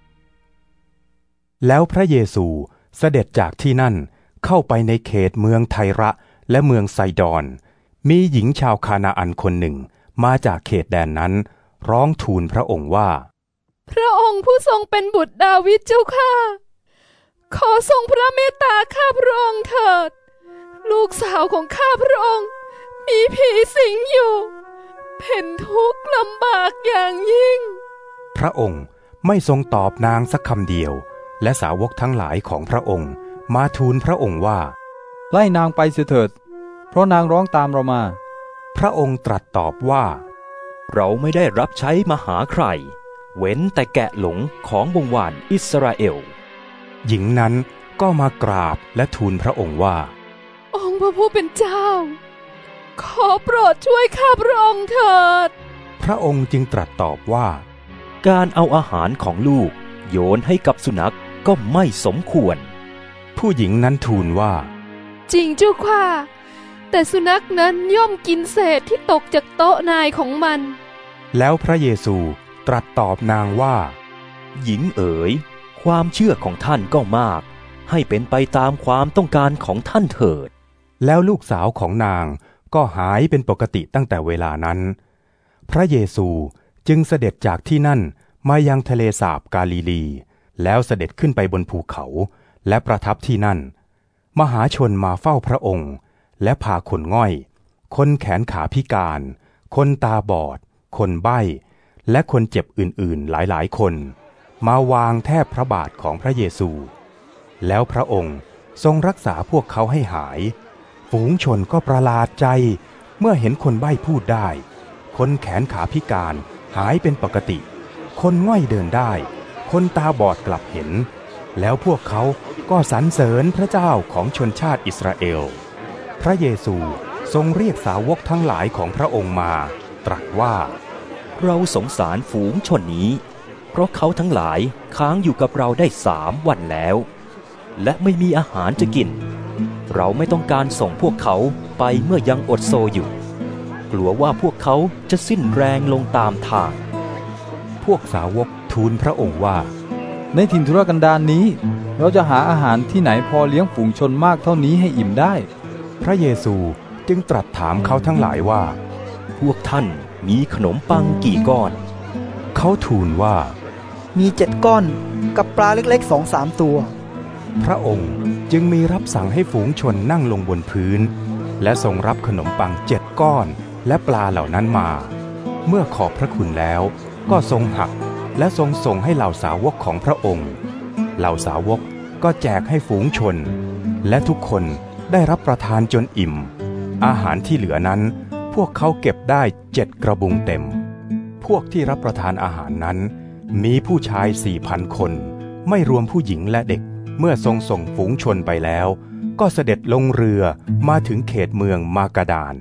แล้วพระเยซูเสด็จจากที่นั่นเข้าไปในเขตเมืองไทระและเมืองไซดอนมีหญิงชาวคานาอันคนหนึ่งมาจากเขตแดนนั้นร้องทูลพระองค์ว่าพระองค์ผู้ทรงเป็นบุตรดาวิดเจ้าข้าขอทรงพระเมตตาข้าพระองค์เถิดลูกสาวของข้าพระองค์มีผีสิงอยู่เพ็นทุกข์ลำบากอย่างยิ่งพระองค์ไม่ทรงตอบนางสักคำเดียวและสาวกทั้งหลายของพระองค์มาทูลพระองค์ว่าไล่นางไปเสียเถิดเพราะนางร้องตามเรามาพระองค์ตรัสตอบว่าเราไม่ได้รับใช้มาหาใครเว้นแต่แกะหลงของวงวานอิสราเอลหญิงนั้นก็มากราบและทูลพระองค์ว่าองค์พระผู้เป็นเจ้าขอโปรดช่วยข้าพระองค์เถิดพระองค์จึงตรัสตอบว่าการเอาอาหารของลูกโยนให้กับสุนัขก็ไม่สมควรผู้หญิงนั้นทูลว่าจริงเจ้าค่ะแต่สุนัขนั้นย่อมกินเศษที่ตกจากโต๊ะนายของมันแล้วพระเยซูตรัสตอบนางว่าหญิงเอ๋ยความเชื่อของท่านก็มากให้เป็นไปตามความต้องการของท่านเถิดแล้วลูกสาวของนางก็หายเป็นปกติตั้งแต่เวลานั้นพระเยซูจึงเสด็จจากที่นั่นมายังทะเลสาบกาลิลีแล้วเสด็จขึ้นไปบนภูเขาและประทับที่นั่นมหาชนมาเฝ้าพระองค์และพาคนง่อยคนแขนขาพิการคนตาบอดคนใบ้และคนเจ็บอื่นๆหลายๆคนมาวางแทบพระบาทของพระเยซูแล้วพระองค์ทรงรักษาพวกเขาให้หายฝูงชนก็ประหลาดใจเมื่อเห็นคนใบ้พูดได้คนแขนขาพิการหายเป็นปกติคนง่อยเดินได้คนตาบอดกลับเห็นแล้วพวกเขาก็สรรเสริญพระเจ้าของชนชาติอิสราเอลพระเยซูทรงเรียกสาวกทั้งหลายของพระองค์มาตรัสว่าเราสงสารฝูงชนนี้เพราะเขาทั้งหลายค้างอยู่กับเราได้สามวันแล้วและไม่มีอาหารจะกินเราไม่ต้องการส่งพวกเขาไปเมื่อยังอดโซอยู่กลัวว่าพวกเขาจะสิ้นแรงลงตามทางพวกสาวกทูลพระองค์ว่าในถิ่นทุรกันดารนี้เราจะหาอาหารที่ไหนพอเลี้ยงฝูงชนมากเท่านี้ให้อิ่มได้พระเยซูจึงตรัสถามเขาทั้งหลายว่าพวกท่านมีขนมปังกี่ก้อนเขาทูลว่ามีเจ็ดก้อนกับปลาเล็กๆสองสามตัวพระองค์จึงมีรับสั่งให้ฝูงชนนั่งลงบนพื้นและทรงรับขนมปังเจ็ดก้อนและปลาเหล่านั้นมาเมื่อขอบพระคุณแล้วก็ทรงหักและทรงส่งให้เหล่าสาวกของพระองค์เหล่าสาวกก็แจกให้ฝูงชนและทุกคนได้รับประทานจนอิ่มอาหารที่เหลือนั้นพวกเขาเก็บได้เจ็ดกระบุงเต็มพวกที่รับประทานอาหารนั้นมีผู้ชายสี่พันคนไม่รวมผู้หญิงและเด็กเมื่อทรงส่งฝูงชนไปแล้วก็เสด็จลงเรือมาถึงเขตเมืองมากาดาน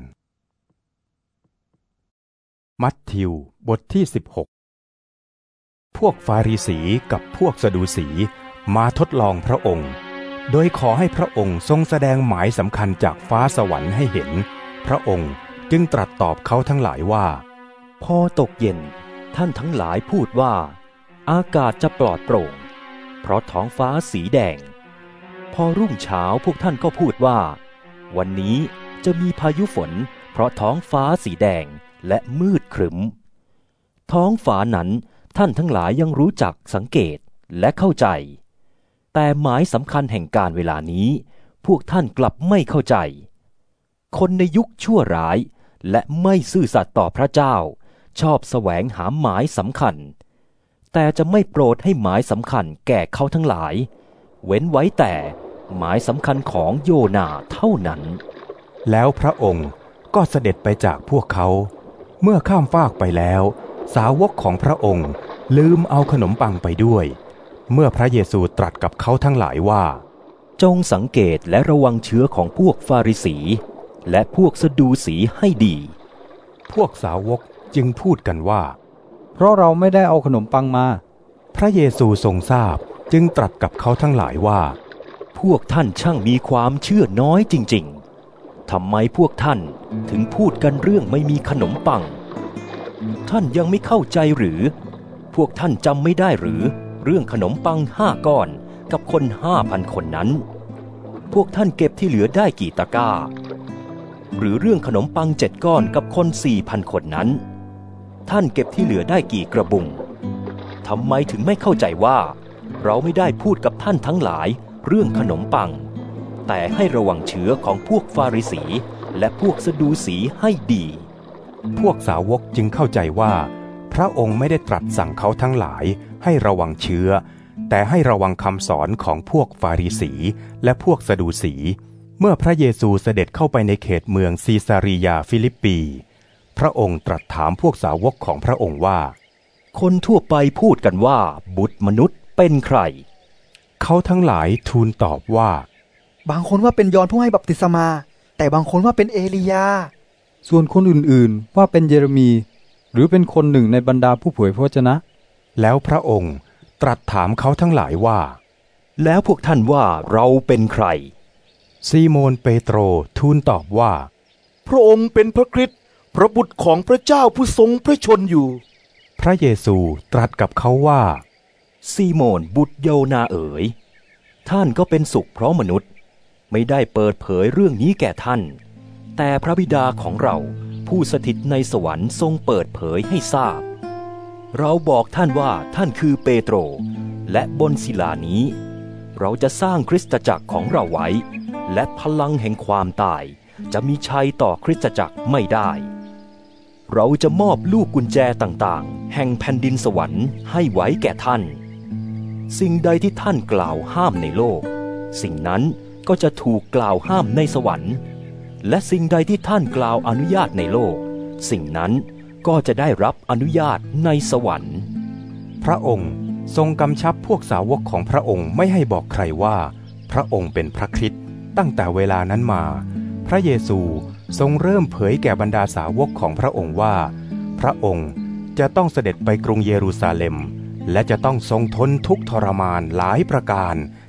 มัทธิวบทที่สิบหกพวกฟาริสีกับพวกสดูสีมาทดลองพระองค์โดยขอให้พระองค์ทรงแสดงหมายสำคัญจากฟ้าสวรรค์ให้เห็นพระองค์จึงตรัสตอบเขาทั้งหลายว่าพอตกเย็นท่านทั้งหลายพูดว่าอากาศจะปลอดโปร่งเพราะท้องฟ้าสีแดงพอรุ่งเช้าพวกท่านก็พูดว่าวันนี้จะมีพายุฝนเพราะท้องฟ้าสีแดงและมืดครึ้มท้องฟ้านั้นท่านทั้งหลายยังรู้จักสังเกตและเข้าใจแต่หมายสำคัญแห่งการเวลานี้พวกท่านกลับไม่เข้าใจคนในยุคชั่วร้ายและไม่ซื่อสัตย์ต่อพระเจ้าชอบแสวงหาหมายสำคัญแต่จะไม่โปรดให้หมายสำคัญแก่เขาทั้งหลายเว้นไว้แต่หมายสำคัญของโยนาเท่านั้นแล้วพระองค์ก็เสด็จไปจากพวกเขาเมื่อข้ามฟากไปแล้วสาวกของพระองค์ลืมเอาขนมปังไปด้วยเมื่อพระเยซูตรัสกับเขาทั้งหลายว่าจงสังเกตและระวังเชื้อของพวกฟาริสีและพวกสดูสีให้ดีพวกสาวกจึงพูดกันว่าเพราะเราไม่ได้เอาขนมปังมาพระเยซูทรงทราบจึงตรัสกับเขาทั้งหลายว่าพวกท่านช่างมีความเชื่อน้อยจริงๆทำไมพวกท่านถึงพูดกันเรื่องไม่มีขนมปังท่านยังไม่เข้าใจหรือพวกท่านจำไม่ได้หรือเรื่องขนมปังห้าก้อนกับคนห้าพันคนนั้นพวกท่านเก็บที่เหลือได้กี่ตะกร้าหรือเรื่องขนมปังเจ็ดก้อนกับคนสี่พันคนนั้นท่านเก็บที่เหลือได้กี่กระบุงทำไมถึงไม่เข้าใจว่าเราไม่ได้พูดกับท่านทั้งหลายเรื่องขนมปังแต่ให้ระวังเชื้อของพวกฟาริสีและพวกสดูสีให้ดีพวกสาวกจึงเข้าใจว่าพระองค์ไม่ได้ตรัสสั่งเขาทั้งหลายให้ระวังเชื้อแต่ให้ระวังคำสอนของพวกฟาริสีและพวกสดูสีเมื่อพระเยซูเสด็จเข้าไปในเขตเมืองซีซาริยาฟิลิปปีพระองค์ตรัสถามพวกสาวกของพระองค์ว่าคนทั่วไปพูดกันว่าบุตรมนุษย์เป็นใครเขาทั้งหลายทูลตอบว่าบางคนว่าเป็นยอห์นผู้ให้บัพติศมาแต่บางคนว่าเป็นเอลียาส่วนคนอื่นๆว่าเป็นเยเรมีหรือเป็นคนหนึ่งในบรรดาผู้เผยพระวจนะแล้วพระองค์ตรัสถามเขาทั้งหลายว่าแล้วพวกท่านว่าเราเป็นใครซีโมนเปโตรทูลตอบว่าพระองค์เป็นพระคริสต์พระบุตรของพระเจ้าผู้ทรงพระชนอยู่พระเยซูตรัสกับเขาว่าซีโมนบุตรโยนาเอ๋ยท่านก็เป็นสุขเพราะมนุษย์ไม่ได้เปิดเผยเรื่องนี้แก่ท่านแต่พระบิดาของเราผู้สถิตในสวรรค์ทรงเปิดเผยให้ทราบเราบอกท่านว่าท่านคือเปโตรและบนศิลานี้เราจะสร้างคริสตจักรของเราไว้และพลังแห่งความตายจะมีชัยต่อคริสตจักรไม่ได้เราจะมอบลูกกุญแจต่างๆแห่งแผ่นดินสวรรค์ให้ไว้แก่ท่านสิ่งใดที่ท่านกล่าวห้ามในโลกสิ่งนั้นก็จะถูกกล่าวห้ามในสวรรค์และสิ่งใดที่ท่านกล่าวอนุญาตในโลกสิ่งนั้นก็จะได้รับอนุญาตในสวรรค์พระองค์ทรงกำชับพวกสาวกของพระองค์ไม่ให้บอกใครว่าพระองค์เป็นพระคริสต์ตั้งแต่เวลานั้นมาพระเยซูทรงเริ่มเผยแก่บรรดาสาวกของพระองค์ว่าพระองค์จะต้องเสด็จไปกรุงเยรูซาเล็มและจะต้องทรงทนทุกข์ทรมานหลายประการ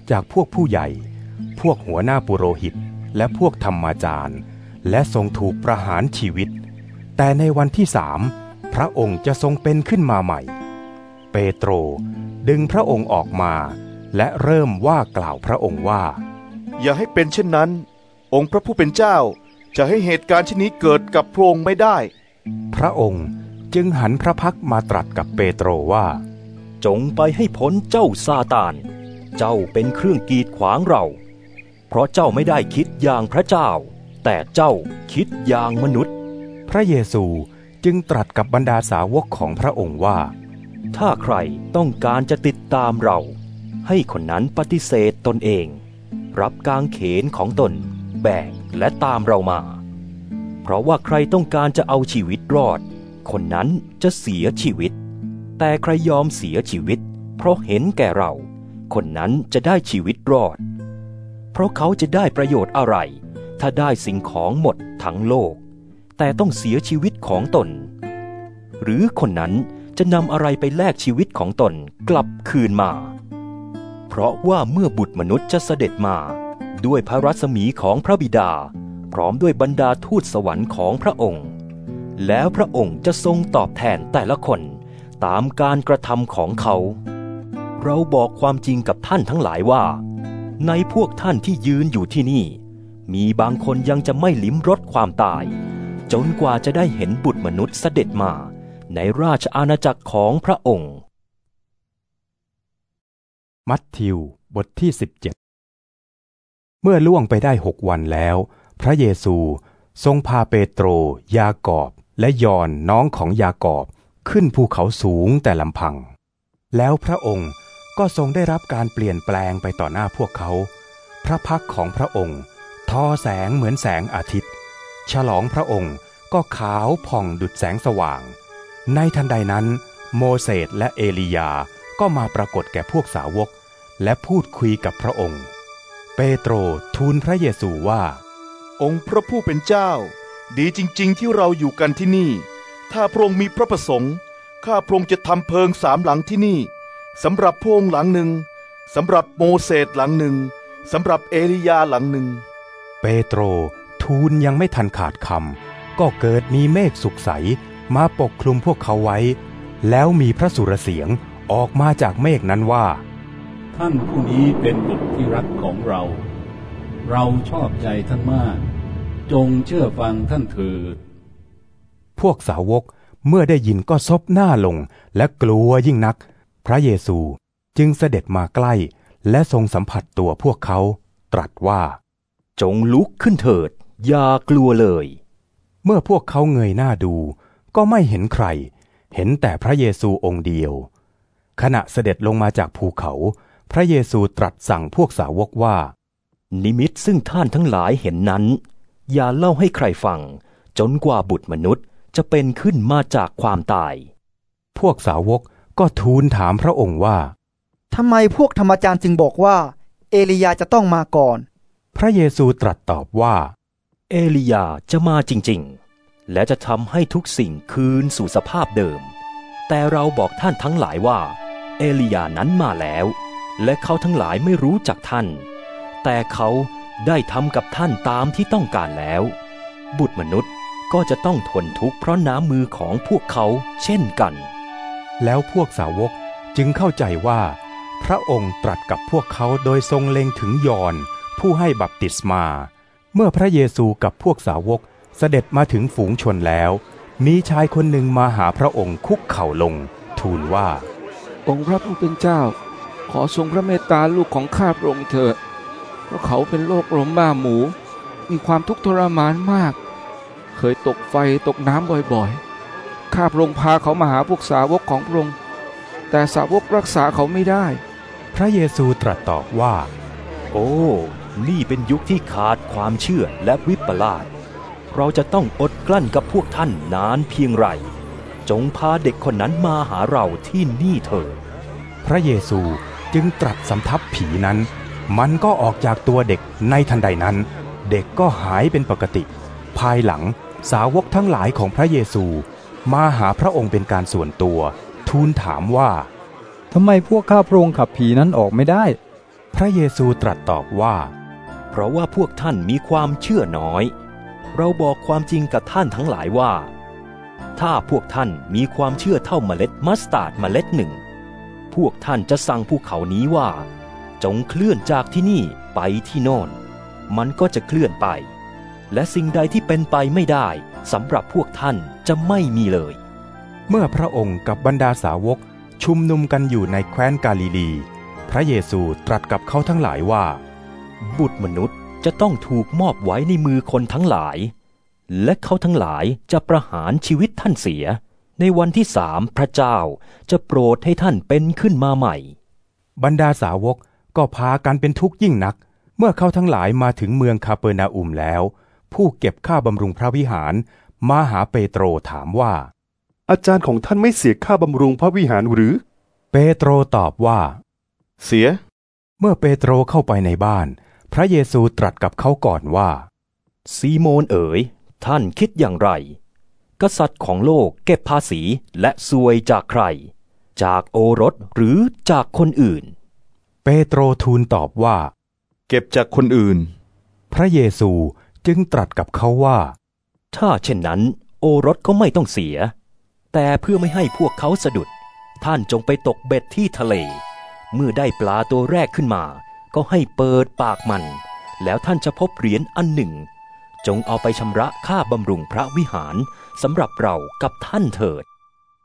จากพวกผู้ใหญ่พวกหัวหน้าปุโรหิตและพวกธรรมาจารย์และทรงถูกประหารชีวิตแต่ในวันที่สามพระองค์จะทรงเป็นขึ้นมาใหม่เปโตรดึงพระองค์ออกมาและเริ่มว่ากล่าวพระองค์ว่าอย่าให้เป็นเช่นนั้นองค์พระผู้เป็นเจ้าจะให้เหตุการณ์เช่นนี้เกิดกับพระองค์ไม่ได้พระองค์จึงหันพระพักมาตรัสกับเปโตรว่าจงไปให้พ้นเจ้าซาตานเจ้าเป็นเครื่องกีดขวางเราเพราะเจ้าไม่ได้คิดอย่างพระเจ้าแต่เจ้าคิดอย่างมนุษย์พระเยซูจึงตรัสกับบรรดาสาวกของพระองค์ว่าถ้าใครต้องการจะติดตามเราให้คนนั้นปฏิเสธตนเองรับกางเขนของตนแบกและตามเรามาเพราะว่าใครต้องการจะเอาชีวิตรอดคนนั้นจะเสียชีวิตแต่ใครยอมเสียชีวิตเพราะเห็นแก่เราคนนั้นจะได้ชีวิตรอดเพราะเขาจะได้ประโยชน์อะไรถ้าได้สิ่งของหมดทั้งโลกแต่ต้องเสียชีวิตของตนหรือคนนั้นจะนำอะไรไปแลกชีวิตของตนกลับคืนมาเพราะว่าเมื่อบุตรมนุษย์จะเสด็จมาด้วยพระรัศมีของพระบิดาพร้อมด้วยบรรดาทูตสวรรค์ของพระองค์แล้วพระองค์จะทรงตอบแทนแต่ละคนตามการกระทำของเขาเราบอกความจริงกับท่านทั้งหลายว่าในพวกท่านที่ยืนอยู่ที่นี่มีบางคนยังจะไม่ลิ้มรสความตายจนกว่าจะได้เห็นบุตรมนุษย์เสด็จมาในราชอาณาจักรของพระองค์มัทธิวบทที่สิบเจ็ดเมื่อล่วงไปได้หกวันแล้วพระเยซูทรงพาเปโตรยากอบและยอห์นน้องของยากอบขึ้นภูเขาสูงแต่ลำพังแล้วพระองค์ก็ทรงได้รับการเปลี่ยนแปลงไปต่อหน้าพวกเขาพระพักของพระองค์ทอแสงเหมือนแสงอาทิตย์ฉลองพระองค์ก็ขาวผ่องดุจแสงสว่างในทันใดนั้นโมเสสและเอลียาก็มาปรากฏแก่พวกสาวกและพูดคุยกับพระองค์เปโตรทูลพระเยซูว่าองค์พระผู้เป็นเจ้าดีจริงๆที่เราอยู่กันที่นี่ถ้าพระองค์มีพระประสงค์ข้าพระองค์จะทำเพิงสามหลังที่นี่สำหรับพระองค์หลังหนึ่งสำหรับโมเสสหลังหนึ่งสำหรับเอลียาหลังหนึ่งเปโตรทูลยังไม่ทันขาดคำก็เกิดมีเมฆสุกใสมาปกคลุมพวกเขาไว้แล้วมีพระสุรเสียงออกมาจากเมฆนั้นว่าท่านผู้นี้เป็นบุตรที่รักของเราเราชอบใจท่านมากจงเชื่อฟังท่านเถิดพวกสาวกเมื่อได้ยินก็ซบหน้าลงและกลัวยิ่งนักพระเยซูจึงเสด็จมาใกล้และทรงสัมผัสตัวพวกเขาตรัสว่าจงลุกขึ้นเถิดอย่ากลัวเลยเมื่อพวกเขาเงยหน้าดูก็ไม่เห็นใครเห็นแต่พระเยซูองค์เดียวขณะเสด็จลงมาจากภูเขาพระเยซูตรัสสั่งพวกสาวกว่านิมิตซึ่งท่านทั้งหลายเห็นนั้นอย่าเล่าให้ใครฟังจนกว่าบุตรมนุษย์จะเป็นขึ้นมาจากความตายพวกสาวกก็ทูลถามพระองค์ว่าทำไมพวกธรรมจารย์จึงบอกว่าเอลียาจะต้องมาก่อนพระเยซูตรัสตอบว่าเอลียาจะมาจริงๆและจะทำให้ทุกสิ่งคืนสู่สภาพเดิมแต่เราบอกท่านทั้งหลายว่าเอลียานั้นมาแล้วและเขาทั้งหลายไม่รู้จักท่านแต่เขาได้ทำกับท่านตามที่ต้องการแล้วบุตรมนุษย์ก็จะต้องทนทุกข์เพราะน้ำมือของพวกเขาเช่นกันแล้วพวกสาวกจึงเข้าใจว่าพระองค์ตรัสกับพวกเขาโดยทรงเล็งถึงยอห์นผู้ให้บัพติศมาเมื่อพระเยซูกับพวกสาวกเสด็จมาถึงฝูงชนแล้วมีชายคนหนึ่งมาหาพระองค์คุกเข่าลงทูลว่าองค์พระผู้เป็นเจ้าขอทรงพระเมตตาลูกของข้าพระองค์เถิดเพราะเขาเป็นโรคลมบ้าหมูมีความทุกข์ทรมานมากเคยตกไฟตกน้ำบ่อยๆข้าพระองค์พาเขามาหาพวกสาวกของพระองค์แต่สาวกรักษาเขาไม่ได้พระเยซูตรัสตอบว่าโอ้นี่เป็นยุคที่ขาดความเชื่อและวิปลาสเราจะต้องอดกลั้นกับพวกท่านนานเพียงไรจงพาเด็กคนนั้นมาหาเราที่นี่เถิดพระเยซูจึงตรัสสำทับผีนั้นมันก็ออกจากตัวเด็กในทันใดนั้นเด็กก็หายเป็นปกติภายหลังสาวกทั้งหลายของพระเยซูมาหาพระองค์เป็นการส่วนตัวทูลถามว่าทำไมพวกข้าพระองค์ขับผีนั้นออกไม่ได้พระเยซูตรัสตอบว่าเพราะว่าพวกท่านมีความเชื่อน้อยเราบอกความจริงกับท่านทั้งหลายว่าถ้าพวกท่านมีความเชื่อเท่าเมล็ดมัสตาร์ดเมล็ดหนึ่งพวกท่านจะสั่งภูเขานี้ว่าจงเคลื่อนจากที่นี่ไปที่โน่นมันก็จะเคลื่อนไปและสิ่งใดที่เป็นไปไม่ได้สำหรับพวกท่านจะไม่มีเลยเมื่อพระองค์กับบรรดาสาวกชุมนุมกันอยู่ในแคว้นกาลิลีพระเยซูตรัสกับเขาทั้งหลายว่าบุตรมนุษย์จะต้องถูกมอบไว้ในมือคนทั้งหลายและเขาทั้งหลายจะประหารชีวิตท่านเสียในวันที่สามพระเจ้าจะโปรดให้ท่านเป็นขึ้นมาใหม่บรรดาสาวกก็พากันเป็นทุกข์ยิ่งนักเมื่อเขาทั้งหลายมาถึงเมืองคาเปอร์นาอุมแล้วผู้เก็บค่าบำรุงพระวิหารมาหาเปโตรถามว่าอาจารย์ของท่านไม่เสียค่าบำรุงพระวิหารหรือเปโตรตอบว่าเสียเมื่อเปโตรเข้าไปในบ้านพระเยซูตรัสกับเขาก่อนว่าซีโมนเอ๋ยท่านคิดอย่างไรกษัตริย์ของโลกเก็บภาษีและซวยจากใครจากโอรสหรือจากคนอื่นเปโตรทูลตอบว่าเก็บจากคนอื่นพระเยซูจึงตรัสกับเขาว่าถ้าเช่นนั้นโอรสก็ไม่ต้องเสียแต่เพื่อไม่ให้พวกเขาสะดุดท่านจงไปตกเบ็ดที่ทะเลเมื่อได้ปลาตัวแรกขึ้นมาก็ให้เปิดปากมันแล้วท่านจะพบเหรียญอันหนึ่งจงเอาไปชำระค่าบำรุงพระวิหารสำหรับเรากับท่านเถิด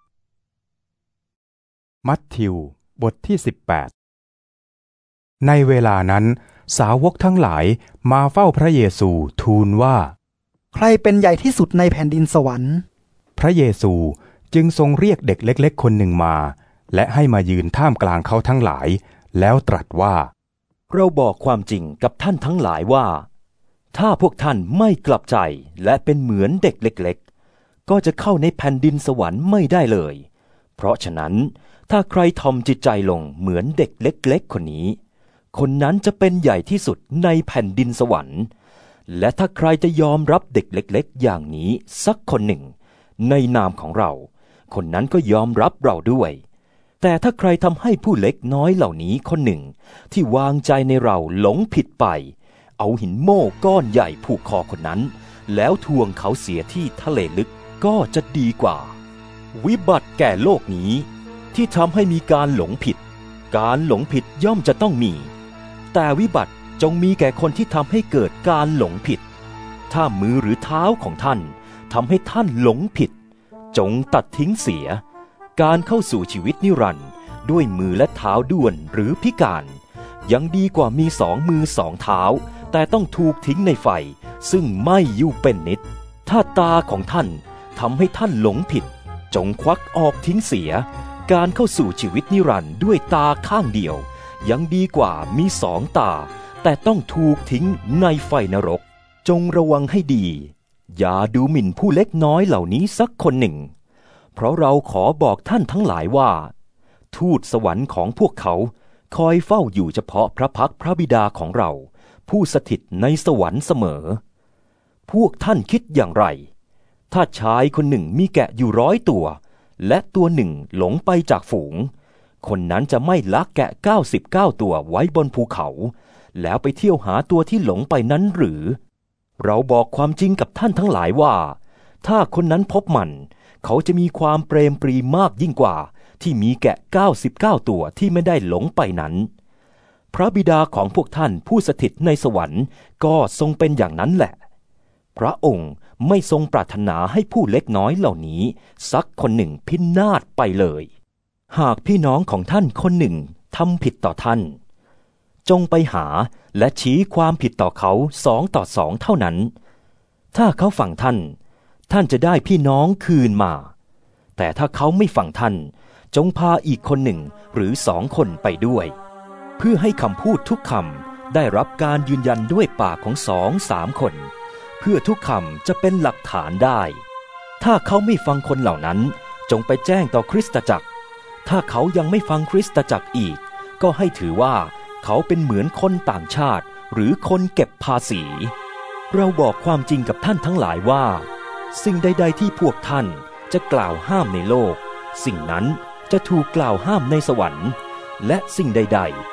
มัทธิวบทที่สิบแปดในเวลานั้นสาวกทั้งหลายมาเฝ้าพระเยซูทูลว่าใครเป็นใหญ่ที่สุดในแผ่นดินสวรรค์พระเยซูจึงทรงเรียกเด็กเล็กๆคนหนึ่งมาและให้มายืนท่ามกลางเขาทั้งหลายแล้วตรัสว่าเราบอกความจริงกับท่านทั้งหลายว่าถ้าพวกท่านไม่กลับใจและเป็นเหมือนเด็กเล็กๆก็จะเข้าในแผ่นดินสวรรค์ไม่ได้เลยเพราะฉะนั้นถ้าใครทอมจิตใจลงเหมือนเด็กเล็กๆคนนี้คนนั้นจะเป็นใหญ่ที่สุดในแผ่นดินสวรรค์และถ้าใครจะยอมรับเด็กเล็กๆอย่างนี้สักคนหนึ่งในนามของเราคนนั้นก็ยอมรับเราด้วยแต่ถ้าใครทำให้ผู้เล็กน้อยเหล่านี้คนหนึ่งที่วางใจในเราหลงผิดไปเอาหินโม่ก้อนใหญ่ผูกคอคนนั้นแล้วทวงเขาเสียที่ทะเลลึกก็จะดีกว่าวิบัติแก่โลกนี้ที่ทำให้มีการหลงผิดการหลงผิดย่อมจะต้องมีแต่วิบัติจงมีแก่คนที่ทำให้เกิดการหลงผิดถ้ามือหรือเท้าของท่านทำให้ท่านหลงผิดจงตัดทิ้งเสียการเข้าสู่ชีวิตนิรันดร์ด้วยมือและเท้าด้วนหรือพิการยังดีกว่ามีสองมือสองเท้าแต่ต้องถูกทิ้งในไฟซึ่งไม่อยู่เป็นนิจถ้าตาของท่านทำให้ท่านหลงผิดจงควักออกทิ้งเสียการเข้าสู่ชีวิตนิรันดร์ด้วยตาข้างเดียวยังดีกว่ามีสองตาแต่ต้องถูกทิ้งในไฟนรกจงระวังให้ดีอย่าดูหมิ่นผู้เล็กน้อยเหล่านี้สักคนหนึ่งเพราะเราขอบอกท่านทั้งหลายว่าทูตสวรรค์ของพวกเขาคอยเฝ้าอยู่เฉพาะพระพักพระบิดาของเราผู้สถิตในสวรรค์เสมอพวกท่านคิดอย่างไรถ้าชายคนหนึ่งมีแกะอยู่ร้อยตัวและตัวหนึ่งหลงไปจากฝูงคนนั้นจะไม่ลักแกะเก้าสิบเก้าตัวไว้บนภูเขาแล้วไปเที่ยวหาตัวที่หลงไปนั้นหรือเราบอกความจริงกับท่านทั้งหลายว่าถ้าคนนั้นพบมันเขาจะมีความเปรมปรีมากยิ่งกว่าที่มีแกะเก้าสิบเก้าตัวที่ไม่ได้หลงไปนั้นพระบิดาของพวกท่านผู้สถิตในสวรรค์ก็ทรงเป็นอย่างนั้นแหละพระองค์ไม่ทรงปรารถนาให้ผู้เล็กน้อยเหล่านี้สักคนหนึ่งพินาศไปเลยหากพี่น้องของท่านคนหนึ่งทำผิดต่อท่านจงไปหาและชี้ความผิดต่อเขาสองต่อสองเท่านั้นถ้าเขาฟังท่านท่านจะได้พี่น้องคืนมาแต่ถ้าเขาไม่ฟังท่านจงพาอีกคนหนึ่งหรือสองคนไปด้วยเพื่อให้คำพูดทุกคำได้รับการยืนยันด้วยปากของสองสามคนเพื่อทุกคำจะเป็นหลักฐานได้ถ้าเขาไม่ฟังคนเหล่านั้นจงไปแจ้งต่อคริสตจักรถ้าเขายังไม่ฟังคริสตจักรอีกก็ให้ถือว่าเขาเป็นเหมือนคนต่างชาติหรือคนเก็บภาษีเราบอกความจริงกับท่านทั้งหลายว่าสิ่งใดๆที่พวกท่านจะกล่าวห้ามในโลกสิ่งนั้นจะถูกกล่าวห้ามในสวรรค์และสิ่งใดๆ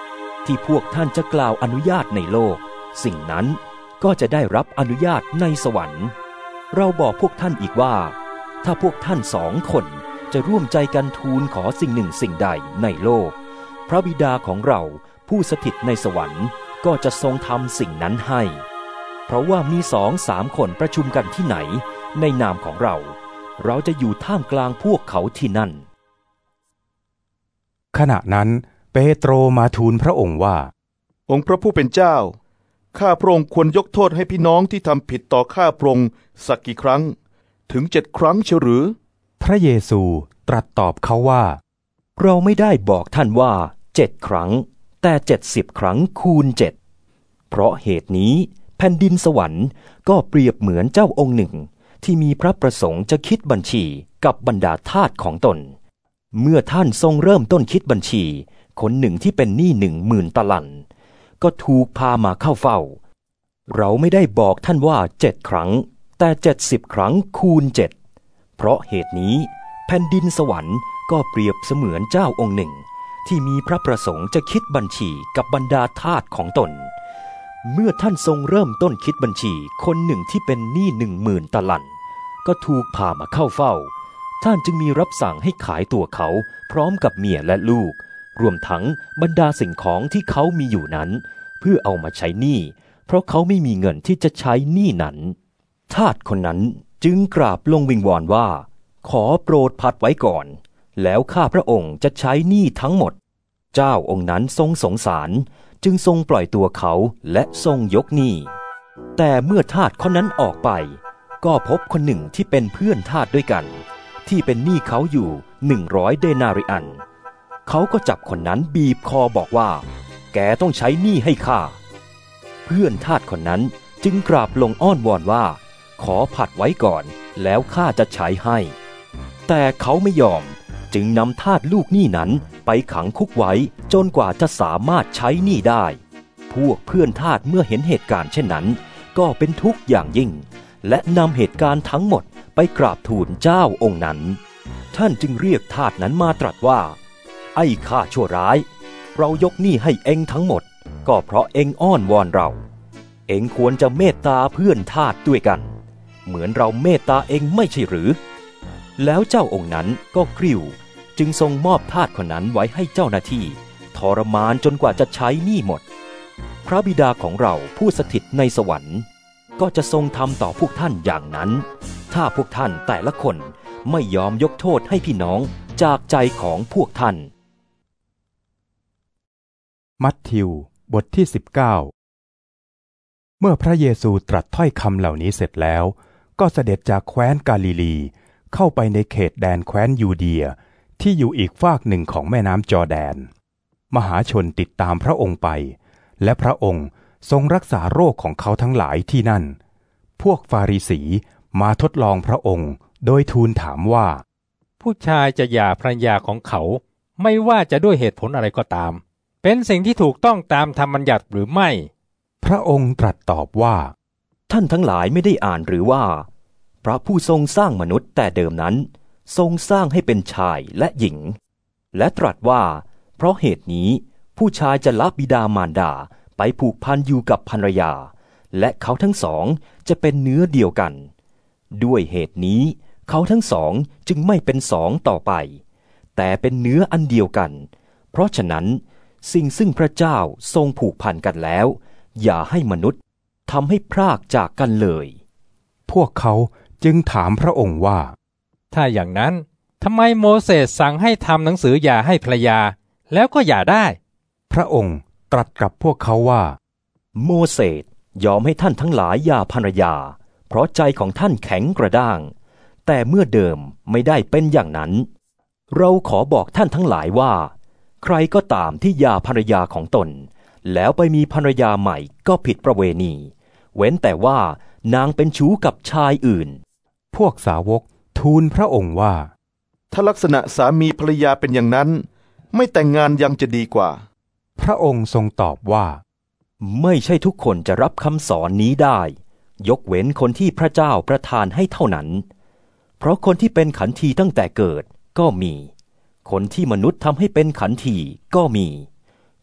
ที่พวกท่านจะกล่าวอนุญาตในโลกสิ่งนั้นก็จะได้รับอนุญาตในสวรรค์เราบอกพวกท่านอีกว่าถ้าพวกท่านสองคนจะร่วมใจกันทูลขอสิ่งหนึ่งสิ่งใดในโลกพระบิดาของเราผู้สถิตในสวรรค์ก็จะทรงทำสิ่งนั้นให้เพราะว่ามีสองสามคนประชุมกันที่ไหนในนามของเราเราจะอยู่ท่ามกลางพวกเขาที่นั่นขณะนั้นเปโตรมาทูลพระองค์ว่าองค์พระผู้เป็นเจ้าข้าพระองค์ควรยกโทษให้พี่น้องที่ทำผิดต่อข้าพระองค์สักกี่ครั้งถึงเจ็ดครั้งเชียวหรือพระเยซูตรัสตอบเขาว่าเราไม่ได้บอกท่านว่าเจ็ดครั้งแต่เจ็ดสิบครั้งคูณเจ็ดเพราะเหตุนี้แผ่นดินสวรรค์ก็เปรียบเหมือนเจ้าองค์หนึ่งที่มีพระประสงค์จะคิดบัญชีกับบรรดาทาสของตนเมื่อท่านทรงเริ่มต้นคิดบัญชีคนหนึ่งที่เป็นหนี้หนึ่งหมื่นตะลันก็ถูกพามาเข้าเฝ้าเราไม่ได้บอกท่านว่าเจ็ดครั้งแต่เจ็ดสิบครั้งคูณเจ็ดเพราะเหตุนี้แผ่นดินสวรรค์ก็เปรียบเสมือนเจ้าองค์หนึ่งที่มีพระประสงค์จะคิดบัญชีกับบรรดาทาสของตนเมื่อท่านทรงเริ่มต้นคิดบัญชีคนหนึ่งที่เป็นหนี้หนึ่งหมื่นตะลันก็ถูกพามาเข้าเฝ้าท่านจึงมีรับสั่งให้ขายตัวเขาพร้อมกับเมียและลูกรวมทั้งบรรดาสิ่งของที่เขามีอยู่นั้นเพื่อเอามาใช้หนี้เพราะเขาไม่มีเงินที่จะใช้หนี้นั้นทาสคนนั้นจึงกราบลงวิงวอนว่าขอโปรดพัดไว้ก่อนแล้วข้าพระองค์จะใช้หนี้ทั้งหมดเจ้าองค์นั้นทรงสงสารจึงทรงปล่อยตัวเขาและทรงยกหนี้แต่เมื่อทาสคนนั้นออกไปก็พบคนหนึ่งที่เป็นเพื่อนทาสด้วยกันที่เป็นหนี้เขาอยู่หนึ่งร้อยเดนาริอันเขาก็จับคนนั้นบีบคอบอกว่าแกต้องใช้หนี้ให้ข้าเพื่อนทาสคนนั้นจึงกราบลงอ้อนวอนว่าขอผัดไว้ก่อนแล้วข้าจะใช้ให้แต่เขาไม่ยอมจึงนำทาสลูกหนี้นั้นไปขังคุกไว้จนกว่าจะสามารถใช้หนี้ได้พวกเพื่อนทาสเมื่อเห็นเหตุการณ์เช่นนั้นก็เป็นทุกข์อย่างยิ่งและนำเหตุการณ์ทั้งหมดไปกราบทูลเจ้าองค์นั้นท่านจึงเรียกทาสนั้นมาตรัสว่าไอ้ข้าชั่วร้ายเรายกหนี้ให้เองทั้งหมดก็เพราะเองอ้อนวอนเราเองควรจะเมตตาเพื่อนทาสด้วยกันเหมือนเราเมตตาเองไม่ใช่หรือแล้วเจ้าองค์นั้นก็กริ้วจึงทรงมอบทาสคนนั้นไว้ให้เจ้าหน้าที่ทรมานจนกว่าจะใช้หนี้หมดพระบิดาของเราผู้สถิตในสวรรค์ก็จะทรงทำต่อพวกท่านอย่างนั้นถ้าพวกท่านแต่ละคนไม่ยอมยกโทษให้พี่น้องจากใจของพวกท่านมัทธิวบทที่สิบเก้าเมื่อพระเยซูตรัสถ้อยคำเหล่านี้เสร็จแล้วก็เสด็จจากแคว้นกาลิลีเข้าไปในเขตแดนแคว้นยูเดียที่อยู่อีกฟากหนึ่งของแม่น้ำจอร์แดนมหาชนติดตามพระองค์ไปและพระองค์ทรงรักษาโรคของเขาทั้งหลายที่นั่นพวกฟาริสีมาทดลองพระองค์โดยทูลถามว่าผู้ชายจะหย่าภรรยาของเขาไม่ว่าจะด้วยเหตุผลอะไรก็ตามเป็นสิ่งที่ถูกต้องตามธรรมบัญญัติหรือไม่พระองค์ตรัสตอบว่าท่านทั้งหลายไม่ได้อ่านหรือว่าพระผู้ทรงสร้างมนุษย์แต่เดิมนั้นทรงสร้างให้เป็นชายและหญิงและตรัสว่าเพราะเหตุนี้ผู้ชายจะละบิดามารดาไปผูกพันอยู่กับภรรยาและเขาทั้งสองจะเป็นเนื้อเดียวกันด้วยเหตุนี้เขาทั้งสองจึงไม่เป็นสองต่อไปแต่เป็นเนื้ออันเดียวกันเพราะฉะนั้นสิ่งซึ่งพระเจ้าทรงผูกพันกันแล้วอย่าให้มนุษย์ทำให้พรากจากกันเลยพวกเขาจึงถามพระองค์ว่าถ้าอย่างนั้นทำไมโมเสสสั่งให้ทำหนังสือหย่าให้ภรรยาแล้วก็หย่าได้พระองค์ตรัสกับพวกเขาว่าโมเสสยอมให้ท่านทั้งหลายหย่าภรรยาเพราะใจของท่านแข็งกระด้างแต่เมื่อเดิมไม่ได้เป็นอย่างนั้นเราขอบอกท่านทั้งหลายว่าใครก็ตามที่หย่าภรรยาของตนแล้วไปมีภรรยาใหม่ก็ผิดประเวณีเว้นแต่ว่านางเป็นชู้กับชายอื่นพวกสาวกทูลพระองค์ว่าถ้าลักษณะสามีภรรยาเป็นอย่างนั้นไม่แต่งงานยังจะดีกว่าพระองค์ทรงตอบว่าไม่ใช่ทุกคนจะรับคำสอนนี้ได้ยกเว้นคนที่พระเจ้าประทานให้เท่านั้นเพราะคนที่เป็นขันทีตั้งแต่เกิดก็มีคนที่มนุษย์ทำให้เป็นขันทีก็มี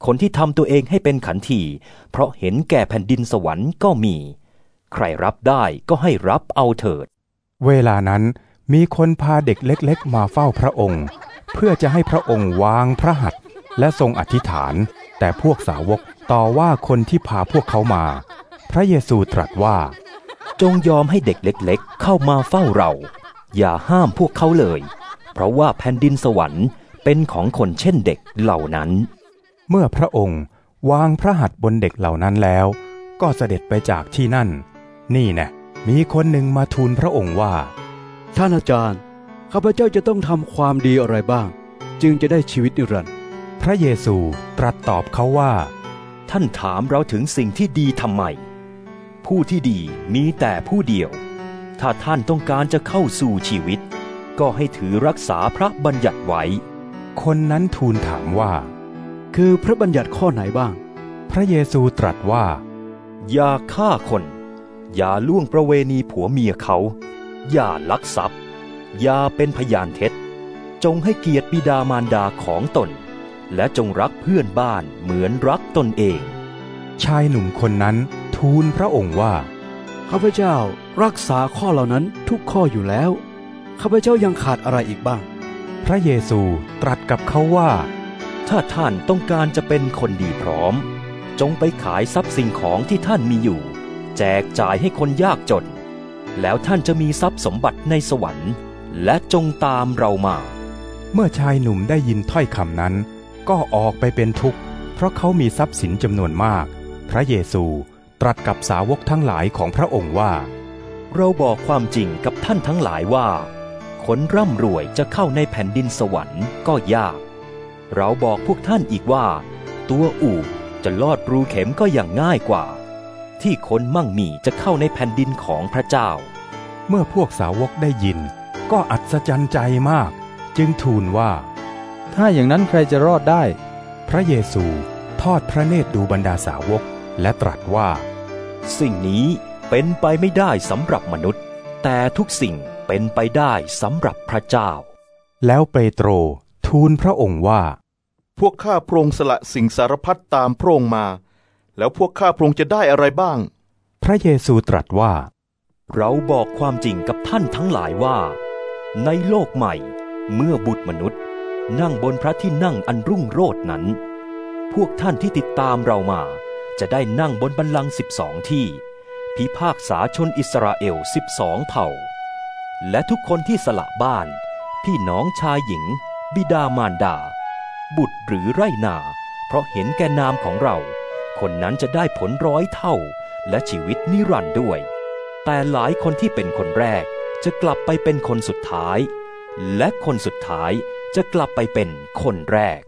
คนที่ทำตัวเองให้เป็นขันทีเพราะเห็นแก่แผ่นดินสวรรค์ก็มีใครรับได้ก็ให้รับเอาเถิดเวลานั้นมีคนพาเด็กเล็กๆมาเฝ้าพระองค์เพื่อจะให้พระองค์วางพระหัตถ์และทรงอธิษฐานแต่พวกสาวกต่อว่าคนที่พาพวกเขามาพระเยซูตรัสว่าจงยอมให้เด็กเล็กๆเข้ามาเฝ้าเราอย่าห้ามพวกเขาเลยเพราะว่าแผ่นดินสวรรค์เป็นของคนเช่นเด็กเหล่านั้นเมื่อพระองค์วางพระหัตถ์บนเด็กเหล่านั้นแล้วก็เสด็จไปจากที่นั่นนี่แน่มีคนหนึ่งมาทูลพระองค์ว่าท่านอาจารย์ข้าพเจ้าจะต้องทำความดีอะไรบ้างจึงจะได้ชีวิตนิรันดร์พระเยซูตรัสตอบเขาว่าท่านถามเราถึงสิ่งที่ดีทำไมผู้ที่ดีมีแต่ผู้เดียวถ้าท่านต้องการจะเข้าสู่ชีวิตก็ให้ถือรักษาพระบัญญัติไว้คนนั้นทูลถามว่าคือพระบัญญัติข้อไหนบ้างพระเยซูตรัสว่าอย่าฆ่าคนอย่าล่วงประเวณีผัวเมียเขาอย่าลักทรัพย์อย่าเป็นพยานเท็จจงให้เกียรติบิดามารดาของตนและจงรักเพื่อนบ้านเหมือนรักตนเองชายหนุ่มคนนั้นทูลพระองค์ว่าข้าพเจ้ารักษาข้อเหล่านั้นทุกข้ออยู่แล้วข้าพเจ้ายังขาดอะไรอีกบ้างพระเยซูตรัสกับเขาว่าถ้าท่านต้องการจะเป็นคนดีพร้อมจงไปขายทรัพย์สิ่งของที่ท่านมีอยู่แจกจ่ายให้คนยากจนแล้วท่านจะมีทรัพย์สมบัติในสวรรค์และจงตามเรามาเมื่อชายหนุ่มได้ยินถ้อยคำนั้นก็ออกไปเป็นทุกข์เพราะเขามีทรัพย์สินจำนวนมากพระเยซูตรัสกับสาวกทั้งหลายของพระองค์ว่าเราบอกความจริงกับท่านทั้งหลายว่าคนร่ำรวยจะเข้าในแผ่นดินสวรรค์ก็ยากเราบอกพวกท่านอีกว่าตัวอูฐจะลอดรูเข็มก็อย่างง่ายกว่าที่คนมั่งมีจะเข้าในแผ่นดินของพระเจ้าเมื่อพวกสาวกได้ยินก็อัศจรรย์ใจมากจึงทูลว่าถ้าอย่างนั้นใครจะรอดได้พระเยซูทอดพระเนตรดูบรรดาสาวกและตรัสว่าสิ่งนี้เป็นไปไม่ได้สำหรับมนุษย์แต่ทุกสิ่งเป็นไปได้สำหรับพระเจ้าแล้วเปโตรทูลพระองค์ว่าพวกข้าพระองค์สละสิ่งสารพัดตามพระองค์มาแล้วพวกข้าพระองค์จะได้อะไรบ้างพระเยซูตรัสว่าเราบอกความจริงกับท่านทั้งหลายว่าในโลกใหม่เมื่อบุตรมนุษย์นั่งบนพระที่นั่งอันรุ่งโรจน์นั้นพวกท่านที่ติดตามเรามาจะได้นั่งบนบัลลังก์สิบสองที่พิพากษาชนอิสราเอลสิบสองเผ่าและทุกคนที่สละบ้านพี่น้องชายหญิงบิดามารดาบุตรหรือไร่นาเพราะเห็นแก่นามของเราคนนั้นจะได้ผลร้อยเท่าและชีวิตนิรันดร์ด้วยแต่หลายคนที่เป็นคนแรกจะกลับไปเป็นคนสุดท้ายและคนสุดท้ายจะกลับไปเป็นคนแรก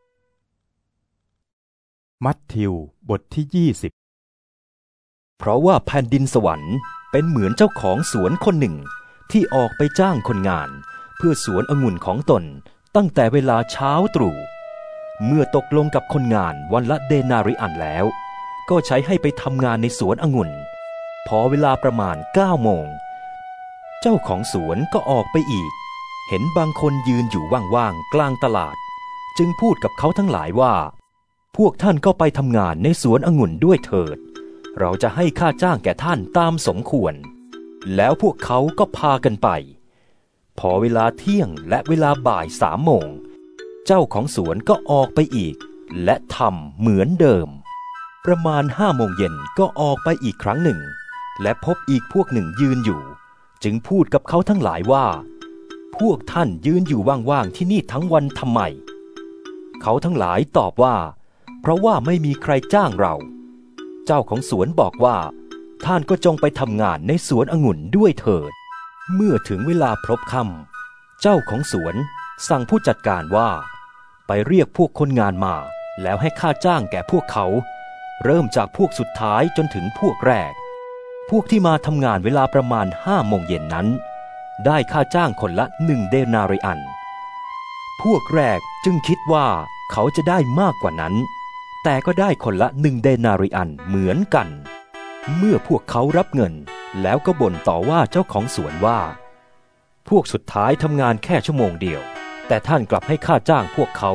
มัทธิวบทที่ยี่สิบเพราะว่าแผ่นดินสวรรค์เป็นเหมือนเจ้าของสวนคนหนึ่งที่ออกไปจ้างคนงานเพื่อสวนองุ่นของตนตั้งแต่เวลาเช้าตรู่เมื่อตกลงกับคนงานวันละเดนาริอันแล้วก็ใช้ให้ไปทำงานในสวนองุ่นพอเวลาประมาณเก้าโมงเจ้าของสวนก็ออกไปอีกเห็นบางคนยืนอยู่ว่างๆกลางตลาดจึงพูดกับเขาทั้งหลายว่าพวกท่านก็ไปทำงานในสวนองุ่นด้วยเถิดเราจะให้ค่าจ้างแก่ท่านตามสมควรแล้วพวกเขาก็พากันไปพอเวลาเที่ยงและเวลาบ่ายสามโมงเจ้าของสวนก็ออกไปอีกและทำเหมือนเดิมประมาณห้าโมงเย็นก็ออกไปอีกครั้งหนึ่งและพบอีกพวกหนึ่งยืนอยู่จึงพูดกับเขาทั้งหลายว่าพวกท่านยืนอยู่ว่างๆที่นี่ทั้งวันทำไมเขาทั้งหลายตอบว่าเพราะว่าไม่มีใครจ้างเราเจ้าของสวนบอกว่าท่านก็จงไปทำงานในสวนองุ่นด้วยเถิดเมื่อถึงเวลาพลบค่ำเจ้าของสวนสั่งผู้จัดการว่าไปเรียกพวกคนงานมาแล้วให้ค่าจ้างแก่พวกเขาเริ่มจากพวกสุดท้ายจนถึงพวกแรกพวกที่มาทำงานเวลาประมาณห้าโมงเย็นนั้นได้ค่าจ้างคนละหนึ่งเดนาริอันพวกแรกจึงคิดว่าเขาจะได้มากกว่านั้นแต่ก็ได้คนละหนึ่งเดนาริอันเหมือนกันเมื่อพวกเขารับเงินแล้วก็บ่นต่อว่าเจ้าของสวนว่าพวกสุดท้ายทำงานแค่ชั่วโมงเดียวแต่ท่านกลับให้ค่าจ้างพวกเขา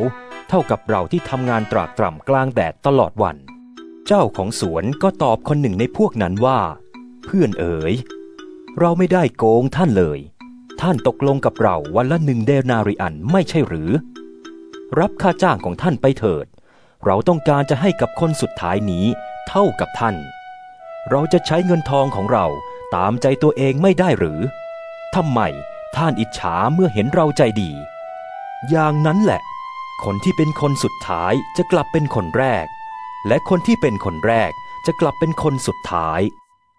เท่ากับเราที่ทำงานตรากตรำกลางแดดตลอดวันเจ้าของสวนก็ตอบคนหนึ่งในพวกนั้นว่าเพื่อนเอ๋ยเราไม่ได้โกงท่านเลยท่านตกลงกับเราวันละหนึ่งเดนาริอันไม่ใช่หรือรับค่าจ้างของท่านไปเถิดเราต้องการจะให้กับคนสุดท้ายนี้เท่ากับท่านเราจะใช้เงินทองของเราตามใจตัวเองไม่ได้หรือทำไมท่านอิจฉาเมื่อเห็นเราใจดีอย่างนั้นแหละคนที่เป็นคนสุดท้ายจะกลับเป็นคนแรกและคนที่เป็นคนแรกจะกลับเป็นคนสุดท้าย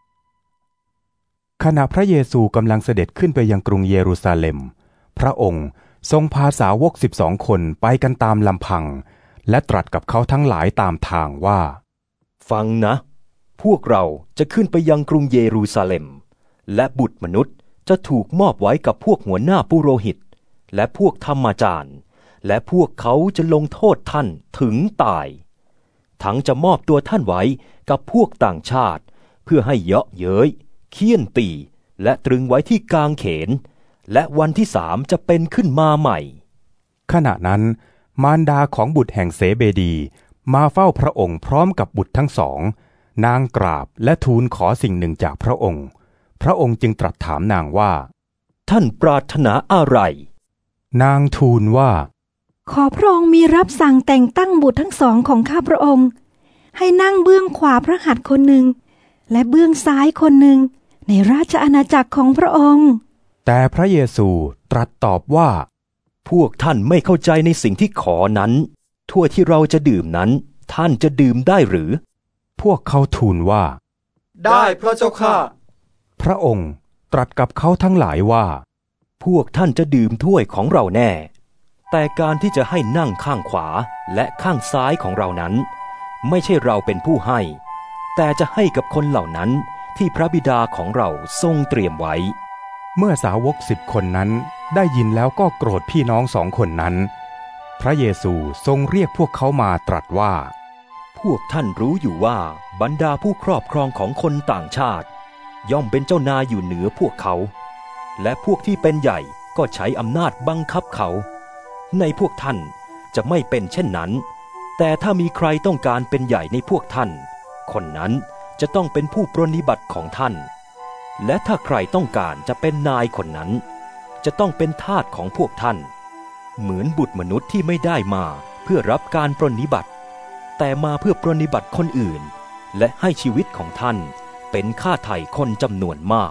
ขณะพระเยซูกำลังเสด็จขึ้นไปยังกรุงเยรูซาเล็มพระองค์ทรงพาสาวกสิบสองคนไปกันตามลำพังและตรัสกับเขาทั้งหลายตามทางว่าฟังนะพวกเราจะขึ้นไปยังกรุงเยรูซาเล็มและบุตรมนุษย์จะถูกมอบไว้กับพวกหัวหน้าปุโรหิตและพวกธรรมาจารย์และพวกเขาจะลงโทษท่านถึงตายทั้งจะมอบตัวท่านไว้กับพวกต่างชาติเพื่อให้เยาะเย้ยเคี่ยนตีและตรึงไว้ที่กางเขนและวันที่สามจะเป็นขึ้นมาใหม่ขณะนั้นมารดาของบุตรแห่งเสเบดีมาเฝ้าพระองค์พร้อมกับบุตรทั้งสองนางกราบและทูลขอสิ่งหนึ่งจากพระองค์พระองค์จึงตรัสถามนางว่าท่านปรารถนาอะไรนางทูลว่าขอพระองค์มีรับสั่งแต่งตั้งบุตรทั้งสองของข้าพระองค์ให้นั่งเบื้องขวาพระหัตถ์คนหนึ่งและเบื้องซ้ายคนหนึ่งในราชอาณาจักรของพระองค์แต่พระเยซูตรัสตอบว่าพวกท่านไม่เข้าใจในสิ่งที่ขอนั้นถ้วยที่เราจะดื่มนั้นท่านจะดื่มได้หรือพวกเขาทูลว่าได้พระเจ้าข้าพระองค์ตรัสกับเขาทั้งหลายว่าพวกท่านจะดื่มถ้วยของเราแน่แต่การที่จะให้นั่งข้างขวาและข้างซ้ายของเรานั้นไม่ใช่เราเป็นผู้ให้แต่จะให้กับคนเหล่านั้นที่พระบิดาของเราทรงเตรียมไว้เมื่อสาวกสิบคนนั้นได้ยินแล้วก็โกรธพี่น้องสองคนนั้นพระเยซูทรงเรียกพวกเขามาตรัสว่าพวกท่านรู้อยู่ว่าบรรดาผู้ครอบครองของคนต่างชาติย่อมเป็นเจ้านายอยู่เหนือพวกเขาและพวกที่เป็นใหญ่ก็ใช้อำนาจบังคับเขาในพวกท่านจะไม่เป็นเช่นนั้นแต่ถ้ามีใครต้องการเป็นใหญ่ในพวกท่านคนนั้นจะต้องเป็นผู้ปรนนิบัติของท่านและถ้าใครต้องการจะเป็นนายคนนั้นจะต้องเป็นทาสของพวกท่านเหมือนบุตรมนุษย์ที่ไม่ได้มาเพื่อรับการปรนนิบัติแต่มาเพื่อปรนนิบัติคนอื่นและให้ชีวิตของท่านเป็นค่าไถ่คนจำนวนมาก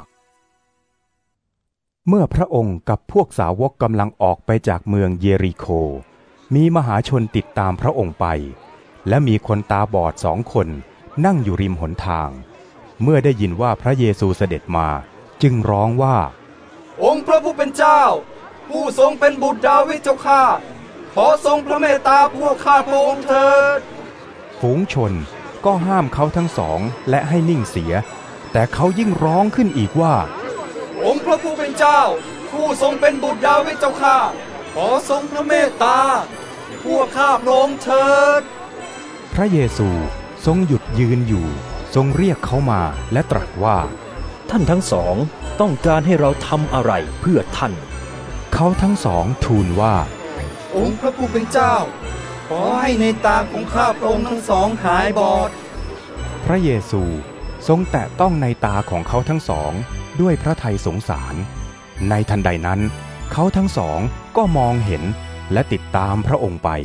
เมื่อพระองค์กับพวกสาวกกำลังออกไปจากเมืองเยริโคมีมหาชนติดตามพระองค์ไปและมีคนตาบอดสองคนนั่งอยู่ริมหนทางเมื่อได้ยินว่าพระเยซูเสด็จมาจึงร้องว่าองค์พระผู้เป็นเจ้าผู้ทรงเป็นบุตรดาวิดเจ้าข้าขอทรงพระเมตตาพวกข้าพระองค์เถิดฝูงชนก็ห้ามเขาทั้งสองและให้นิ่งเสียแต่เขายิ่งร้องขึ้นอีกว่าองค์พระผู้เป็นเจ้าผู้ทรงเป็นบุตรดาวิดเจ้าข้าขอทรงพระเมตตาพวกข้าพระองค์เถิดพระเยซูทรงหยุดยืนอยู่ทรงเรียกเขามาและตรัสว่าท่านทั้งสองต้องการให้เราทำอะไรเพื่อท่านเขาทั้งสองทูลว่าองค์พระผู้เป็นเจ้าขอให้ในตาของข้าพระองค์ทั้งสองหายบอดพระเยซูทรงแตะต้องในตาของเขาทั้งสองด้วยพระทัยสงสารในทันใดนั้นเขาทั้งสองก็มองเห็นและติดตามพระองค์ไป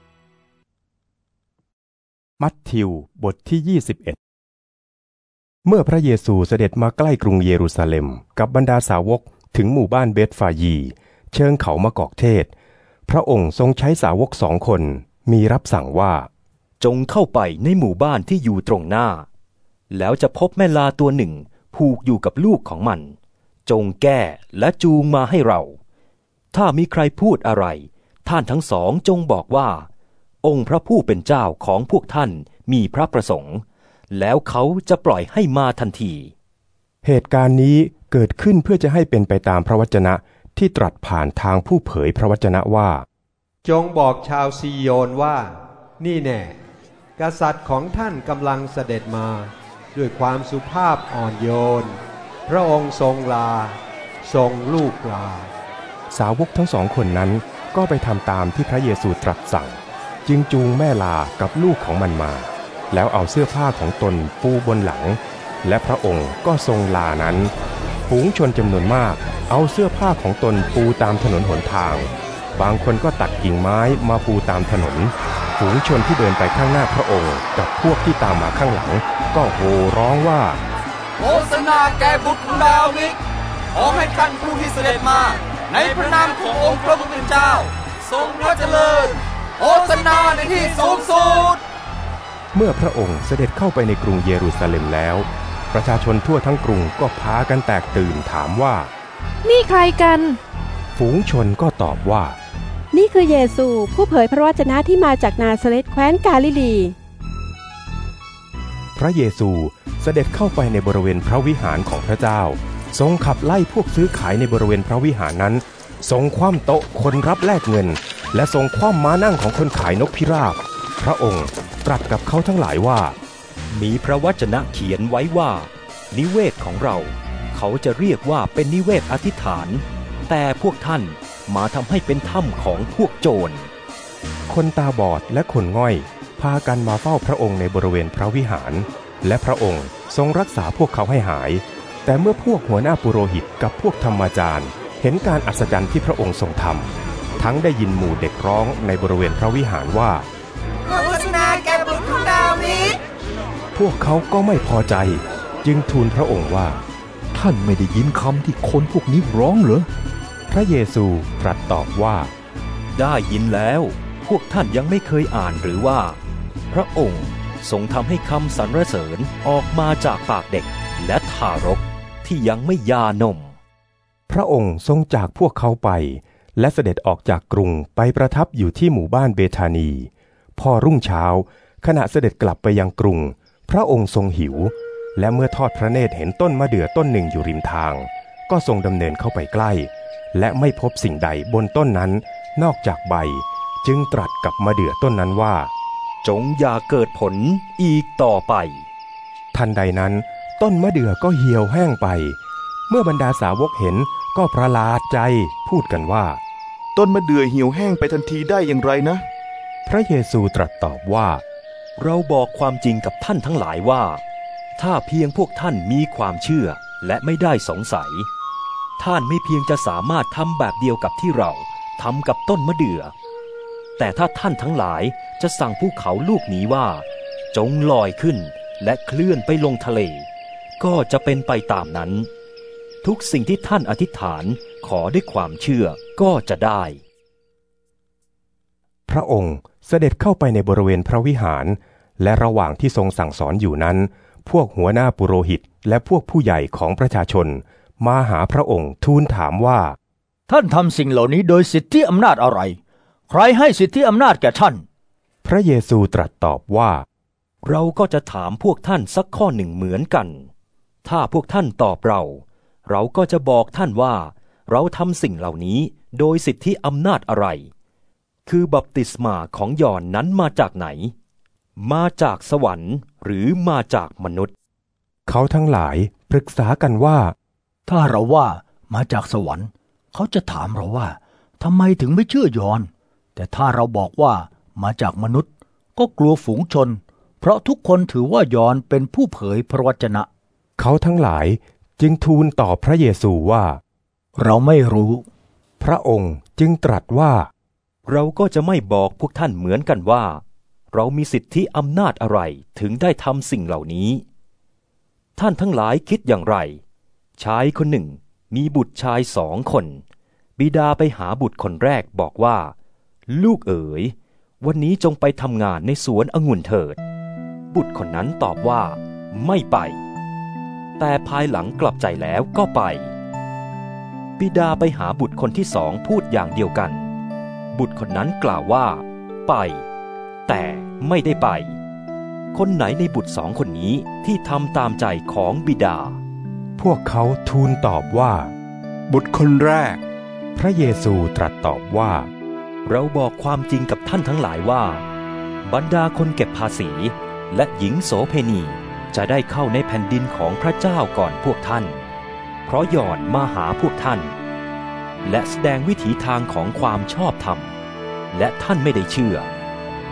มัทธิวบทที่ยี่สิบเอ็ดเมื่อพระเยซูเสด็จมาใกล้กรุงเยรูซาเล็มกับบรรดาสาวกถึงหมู่บ้านเบธฟายีเชิงเขามะกอกเทศพระองค์ทรงใช้สาวกสองคนมีรับสั่งว่าจงเข้าไปในหมู่บ้านที่อยู่ตรงหน้าแล้วจะพบแม่ลาตัวหนึ่งผูกอยู่กับลูกของมันจงแก้และจูงมาให้เราถ้ามีใครพูดอะไรท่านทั้งสองจงบอกว่าองค์พระผู้เป็นเจ้าของพวกท่านมีพระประสงค์แล้วเขาจะปล่อยให้มาทันทีเหตุการณ์นี้เกิดขึ้นเพื่อจะให้เป็นไปตามพระวจนะที่ตรัสผ่านทางผู้เผยพระวจนะว่าจงบอกชาวซีโยนว่านี่แน่กษัตริย์ของท่านกำลังเสด็จมาด้วยความสุภาพอ่อนโยนพระองค์ทรงลาทรงลูกลาสาวกทั้งสองคนนั้นก็ไปทำตามที่พระเยซูตรัสสั่งจึงจูงแม่ลากับลูกของมันมาแล้วเอาเสื้อผ้าของตนปูบนหลังและพระองค์ก็ทรงลานั้นฝูงชนจำนวนมากเอาเสื้อผ้าของตนปูตามถนนหนทางบางคนก็ตัดกิ่งไม้มาปูตามถนนฝูงชนที่เดินไปข้างหน้าพระองค์กับพวกที่ตามมาข้างหลังก็โห่ร้องว่าโฮสนาแก่บุตรของดาวิดขอให้ท่านผู้ที่เสด็จมาในพระนามขององค์พระผู้เป็นเจ้าทรงพระเจริญโฮสนาในที่สูงสุดเมื่อพระองค์เสด็จเข้าไปในกรุงเยรูซาเล็มแล้วประชาชนทั่วทั้งกรุงก็พากันแตกตื่นถามว่านี่ใครกันฝูงชนก็ตอบว่านี่คือเยซูผู้เผยพระวจนะที่มาจากนาซาเรตแคว้นกาลิลีพระเยซูเสด็จเข้าไปในบริเวณพระวิหารของพระเจ้าทรงขับไล่พวกซื้อขายในบริเวณพระวิหารนั้นทรงคว่ำโต๊ะคนรับแลกเงินและทรงคว่ำม้านั่งของคนขายนกพิราบพระองค์ตรัสกับเขาทั้งหลายว่ามีพระวจนะเขียนไว้ว่านิเวศของเราเขาจะเรียกว่าเป็นนิเวศอธิษฐานแต่พวกท่านมาทำให้เป็นถ้ำของพวกโจรคนตาบอดและคนง่อยพากันมาเฝ้าพระองค์ในบริเวณพระวิหารและพระองค์ทรงรักษาพวกเขาให้หายแต่เมื่อพวกหัวหน้าปุโรหิตกับพวกธรรมาจารย์เห็นการอัศจรรย์ที่พระองค์ทรงทำทั้งได้ยินหมู่เด็กร้องในบริเวณพระวิหารว่าโฮสนาแก่บุตรของดาวิดพวกเขาก็ไม่พอใจจึงทูลพระองค์ว่าท่านไม่ได้ยินคำที่คนพวกนี้ร้องเหรอพระเยซูตรัสตอบว่าได้ยินแล้วพวกท่านยังไม่เคยอ่านหรือว่าพระองค์ทรงทำให้คำสรรเสริญออกมาจากปากเด็กและทารกที่ยังไม่ยานมพระองค์ทรงจากพวกเขาไปและเสด็จออกจากกรุงไปประทับอยู่ที่หมู่บ้านเบธานีพอรุ่งเช้าขณะเสด็จกลับไปยังกรุงพระองค์ทรงหิวและเมื่อทอดพระเนตรเห็นต้นมะเดื่อต้นหนึ่งอยู่ริมทางก็ทรงดำเนินเข้าไปใกล้และไม่พบสิ่งใดบนต้นนั้นนอกจากใบจึงตรัสกับมะเดื่อต้นนั้นว่าจงอย่าเกิดผลอีกต่อไปทันใดนั้นต้นมะเดื่อก็เหี่ยวแห้งไปเมื่อบรรดาสาวกเห็นก็ประหลาดใจพูดกันว่าต้นมะเดื่อเหี่ยวแห้งไปทันทีได้อย่างไรนะพระเยซูตรัสตอบว่าเราบอกความจริงกับท่านทั้งหลายว่าถ้าเพียงพวกท่านมีความเชื่อและไม่ได้สงสัยท่านไม่เพียงจะสามารถทำแบบเดียวกับที่เราทำกับต้นมะเดื่อแต่ถ้าท่านทั้งหลายจะสั่งภูเขาลูกนี้ว่าจงลอยขึ้นและเคลื่อนไปลงทะเลก็จะเป็นไปตามนั้นทุกสิ่งที่ท่านอธิษฐานขอด้วยความเชื่อก็จะได้พระองค์เสด็จเข้าไปในบริเวณพระวิหารและระหว่างที่ทรงสั่งสอนอยู่นั้นพวกหัวหน้าปุโรหิตและพวกผู้ใหญ่ของประชาชนมาหาพระองค์ทูลถามว่าท่านทำสิ่งเหล่านี้โดยสิทธิอำนาจอะไรใครให้สิทธิอำนาจแก่ท่านพระเยซูตรัสตอบว่าเราก็จะถามพวกท่านสักข้อหนึ่งเหมือนกันถ้าพวกท่านตอบเราเราก็จะบอกท่านว่าเราทำสิ่งเหล่านี้โดยสิทธิอำนาจอะไรคือบัพติศมาของยอห์นนั้นมาจากไหนมาจากสวรรค์หรือมาจากมนุษย์เขาทั้งหลายปรึกษากันว่าถ้าเราว่ามาจากสวรรค์เขาจะถามเราว่าทำไมถึงไม่เชื่อยอห์นแต่ถ้าเราบอกว่ามาจากมนุษย์ก็กลัวฝูงชนเพราะทุกคนถือว่ายอห์นเป็นผู้เผยพระวจนะเขาทั้งหลายจึงทูลต่อพระเยซูว่าเราไม่รู้พระองค์จึงตรัสว่าเราก็จะไม่บอกพวกท่านเหมือนกันว่าเรามีสิทธิอำนาจอะไรถึงได้ทำสิ่งเหล่านี้ท่านทั้งหลายคิดอย่างไรชายคนหนึ่งมีบุตรชายสองคนบิดาไปหาบุตรคนแรกบอกว่าลูกเอ๋ยวันนี้จงไปทำงานในสวนองุ่นเถิดบุตรคนนั้นตอบว่าไม่ไปแต่ภายหลังกลับใจแล้วก็ไปบิดาไปหาบุตรคนที่สองพูดอย่างเดียวกันบุตรคนนั้นกล่าวว่าไปแต่ไม่ได้ไปคนไหนในบุตรสองคนนี้ที่ทำตามใจของบิดาพวกเขาทูลตอบว่าบุตรคนแรกพระเยซูตรัสตอบว่าเราบอกความจริงกับท่านทั้งหลายว่าบรรดาคนเก็บภาษีและหญิงโสเภณีจะได้เข้าในแผ่นดินของพระเจ้าก่อนพวกท่านเพราะยอห์นมาหาพวกท่านและแสดงวิถีทางของความชอบธรรมและท่านไม่ได้เชื่อ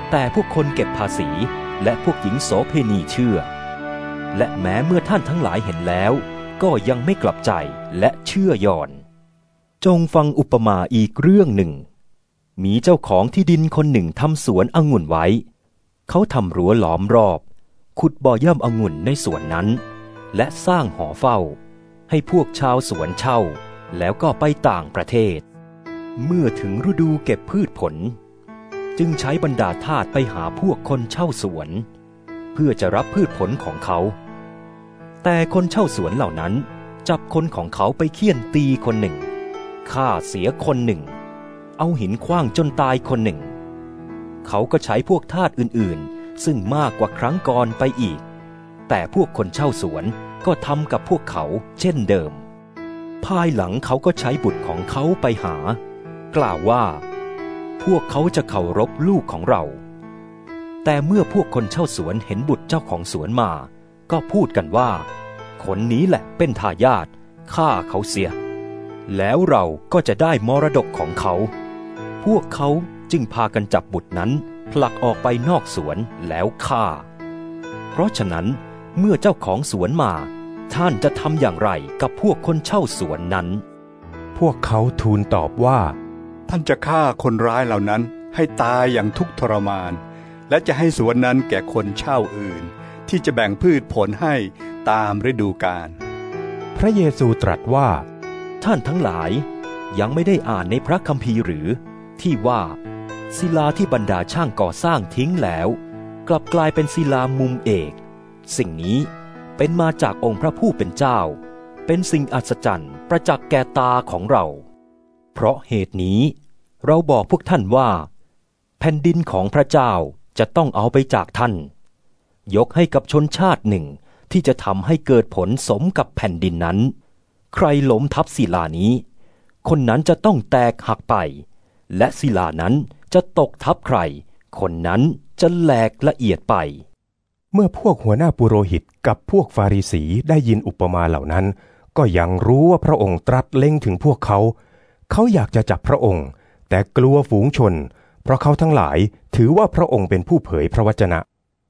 แต่พวกคนเก็บภาษีและพวกหญิงโสเภณีเชื่อและแม้เมื่อท่านทั้งหลายเห็นแล้วก็ยังไม่กลับใจและเชื่อย่อนจงฟังอุปมาอีกเรื่องหนึ่งมีเจ้าของที่ดินคนหนึ่งทำสวนองุ่นไว้เขาทำรั้วล้อมรอบขุดบ่อย่ำองุ่นในสวนนั้นและสร้างหอเฝ้าให้พวกชาวสวนเช่าแล้วก็ไปต่างประเทศเมื่อถึงฤดูเก็บพืชผลจึงใช้บรรดาทาสไปหาพวกคนเช่าสวนเพื่อจะรับพืชผลของเขาแต่คนเช่าสวนเหล่านั้นจับคนของเขาไปเฆี่ยนตีคนหนึ่งฆ่าเสียคนหนึ่งเอาหินขว้างจนตายคนหนึ่งเขาก็ใช้พวกทาสอื่นๆซึ่งมากกว่าครั้งก่อนไปอีกแต่พวกคนเช่าสวนก็ทำกับพวกเขาเช่นเดิมภายหลังเขาก็ใช้บุตรของเขาไปหากล่าวว่าพวกเขาจะเคารพลูกของเราแต่เมื่อพวกคนเช่าสวนเห็นบุตรเจ้าของสวนมาก็พูดกันว่าคนนี้แหละเป็นทายาทฆ่าเขาเสียแล้วเราก็จะได้มรดกของเขาพวกเขาจึงพากันจับบุตรนั้นผลักออกไปนอกสวนแล้วฆ่าเพราะฉะนั้นเมื่อเจ้าของสวนมาท่านจะทำอย่างไรกับพวกคนเช่าสวนนั้นพวกเขาทูลตอบว่าท่านจะฆ่าคนร้ายเหล่านั้นให้ตายอย่างทุกข์ทรมานและจะให้สวนนั้นแก่คนเช่าอื่นที่จะแบ่งพืชผลให้ตามฤดูกาลพระเยซูตรัสว่าท่านทั้งหลายยังไม่ได้อ่านในพระคัมภีร์หรือที่ว่าศิลาที่บรรดาช่างก่อสร้างทิ้งแล้วกลับกลายเป็นศิลามุมเอกสิ่งนี้เป็นมาจากองค์พระผู้เป็นเจ้าเป็นสิ่งอัศจรรย์ประจักษ์แก่ตาของเราเพราะเหตุนี้เราบอกพวกท่านว่าแผ่นดินของพระเจ้าจะต้องเอาไปจากท่านยกให้กับชนชาติหนึ่งที่จะทำให้เกิดผลสมกับแผ่นดินนั้นใครล้มทับศิลานี้คนนั้นจะต้องแตกหักไปและศิลานั้นจะตกทับใครคนนั้นจะแหลกละเอียดไปเมื่อพวกหัวหน้าปุโรหิตกับพวกฟาริสีได้ยินอุปมาเหล่านั้นก็ยังรู้ว่าพระองค์ตรัสเล็งถึงพวกเขาเขาอยากจะจับพระองค์แต่กลัวฝูงชนเพราะเขาทั้งหลายถือว่าพระองค์เป็นผู้เผยพระวจนะ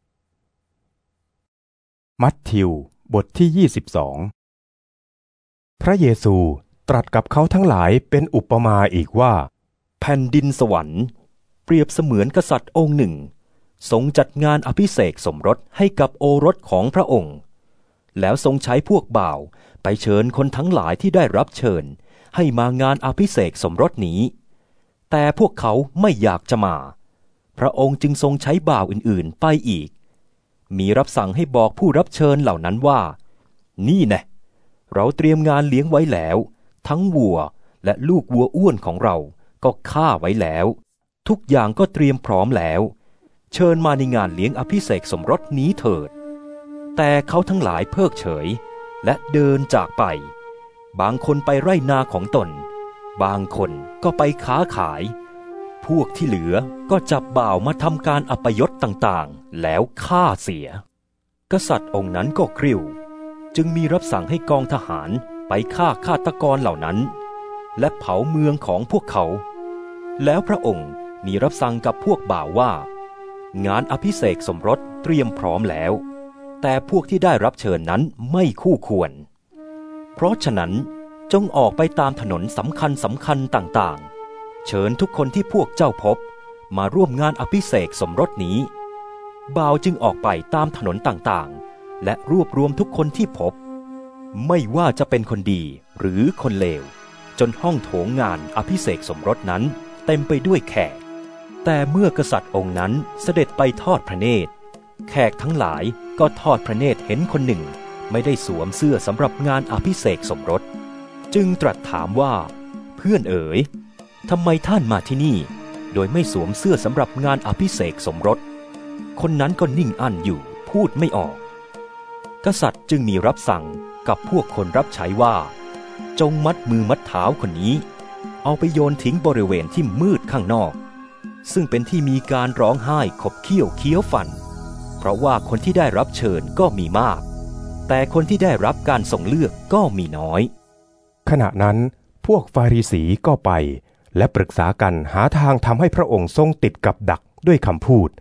มัทธิวบทที่ยี่สิบสองพระเยซูตรัสกับเขาทั้งหลายเป็นอุปมาอีกว่าแผ่นดินสวรรค์เปรียบเสมือนกษัตริย์องค์หนึ่งทรงจัดงานอภิเษกสมรสให้กับโอรสของพระองค์แล้วทรงใช้พวกบ่าวไปเชิญคนทั้งหลายที่ได้รับเชิญให้มางานอภิเษกสมรสนี้แต่พวกเขาไม่อยากจะมาพระองค์จึงทรงใช้บ่าวอื่นๆไปอีกมีรับสั่งให้บอกผู้รับเชิญเหล่านั้นว่านี่แน่เราเตรียมงานเลี้ยงไว้แล้วทั้งวัวและลูกวัวอ้วนของเราก็ฆ่าไว้แล้วทุกอย่างก็เตรียมพร้อมแล้วเชิญมาในงานเลี้ยงอภิเษกสมรสนี้เถิดแต่เขาทั้งหลายเพิกเฉยและเดินจากไปบางคนไปไร่นาของตนบางคนก็ไปค้าขายพวกที่เหลือก็จับบ่าวมาทำการอัปยศต่างๆแล้วฆ่าเสียกษัตริย์องค์นั้นก็กริ้วจึงมีรับสั่งให้กองทหารไปฆ่าฆาตกรเหล่านั้นและเผาเมืองของพวกเขาแล้วพระองค์มีรับสั่งกับพวกบ่าวว่างานอภิเษกสมรสเตรียมพร้อมแล้วแต่พวกที่ได้รับเชิญนั้นไม่คู่ควรเพราะฉะนั้นจงออกไปตามถนนสำคัญสำคัญต่างๆเชิญทุกคนที่พวกเจ้าพบมาร่วมงานอภิเษกสมรสนี้บ่าวจึงออกไปตามถนนต่างๆและรวบรวมทุกคนที่พบไม่ว่าจะเป็นคนดีหรือคนเลวจนห้องโถงงานอภิเษกสมรสนั้นเต็มไปด้วยแขกแต่เมื่อกษัตริย์องค์นั้นเสด็จไปทอดพระเนตรแขกทั้งหลายก็ทอดพระเนตรเห็นคนหนึ่งไม่ได้สวมเสื้อสำหรับงานอภิเษกสมรสจึงตรัสถามว่าเพื่อนเอ๋ยทำไมท่านมาที่นี่โดยไม่สวมเสื้อสำหรับงานอภิเษกสมรสคนนั้นก็นิ่งอั้นอยู่พูดไม่ออกกษัตริย์จึงมีรับสั่งกับพวกคนรับใช้ว่าจงมัดมือมัดเท้าคนนี้เอาไปโยนทิ้งบริเวณที่มืดข้างนอกซึ่งเป็นที่มีการร้องไห้ขบเคี้ยวเคี้ยวฟันเพราะว่าคนที่ได้รับเชิญก็มีมากแต่คนที่ได้รับการส่งเลือกก็มีน้อยขณะนั้นพวกฟาริสีก็ไปและปรึกษากันหาทางทำให้พระองค์ทรงติดกับดักด้วยคำพูด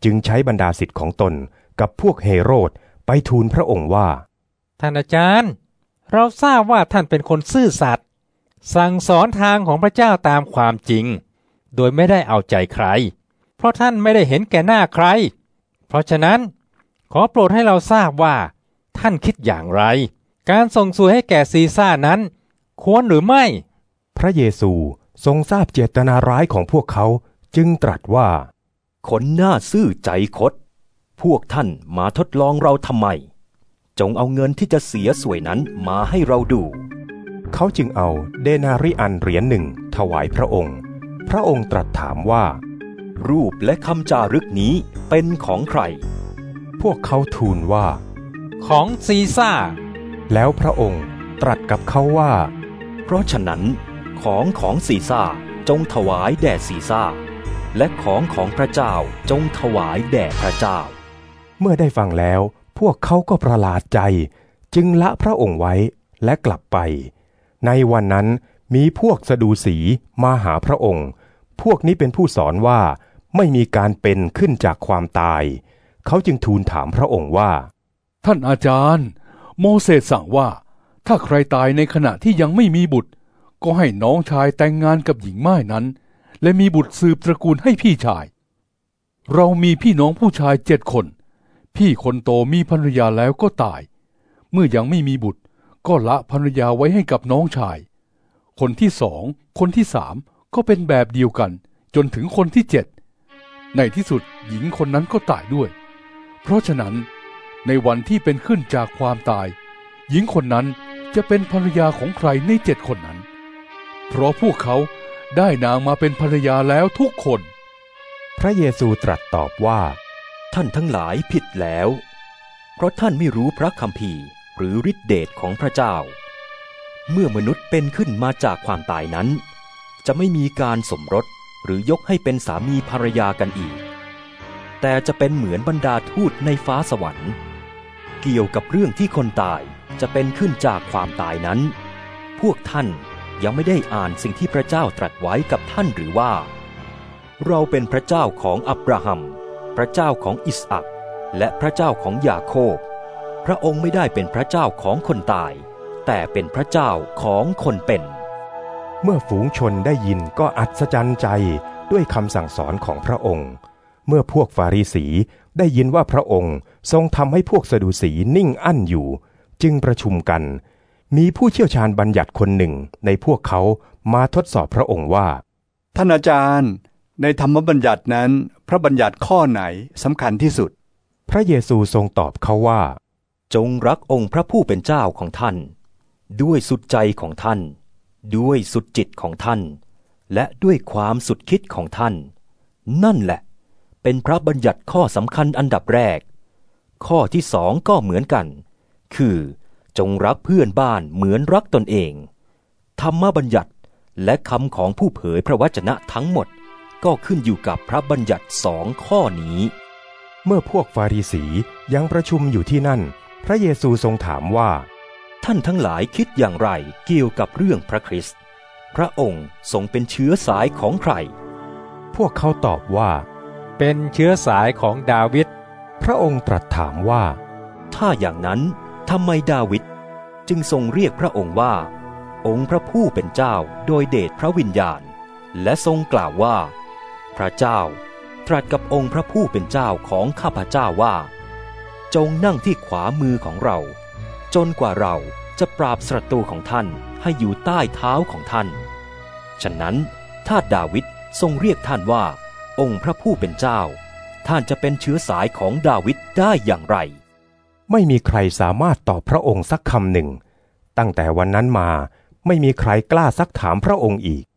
จึงใช้บรรดาศิษย์ของตนกับพวกเฮโรดไปทูลพระองค์ว่าท่านอาจารย์เราทราบว่าท่านเป็นคนซื่อสัตย์สั่งสอนทางของพระเจ้าตามความจริงโดยไม่ได้เอาใจใครเพราะท่านไม่ได้เห็นแก่หน้าใครเพราะฉะนั้นขอโปรดให้เราทราบว่าท่านคิดอย่างไรการส่งสวยให้แก่ซีซ่านั้นควรหรือไม่พระเยซูทรงทราบเจตนาร้ายของพวกเขาจึงตรัสว่าคนหน้าซื่อใจคดพวกท่านมาทดลองเราทำไมจงเอาเงินที่จะเสียสวยนั้นมาให้เราดูเขาจึงเอาเดนาริอันเหรียญหนึ่งถวายพระองค์พระองค์ตรัสถามว่ารูปและคำจารึกนี้เป็นของใครพวกเขาทูลว่าของซีซ่าแล้วพระองค์ตรัสกับเขาว่าเพราะฉะนั้นของของซีซ่าจงถวายแด่ซีซ่าและของของพระเจ้าจงถวายแด่พระเจ้าเมื่อได้ฟังแล้วพวกเขาก็ประหลาดใจจึงละพระองค์ไว้และกลับไปในวันนั้นมีพวกสดูสีมาหาพระองค์พวกนี้เป็นผู้สอนว่าไม่มีการเป็นขึ้นจากความตายเขาจึงทูลถามพระองค์ว่าท่านอาจารย์โมเสสสั่งว่าถ้าใครตายในขณะที่ยังไม่มีบุตรก็ให้น้องชายแต่งงานกับหญิงม่ายนั้นและมีบุตรสืบตระกูลให้พี่ชายเรามีพี่น้องผู้ชายเจ็ดคนพี่คนโตมีภรรยาแล้วก็ตายเมื่อยังไม่มีบุตรก็ละภรรยาไว้ให้กับน้องชายคนที่สองคนที่สามก็เป็นแบบเดียวกันจนถึงคนที่เจ็ดในที่สุดหญิงคนนั้นก็ตายด้วยเพราะฉะนั้นในวันที่เป็นขึ้นจากความตายหญิงคนนั้นจะเป็นภรรยาของใครในเจ็ดคนนั้นเพราะพวกเขาได้นางมาเป็นภรรยาแล้วทุกคนพระเยซูตรัสตอบว่าท่านทั้งหลายผิดแล้วเพราะท่านไม่รู้พระคัมภีร์หรือฤทธิเดชของพระเจ้าเมื่อมนุษย์เป็นขึ้นมาจากความตายนั้นจะไม่มีการสมรสหรือยกให้เป็นสามีภรรยากันอีกแต่จะเป็นเหมือนบรรดาทูตในฟ้าสวรรค์เกี่ยวกับเรื่องที่คนตายจะเป็นขึ้นจากความตายนั้นพวกท่านยังไม่ได้อ่านสิ่งที่พระเจ้าตรัสไว้กับท่านหรือว่าเราเป็นพระเจ้าของอับราฮัมพระเจ้าของอิสอัคและพระเจ้าของยาโคบพระองค์ไม่ได้เป็นพระเจ้าของคนตายแต่เป็นพระเจ้าของคนเป็นเมื่อฝูงชนได้ยินก็อัศจรรย์ใจด้วยคำสั่งสอนของพระองค์เมื่อพวกฟาริสีได้ยินว่าพระองค์ทรงทำให้พวกสดุสีนิ่งอั้นอยู่จึงประชุมกันมีผู้เชี่ยวชาญบัญญัติคนหนึ่งในพวกเขามาทดสอบพระองค์ว่าท่านอาจารย์ในธรรมบัญญัตินั้นพระบัญญัติข้อไหนสำคัญที่สุดพระเยซูทรงตอบเขาว่าจงรักองค์พระผู้เป็นเจ้าของท่านด้วยสุดใจของท่านด้วยสุดจิตของท่านและด้วยความสุดคิดของท่านนั่นแหละเป็นพระบัญญัติข้อสำคัญอันดับแรกข้อที่สองก็เหมือนกันคือจงรักเพื่อนบ้านเหมือนรักตนเองธรรมบัญญัติและคำของผู้เผยพระวจนะทั้งหมดก็ขึ้นอยู่กับพระบัญญัติสองข้อนี้เมื่อพวกฟาริสียังประชุมอยู่ที่นั่นพระเยซูทรงถามว่าท่านทั้งหลายคิดอย่างไรเกี่ยวกับเรื่องพระคริสต์พระองค์ทรงเป็นเชื้อสายของใครพวกเขาตอบว่าเป็นเชื้อสายของดาวิดพระองค์ตรัสถามว่าถ้าอย่างนั้นทำไมดาวิดจึงทรงเรียกพระองค์ว่าองค์พระผู้เป็นเจ้าโดยเดชพระวิญญาณและทรงกล่าวว่าพระเจ้าตรัสกับองค์พระผู้เป็นเจ้าของข้าพเจ้าว่าจงนั่งที่ขวามือของเราจนกว่าเราจะปราบศัตรูของท่านให้อยู่ใต้เท้าของท่านฉะนั้นถ้าดาวิดทรงเรียกท่านว่าองค์พระผู้เป็นเจ้าท่านจะเป็นเชื้อสายของดาวิดได้อย่างไรไม่มีใครสามารถตอบพระองค์สักคำหนึ่งตั้งแต่วันนั้นมาไม่มีใครกล้าซักถามพระองค์อีก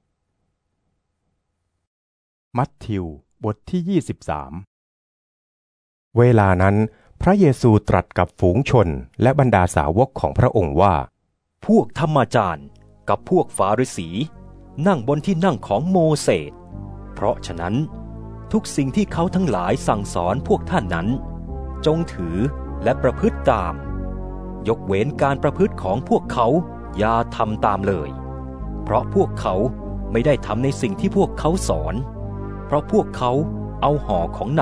มัทธิวบทที่ยี่สิบสามเวลานั้นพระเยซูตรัสกับฝูงชนและบรรดาสาวกของพระองค์ว่าพวกธรรมาจารย์กับพวกฟาริสีนั่งบนที่นั่งของโมเสสเพราะฉะนั้นทุกสิ่งที่เขาทั้งหลายสั่งสอนพวกท่านนั้นจงถือและประพฤติตามยกเว้นการประพฤติของพวกเขาอย่าทำตามเลยเพราะพวกเขาไม่ได้ทำในสิ่งที่พวกเขาสอนเพราะพวกเขาเอาห่อของหนัก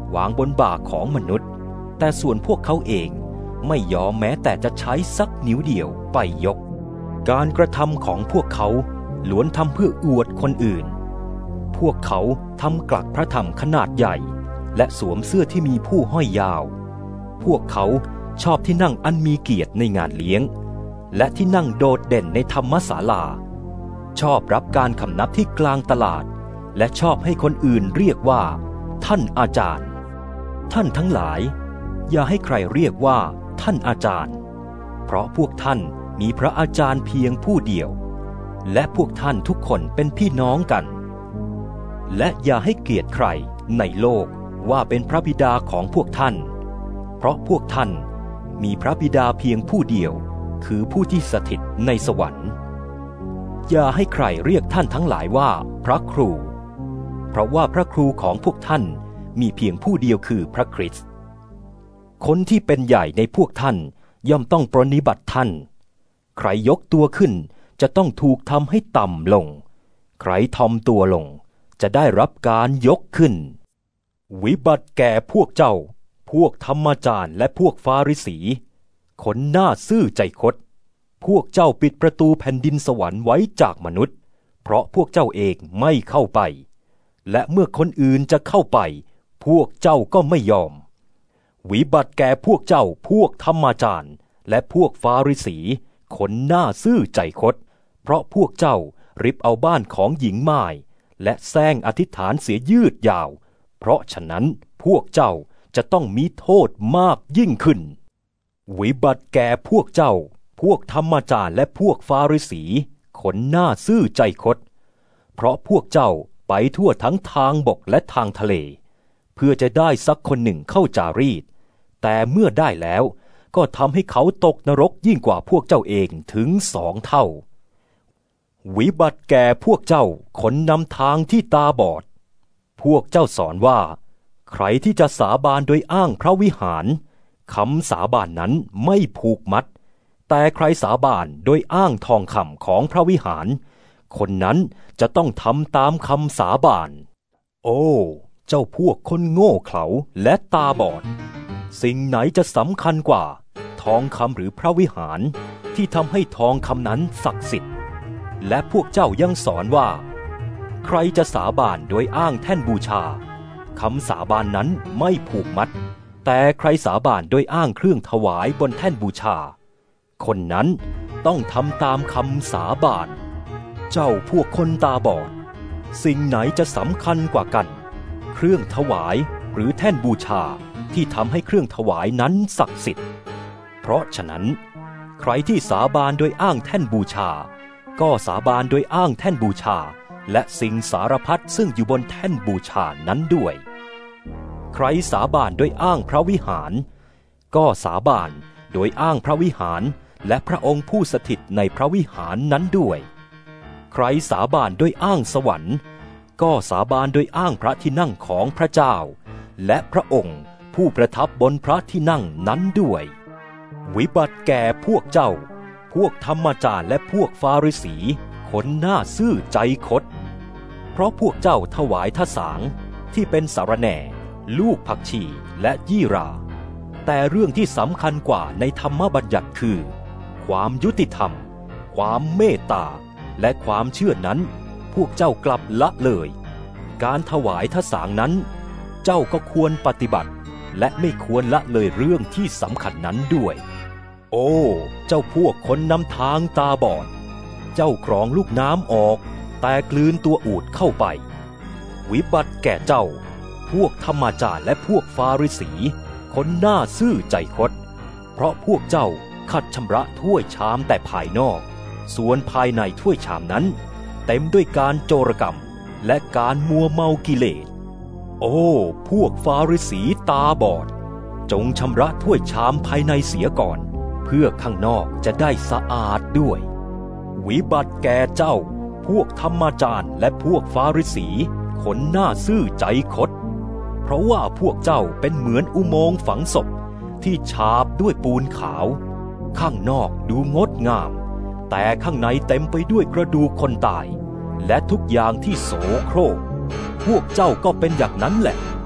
วางบนบ่าของมนุษย์แต่ส่วนพวกเขาเองไม่ยอมแม้แต่จะใช้สักนิ้วเดียวไปยกการกระทำของพวกเขาล้วนทำเพื่ออวดคนอื่นพวกเขาทำกลักพระธรรมขนาดใหญ่และสวมเสื้อที่มีผู้ห้อยยาวพวกเขาชอบที่นั่งอันมีเกียรติในงานเลี้ยงและที่นั่งโดดเด่นในธรรมศาลาชอบรับการคำนับที่กลางตลาดและชอบให้คนอื่นเรียกว่าท่านอาจารย์ท่านทั้งหลายอย่าให้ใครเรียกว่าท่านอาจารย์เพราะพวกท่านมีพระอาจารย์เพียงผู้เดียวและพวกท่านทุกคนเป็นพี่น้องกันและอย่าให้เกียรติใครในโลกว่าเป็นพระบิดาของพวกท่านเพราะพวกท่านมีพระบิดาเพียงผู้เดียวคือผู้ที่สถิตในสวรรค์อย่าให้ใครเรียกท่านทั้งหลายว่าพระครูเพราะว่าพระครูของพวกท่านมีเพียงผู้เดียวคือพระคริสต์คนที่เป็นใหญ่ในพวกท่านย่อมต้องปรนนิบัติท่านใครยกตัวขึ้นจะต้องถูกทำให้ต่ำลงใครทอมตัวลงจะได้รับการยกขึ้นวิบัติแก่พวกเจ้าพวกธรรมจารย์และพวกฟาริสีคนหน้าซื่อใจคดพวกเจ้าปิดประตูแผ่นดินสวรรค์ไว้จากมนุษย์เพราะพวกเจ้าเองไม่เข้าไปและเมื่อคนอื่นจะเข้าไปพวกเจ้าก็ไม่ยอมวิบัติแก่พวกเจ้าพวกธรรมจารย์และพวกฟาริสีคนหน้าซื่อใจคดเพราะพวกเจ้าริบเอาบ้านของหญิงม่ายและแซงอธิษฐานเสียยืดยาวเพราะฉะนั้นพวกเจ้าจะต้องมีโทษมากยิ่งขึ้นวิบัติแก่พวกเจ้าพวกธรรมจารย์และพวกฟาริสีคนหน้าซื่อใจคดเพราะพวกเจ้าไปทั่วทั้งทางบกและทางทะเลเพื่อจะได้สักคนหนึ่งเข้าจารีตแต่เมื่อได้แล้วก็ทำให้เขาตกนรกยิ่งกว่าพวกเจ้าเองถึงสองเท่าวิบัติแก่พวกเจ้าคนนำทางที่ตาบอดพวกเจ้าสอนว่าใครที่จะสาบานโดยอ้างพระวิหารคำสาบานนั้นไม่ผูกมัดแต่ใครสาบานโดยอ้างทองคำของพระวิหารคนนั้นจะต้องทำตามคำสาบานโอ้เจ้าพวกคนโง่เขลาและตาบอดสิ่งไหนจะสำคัญกว่าทองคำหรือพระวิหารที่ทำให้ทองคำนั้นศักดิ์สิทธิ์และพวกเจ้ายังสอนว่าใครจะสาบานโดยอ้างแท่นบูชาคำสาบานนั้นไม่ผูกมัดแต่ใครสาบานโดยอ้างเครื่องถวายบนแท่นบูชาคนนั้นต้องทำตามคำสาบานเจ้าพวกคนตาบอดสิ่งไหนจะสำคัญกว่ากันเครื่องถวายหรือแท่นบูชาที่ทำให้เครื่องถวายนั้นศักดิ์สิทธิ์เพราะฉะนั้นใครที่สาบานโดยอ้างแท่นบูชาก็สาบานโดยอ้างแท่นบูชาและสิ่งสารพัดซึ่งอยู่บนแท่นบูชานั้นด้วยใครสาบานโดยอ้างพระวิหารก็สาบานโดยอ้างพระวิหารและพระองค์ผู้สถิตในพระวิหารนั้นด้วยใครสาบานโดยอ้างสวรรค์ก็สาบานโดยอ้างพระที่นั่งของพระเจ้าและพระองค์ผู้ประทับบนพระที่นั่งนั้นด้วยวิบัติแก่พวกเจ้าพวกธรรมจารย์และพวกฟาริสีคนหน้าซื่อใจคดเพราะพวกเจ้าถวายทสางที่เป็นสาระแหน่ลูกผักชีและยี่ราแต่เรื่องที่สำคัญกว่าในธรรมบัญญัติคือความยุติธรรมความเมตตาและความเชื่อนั้นพวกเจ้ากลับละเลยการถวายทสางนั้นเจ้าก็ควรปฏิบัติและไม่ควรละเลยเรื่องที่สำคัญนั้นด้วยโอ้เจ้าพวกคนนำทางตาบอดเจ้ากรองลูกน้ำออกแต่กลืนตัวอูฐเข้าไปวิบัติแก่เจ้าพวกธรรมจารย์และพวกฟาริสีคนหน้าซื่อใจคดเพราะพวกเจ้าขัดชำระถ้วยชามแต่ภายนอกส่วนภายในถ้วยชามนั้นเต็มด้วยการโจรกรรมและการมัวเมากิเลสโอ้พวกฟาริสีตาบอดจงชำระถ้วยชามภายในเสียก่อนเพื่อข้างนอกจะได้สะอาดด้วยวิบัติแก่เจ้าพวกธรรมจารย์และพวกฟาริสีคนหน้าซื่อใจคดเพราะว่าพวกเจ้าเป็นเหมือนอุโมงค์ฝังศพที่ฉาบด้วยปูนขาวข้างนอกดูงดงามแต่ข้างในเต็มไปด้วยกระดูกคนตายและทุกอย่างที่โสโครกพวกเจ้าก็เป็นอย่างนั้นแหละ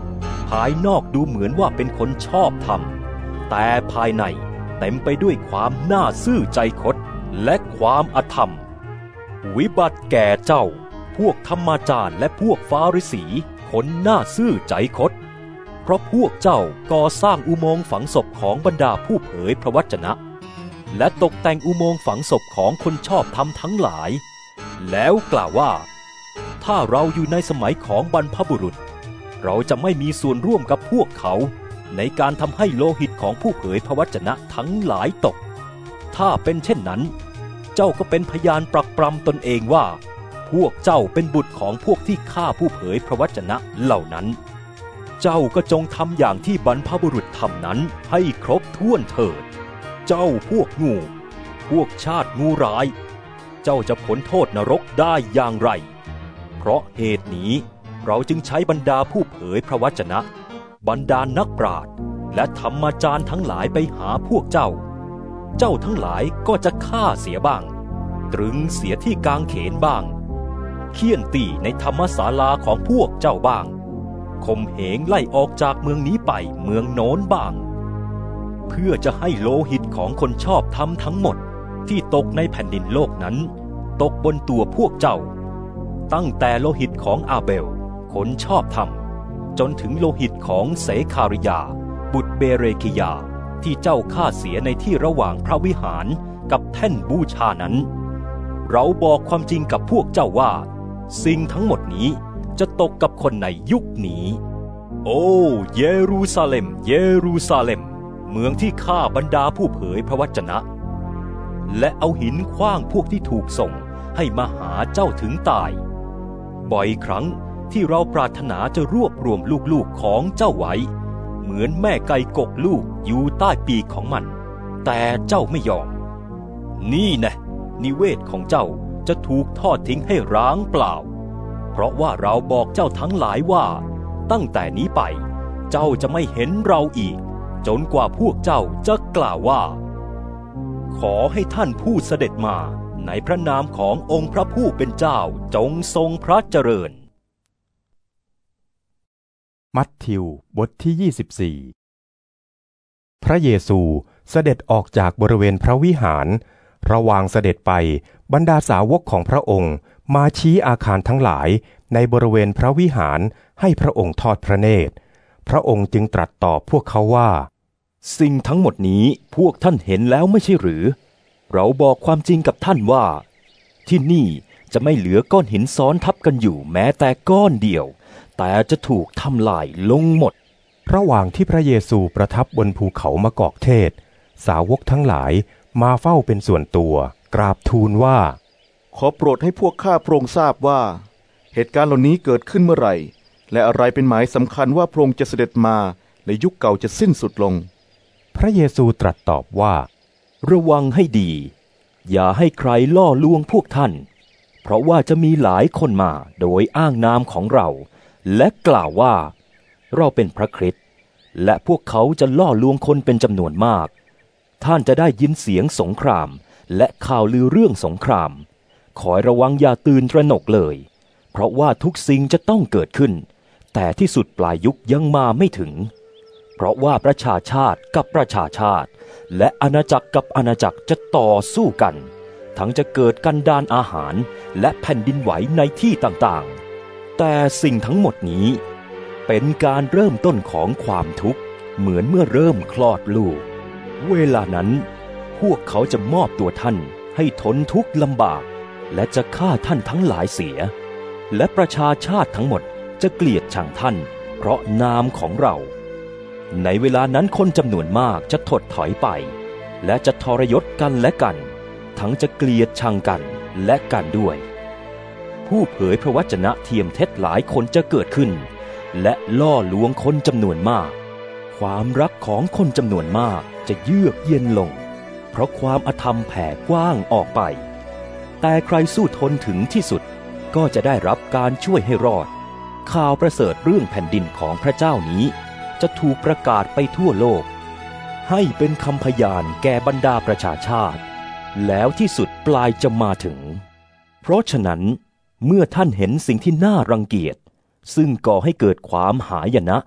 ภายนอกดูเหมือนว่าเป็นคนชอบธรรมแต่ภายในเต็มไปด้วยความน่าซื่อใจคดและความอธรรมวิบัติแก่เจ้าพวกธรรมาจารย์และพวกฟาริสีคนน่าซื่อใจคดเพราะพวกเจ้าก่อสร้างอุโมงค์ฝังศพของบรรดาผู้เผยพระวจนะและตกแต่งอุโมงค์ฝังศพของคนชอบธรรมทั้งหลายแล้วกล่าวว่าถ้าเราอยู่ในสมัยของบรรพบุรุษเราจะไม่มีส่วนร่วมกับพวกเขาในการทำให้โลหิตของผู้เผยพระวจนะทั้งหลายตกถ้าเป็นเช่นนั้นเจ้าก็เป็นพยานปรักปรำตนเองว่าพวกเจ้าเป็นบุตรของพวกที่ฆ่าผู้เผยพระวจนะเหล่านั้นเจ้าก็จงทำอย่างที่บรรพบุรุษทำนั้นให้ครบถ้วนเถิดเจ้าพวกงูพวกชาติงูร้ายเจ้าจะพ้นโทษนรกได้อย่างไรเพราะเหตุนี้เราจึงใช้บรรดาผู้เผยพระวจนะบรรดานักปราชญ์และธรรมาจารย์ทั้งหลายไปหาพวกเจ้าเจ้าทั้งหลายก็จะฆ่าเสียบ้างตรึงเสียที่กางเขนบ้างเฆี่ยนตีในธรรมศาลาของพวกเจ้าบ้างข่มเหงไล่ออกจากเมืองนี้ไปเมืองโน้นบ้างเพื่อจะให้โลหิตของคนชอบธรรมทั้งหมดที่ตกในแผ่นดินโลกนั้นตกบนตัวพวกเจ้าตั้งแต่โลหิตของอาเบลคนชอบธรรมจนถึงโลหิตของเสคาริยาบุตรเบเรคิยาที่เจ้าฆ่าเสียในที่ระหว่างพระวิหารกับแท่นบูชานั้นเราบอกความจริงกับพวกเจ้าว่าสิ่งทั้งหมดนี้จะตกกับคนในยุคนี้โอ้เยรูซาเล็มเยรูซาเล็มเมืองที่ฆ่าบรรดาผู้เผยพระวจนะและเอาหินขว้างพวกที่ถูกส่งให้มาหาเจ้าถึงตายบ่อยครั้งที่เราปรารถนาจะรวบรวมลูกๆของเจ้าไว้เหมือนแม่ไก่กกลูกอยู่ใต้ปีกของมันแต่เจ้าไม่ยอมนี่แน่นิเวศของเจ้าจะถูกทอดทิ้งให้ร้างเปล่าเพราะว่าเราบอกเจ้าทั้งหลายว่าตั้งแต่นี้ไปเจ้าจะไม่เห็นเราอีกจนกว่าพวกเจ้าจะกล่าวว่าขอให้ท่านผู้เสด็จมาในพระนามขององค์พระผู้เป็นเจ้าจงทรงพระเจริญมัทธิวบทที่ยี่สิบสี่พระเยซูเสด็จออกจากบริเวณพระวิหารระหว่างเสด็จไปบรรดาสาวกของพระองค์มาชี้อาคารทั้งหลายในบริเวณพระวิหารให้พระองค์ทอดพระเนตรพระองค์จึงตรัสตอบพวกเขาว่าสิ่งทั้งหมดนี้พวกท่านเห็นแล้วไม่ใช่หรือเราบอกความจริงกับท่านว่าที่นี่จะไม่เหลือก้อนหินซ้อนทับกันอยู่แม้แต่ก้อนเดียวแต่จะถูกทำลายลงหมดระหว่างที่พระเยซูประทับบนภูเขามะกอกเทศสาวกทั้งหลายมาเฝ้าเป็นส่วนตัวกราบทูลว่าขอโปรดให้พวกข้าพระองค์ทราบว่าเหตุการณ์เหล่านี้เกิดขึ้นเมื่อไหร่และอะไรเป็นหมายสำคัญว่าพระองค์จะเสด็จมาและยุคเก่าจะสิ้นสุดลงพระเยซูตรัสตอบว่าระวังให้ดีอย่าให้ใครล่อลวงพวกท่านเพราะว่าจะมีหลายคนมาโดยอ้างนามของเราและกล่าวว่าเราเป็นพระคริสต์และพวกเขาจะล่อลวงคนเป็นจำนวนมากท่านจะได้ยินเสียงสงครามและข่าวลือเรื่องสงครามขอระวังอย่าตื่นตระหนกเลยเพราะว่าทุกสิ่งจะต้องเกิดขึ้นแต่ที่สุดปลายยุคยังมาไม่ถึงเพราะว่าประชาชาติกับประชาชาติและอาณาจักรกับอาณาจักรจะต่อสู้กันทั้งจะเกิดกันดารอาหารและแผ่นดินไหวในที่ต่างๆแต่สิ่งทั้งหมดนี้เป็นการเริ่มต้นของความทุกข์เหมือนเมื่อเริ่มคลอดลูกเวลานั้นพวกเขาจะมอบตัวท่านให้ทนทุกข์ลำบากและจะฆ่าท่านทั้งหลายเสียและประชาชาติทั้งหมดจะเกลียดชังท่านเพราะนามของเราในเวลานั้นคนจำนวนมากจะถดถอยไปและจะทรยศกันและกันทั้งจะเกลียดชังกันและกันด้วยผู้เผยพระวจนะเทียมเท็จหลายคนจะเกิดขึ้นและล่อลวงคนจำนวนมากความรักของคนจำนวนมากจะเยือกเย็นลงเพราะความอธรรมแผ่กว้างออกไปแต่ใครสู้ทนถึงที่สุดก็จะได้รับการช่วยให้รอดข่าวประเสริฐเรื่องแผ่นดินของพระเจ้านี้จะถูกประกาศไปทั่วโลกให้เป็นคำพยานแก่บรรดาประชาชาติแล้วที่สุดปลายจะมาถึงเพราะฉะนั้นเมื่อท่านเห็นสิ่งที่น่ารังเกียจซึ่งก่อให้เกิดความหายนะ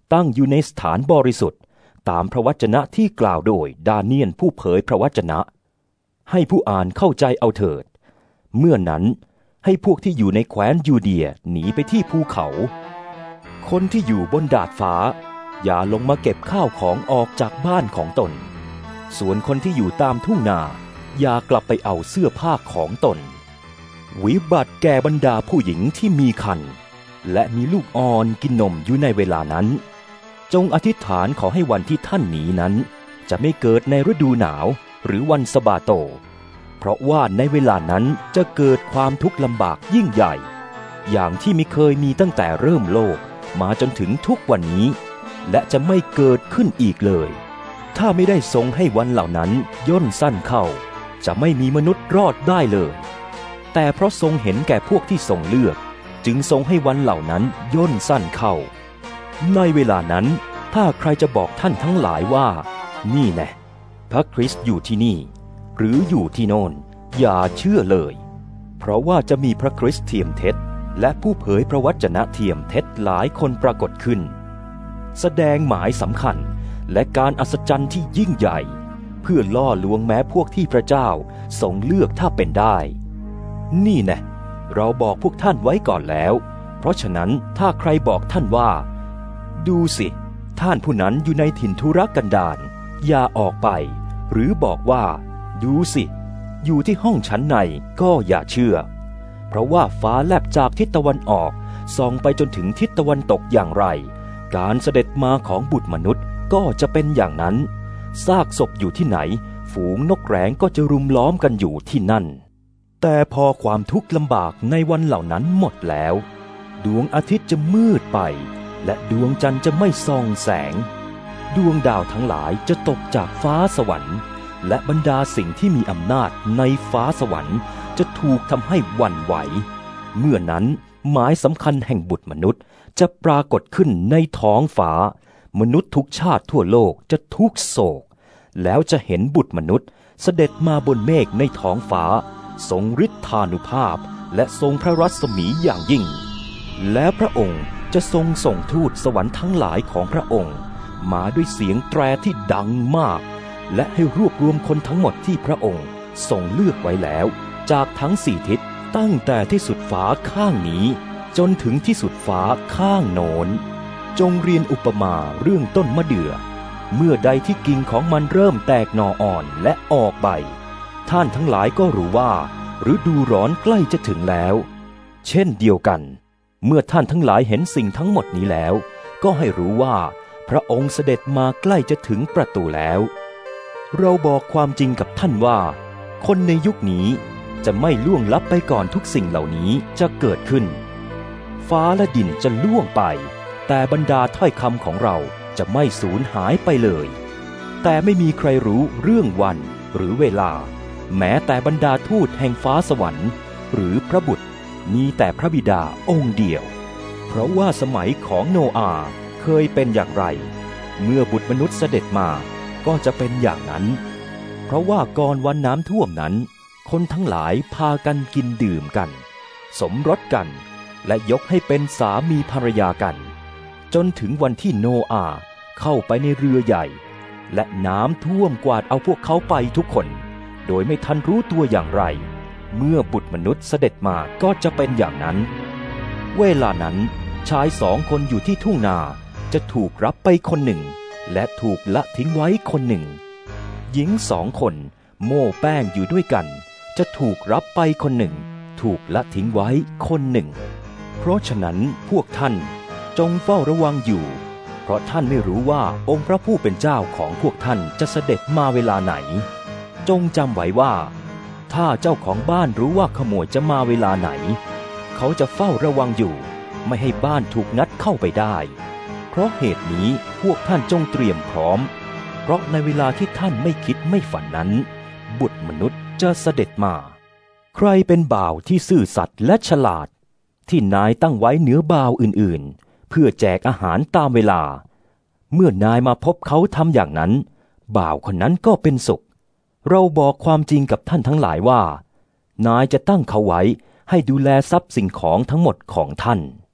ตั้งอยู่ในสถานบริสุทธิ์ตามพระวจนะที่กล่าวโดยดาเนียลผู้เผยพระวจนะให้ผู้อ่านเข้าใจเอาเถิดเมื่อนั้นให้พวกที่อยู่ในแคว้นยูเดียหนีไปที่ภูเขาคนที่อยู่บนดาดฟ้าอย่าลงมาเก็บข้าวของออกจากบ้านของตนส่วนคนที่อยู่ตามทุ่งนาอย่ากลับไปเอาเสื้อผ้าของตนวิบัติแก่บรรดาผู้หญิงที่มีครรภ์และมีลูกอ่อนกินนมอยู่ในเวลานั้นจงอธิษฐานขอให้วันที่ท่านหนีนั้นจะไม่เกิดในฤดูหนาวหรือวันสะบาโตเพราะว่าในเวลานั้นจะเกิดความทุกข์ลำบากยิ่งใหญ่อย่างที่ไม่เคยมีตั้งแต่เริ่มโลกมาจนถึงทุกวันนี้และจะไม่เกิดขึ้นอีกเลยถ้าไม่ได้ทรงให้วันเหล่านั้นย่นสั้นเข้าจะไม่มีมนุษย์รอดได้เลยแต่เพราะทรงเห็นแก่พวกที่ทรงเลือกจึงทรงให้วันเหล่านั้นย่นสั้นเข้าในเวลานั้นถ้าใครจะบอกท่านทั้งหลายว่านี่แน่พระคริสต์อยู่ที่นี่หรืออยู่ที่โน่นอย่าเชื่อเลยเพราะว่าจะมีพระคริสต์เทียมเท็จและผู้เผยพระวจนะเทียมเท็จหลายคนปรากฏขึ้นแสดงหมายสำคัญและการอัศจรรย์ที่ยิ่งใหญ่เพื่อล่อลวงแม้พวกที่พระเจ้าทรงเลือกถ้าเป็นได้นี่แน่เราบอกพวกท่านไว้ก่อนแล้วเพราะฉะนั้นถ้าใครบอกท่านว่าดูสิท่านผู้นั้นอยู่ในถิ่นทุรกันดารอย่าออกไปหรือบอกว่าดูสิอยู่ที่ห้องชั้นในก็อย่าเชื่อเพราะว่าฟ้าแลบจากทิศตะวันออกส่องไปจนถึงทิศตะวันตกอย่างไรการเสด็จมาของบุตรมนุษย์ก็จะเป็นอย่างนั้นซากศพอยู่ที่ไหนฝูงนกแร้งก็จะรุมล้อมกันอยู่ที่นั่นแต่พอความทุกข์ลำบากในวันเหล่านั้นหมดแล้วดวงอาทิตย์จะมืดไปและดวงจันทร์จะไม่ส่องแสงดวงดาวทั้งหลายจะตกจากฟ้าสวรรค์และบรรดาสิ่งที่มีอำนาจในฟ้าสวรรค์จะถูกทำให้หวั่นไหวเมื่อนั้นหมายสำคัญแห่งบุตรมนุษย์จะปรากฏขึ้นในท้องฟ้ามนุษย์ทุกชาติทั่วโลกจะทุกโศกแล้วจะเห็นบุตรมนุษย์เสด็จมาบนเมฆในท้องฟ้าทรงฤทธานุภาพและทรงพระรัศมีอย่างยิ่งและพระองค์จะทรงส่งทูตสวรรค์ทั้งหลายของพระองค์มาด้วยเสียงแตรที่ดังมากและให้รวบรวมคนทั้งหมดที่พระองค์ทรงเลือกไว้แล้วจากทั้งสี่ทิศตั้งแต่ที่สุดฟ้าข้างนี้จนถึงที่สุดฟ้าข้างโน้นจงเรียนอุปมาเรื่องต้นมะเดื่อเมื่อใดที่กิ่งของมันเริ่มแตกหน่ออ่อนและออกใบท่านทั้งหลายก็รู้ว่าฤดูร้อนใกล้จะถึงแล้วเช่นเดียวกันเมื่อท่านทั้งหลายเห็นสิ่งทั้งหมดนี้แล้วก็ให้รู้ว่าพระองค์เสด็จมาใกล้จะถึงประตูแล้วเราบอกความจริงกับท่านว่าคนในยุคนี้จะไม่ล่วงลับไปก่อนทุกสิ่งเหล่านี้จะเกิดขึ้นฟ้าและดินจะล่วงไปแต่บรรดาถ้อยคำของเราจะไม่สูญหายไปเลยแต่ไม่มีใครรู้เรื่องวันหรือเวลาแม้แต่บรรดาทูตแห่งฟ้าสวรรค์หรือพระบุตรมีแต่พระบิดาองค์เดียวเพราะว่าสมัยของโนอาห์เคยเป็นอย่างไรเมื่อบุตรมนุษย์เสด็จมาก็จะเป็นอย่างนั้นเพราะว่าก่อนวันน้ำท่วมนั้นคนทั้งหลายพากันกินดื่มกันสมรสกันและยกให้เป็นสามีภรรยากันจนถึงวันที่โนอาห์เข้าไปในเรือใหญ่และน้ำท่วมกวาดเอาพวกเขาไปทุกคนโดยไม่ทันรู้ตัวอย่างไรเมื่อบุตรมนุษย์เสด็จมาก็จะเป็นอย่างนั้นเวลานั้นชายสองคนอยู่ที่ทุ่งนาจะถูกรับไปคนหนึ่งและถูกละทิ้งไว้คนหนึ่งหญิงสองคนโม่แป้งอยู่ด้วยกันจะถูกรับไปคนหนึ่งถูกละทิ้งไว้คนหนึ่งเพราะฉะนั้นพวกท่านจงเฝ้าระวังอยู่เพราะท่านไม่รู้ว่าองค์พระผู้เป็นเจ้าของพวกท่านจะเสด็จมาเวลาไหนจงจำไว้ว่าถ้าเจ้าของบ้านรู้ว่าขโมยจะมาเวลาไหนเขาจะเฝ้าระวังอยู่ไม่ให้บ้านถูกงัดเข้าไปได้เพราะเหตุนี้พวกท่านจงเตรียมพร้อมเพราะในเวลาที่ท่านไม่คิดไม่ฝันนั้นบุตรมนุษย์จะเสด็จมาใครเป็นบ่าวที่ซื่อสัตย์และฉลาดที่นายตั้งไว้เหนือบ่าวอื่นๆเพื่อแจกอาหารตามเวลาเมื่อนายมาพบเขาทำอย่างนั้นบ่าวคนนั้นก็เป็นสุขเราบอกความจริงกับท่านทั้งหลายว่านายจะตั้งเขาไว้ให้ดูแลทรัพย์สิ่งของทั้งหมดของท่าน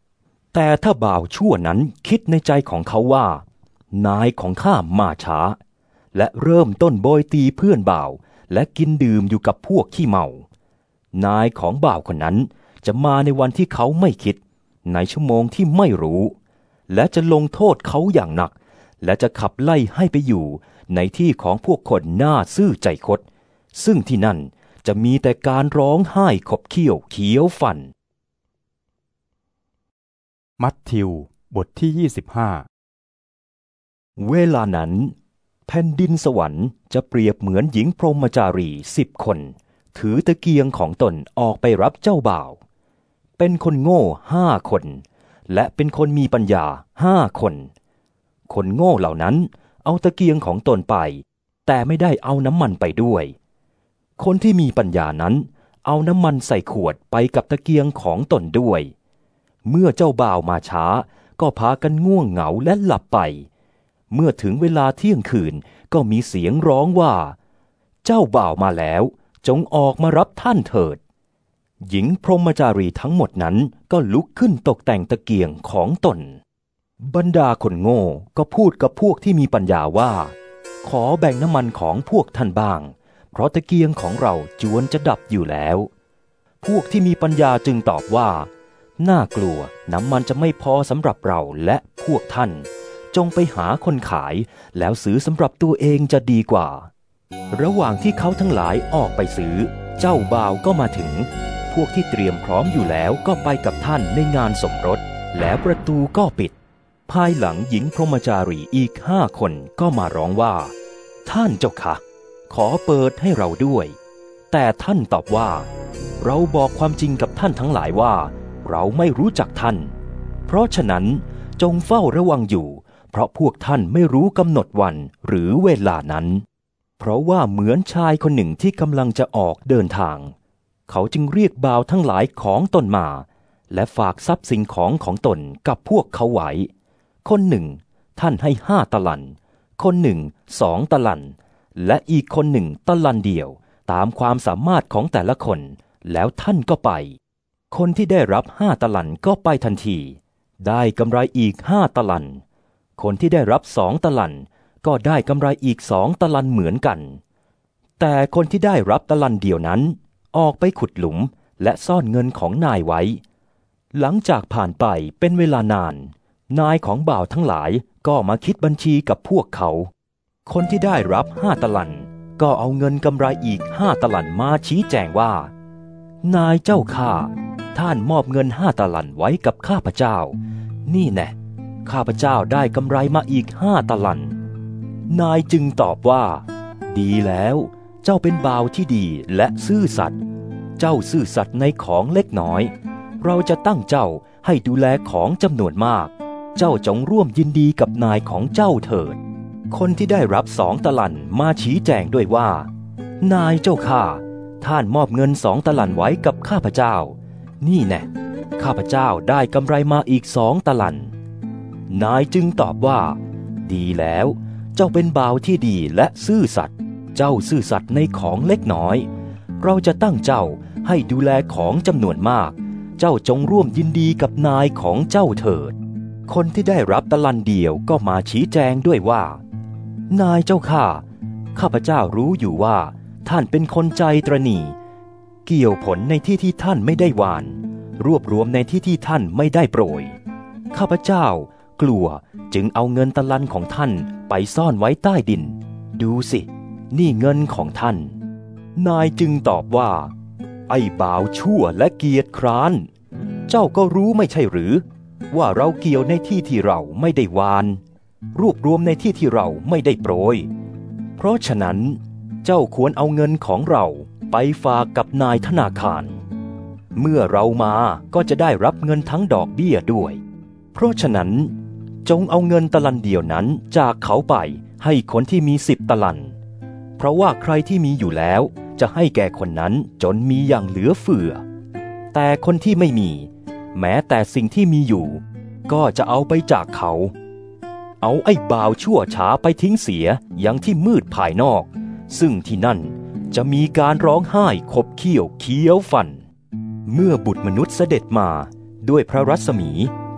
แต่ถ้าบ่าวชั่วนั้นคิดในใจของเขาว่านายของข้ามาช้าและเริ่มต้นโบยตีเพื่อนบ่าวและกินดื่มอยู่กับพวกขี้เมานายของบ่าวคนนั้นจะมาในวันที่เขาไม่คิดในชั่วโมงที่ไม่รู้และจะลงโทษเขาอย่างหนักและจะขับไล่ให้ไปอยู่ในที่ของพวกคนหน้าซื่อใจคดซึ่งที่นั่นจะมีแต่การร้องไห้ขบเคี้ยวเคี้ยวฟันมัทธิวบทที่ยี่สิบห้าเวลานั้นแผ่นดินสวรรค์จะเปรียบเหมือนหญิงพรหมจารีสิบคนถือตะเกียงของตนออกไปรับเจ้าบ่าวเป็นคนโง่ห้าคนและเป็นคนมีปัญญาห้าคนคนโง่เหล่านั้นเอาตะเกียงของตนไปแต่ไม่ได้เอาน้ำมันไปด้วยคนที่มีปัญญานั้นเอาน้ำมันใส่ขวดไปกับตะเกียงของตนด้วยเมื่อเจ้าบ่าวมาช้าก็พากันง่วงเหงาและหลับไปเมื่อถึงเวลาเที่ยงคืนก็มีเสียงร้องว่าเจ้าบ่าวมาแล้วจงออกมารับท่านเถิดหญิงพรหมจารีทั้งหมดนั้นก็ลุกขึ้นตกแต่งตะเกียงของตนบรรดาคนโง่ก็พูดกับพวกที่มีปัญญาว่าขอแบ่งน้ำมันของพวกท่านบ้างเพราะตะเกียงของเราจวนจะดับอยู่แล้วพวกที่มีปัญญาจึงตอบว่าน่ากลัวน้ำมันจะไม่พอสำหรับเราและพวกท่านจงไปหาคนขายแล้วซื้อสำหรับตัวเองจะดีกว่าระหว่างที่เขาทั้งหลายออกไปซื้อเจ้าบ่าวก็มาถึงพวกที่เตรียมพร้อมอยู่แล้วก็ไปกับท่านในงานสมรสแล้วประตูก็ปิดภายหลังหญิงพรหมจารีอีกห้าคนก็มาร้องว่าท่านเจ้าค่ะขอเปิดให้เราด้วยแต่ท่านตอบว่าเราบอกความจริงกับท่านทั้งหลายว่าเราไม่รู้จักท่านเพราะฉะนั้นจงเฝ้าระวังอยู่เพราะพวกท่านไม่รู้กำหนดวันหรือเวลานั้นเพราะว่าเหมือนชายคนหนึ่งที่กำลังจะออกเดินทางเขาจึงเรียกบ่าวทั้งหลายของตนมาและฝากทรัพย์สินของของตนกับพวกเขาไว้คนหนึ่งท่านให้ห้าตะลันคนหนึ่งสองตะลันและอีกคนหนึ่งตะลันเดียวตามความสามารถของแต่ละคนแล้วท่านก็ไปคนที่ได้รับห้าตะลันก็ไปทันทีได้กำไรอีกห้าตะลันคนที่ได้รับสองตะลันก็ได้กำไรอีกสองตะลันเหมือนกันแต่คนที่ได้รับตะลันเดียวนั้นออกไปขุดหลุมและซ่อนเงินของนายไว้หลังจากผ่านไปเป็นเวลานานนายของบ่าวทั้งหลายก็มาคิดบัญชีกับพวกเขาคนที่ได้รับห้าตะลันก็เอาเงินกำไรอีกห้าตะลันมาชี้แจงว่านายเจ้าข้าท่านมอบเงินห้าตะลันไว้กับข้าพเจ้านี่แน่ข้าพเจ้าได้กำไรมาอีกห้าตะลันนายจึงตอบว่าดีแล้วเจ้าเป็นบ่าวที่ดีและซื่อสัตย์เจ้าซื่อสัตย์ในของเล็กน้อยเราจะตั้งเจ้าให้ดูแลของจำนวนมากเจ้าจงร่วมยินดีกับนายของเจ้าเถิดคนที่ได้รับสองตะลันมาชี้แจงด้วยว่านายเจ้าข้าท่านมอบเงินสองตะลันไว้กับข้าพเจ้านี่แน่ข้าพเจ้าได้กำไรมาอีกสองตะลันนายจึงตอบว่าดีแล้วเจ้าเป็นบ่าวที่ดีและซื่อสัตย์เจ้าซื่อสัตย์ในของเล็กน้อยเราจะตั้งเจ้าให้ดูแลของจำนวนมากเจ้าจงร่วมยินดีกับนายของเจ้าเถิดคนที่ได้รับตะลันเดียวก็มาชี้แจงด้วยว่านายเจ้าข้าข้าพเจ้ารู้อยู่ว่าท่านเป็นคนใจตระหนี่เกี่ยวผลในที่ที่ท่านไม่ได้หว่านรวบรวมในที่ที่ท่านไม่ได้โปรยข้าพเจ้ากลัวจึงเอาเงินตะลันของท่านไปซ่อนไว้ใต้ดินดูสินี่เงินของท่านนายจึงตอบว่าไอ้บ่าวชั่วและเกียจคร้านเจ้าก็รู้ไม่ใช่หรือว่าเราเกี่ยวในที่ที่เราไม่ได้หว่านรวบรวมในที่ที่เราไม่ได้โปรยเพราะฉะนั้นเจ้าควรเอาเงินของเราไปฝากกับนายธนาคารเมื่อเรามาก็จะได้รับเงินทั้งดอกเบี้ยด้วยเพราะฉะนั้นจงเอาเงินตะลันเดียวนั้นจากเขาไปให้คนที่มีสิบตะลันเพราะว่าใครที่มีอยู่แล้วจะให้แก่คนนั้นจนมีอย่างเหลือเฟือแต่คนที่ไม่มีแม้แต่สิ่งที่มีอยู่ก็จะเอาไปจากเขาเอาไอ้บ่าวชั่วช้าไปทิ้งเสียยังที่มืดภายนอกซึ่งที่นั่นจะมีการร้องไห้ขบเคี้ยวเคี้ยวฟันเมื่อบุตรมนุษย์เสด็จมาด้วยพระรัศมีพ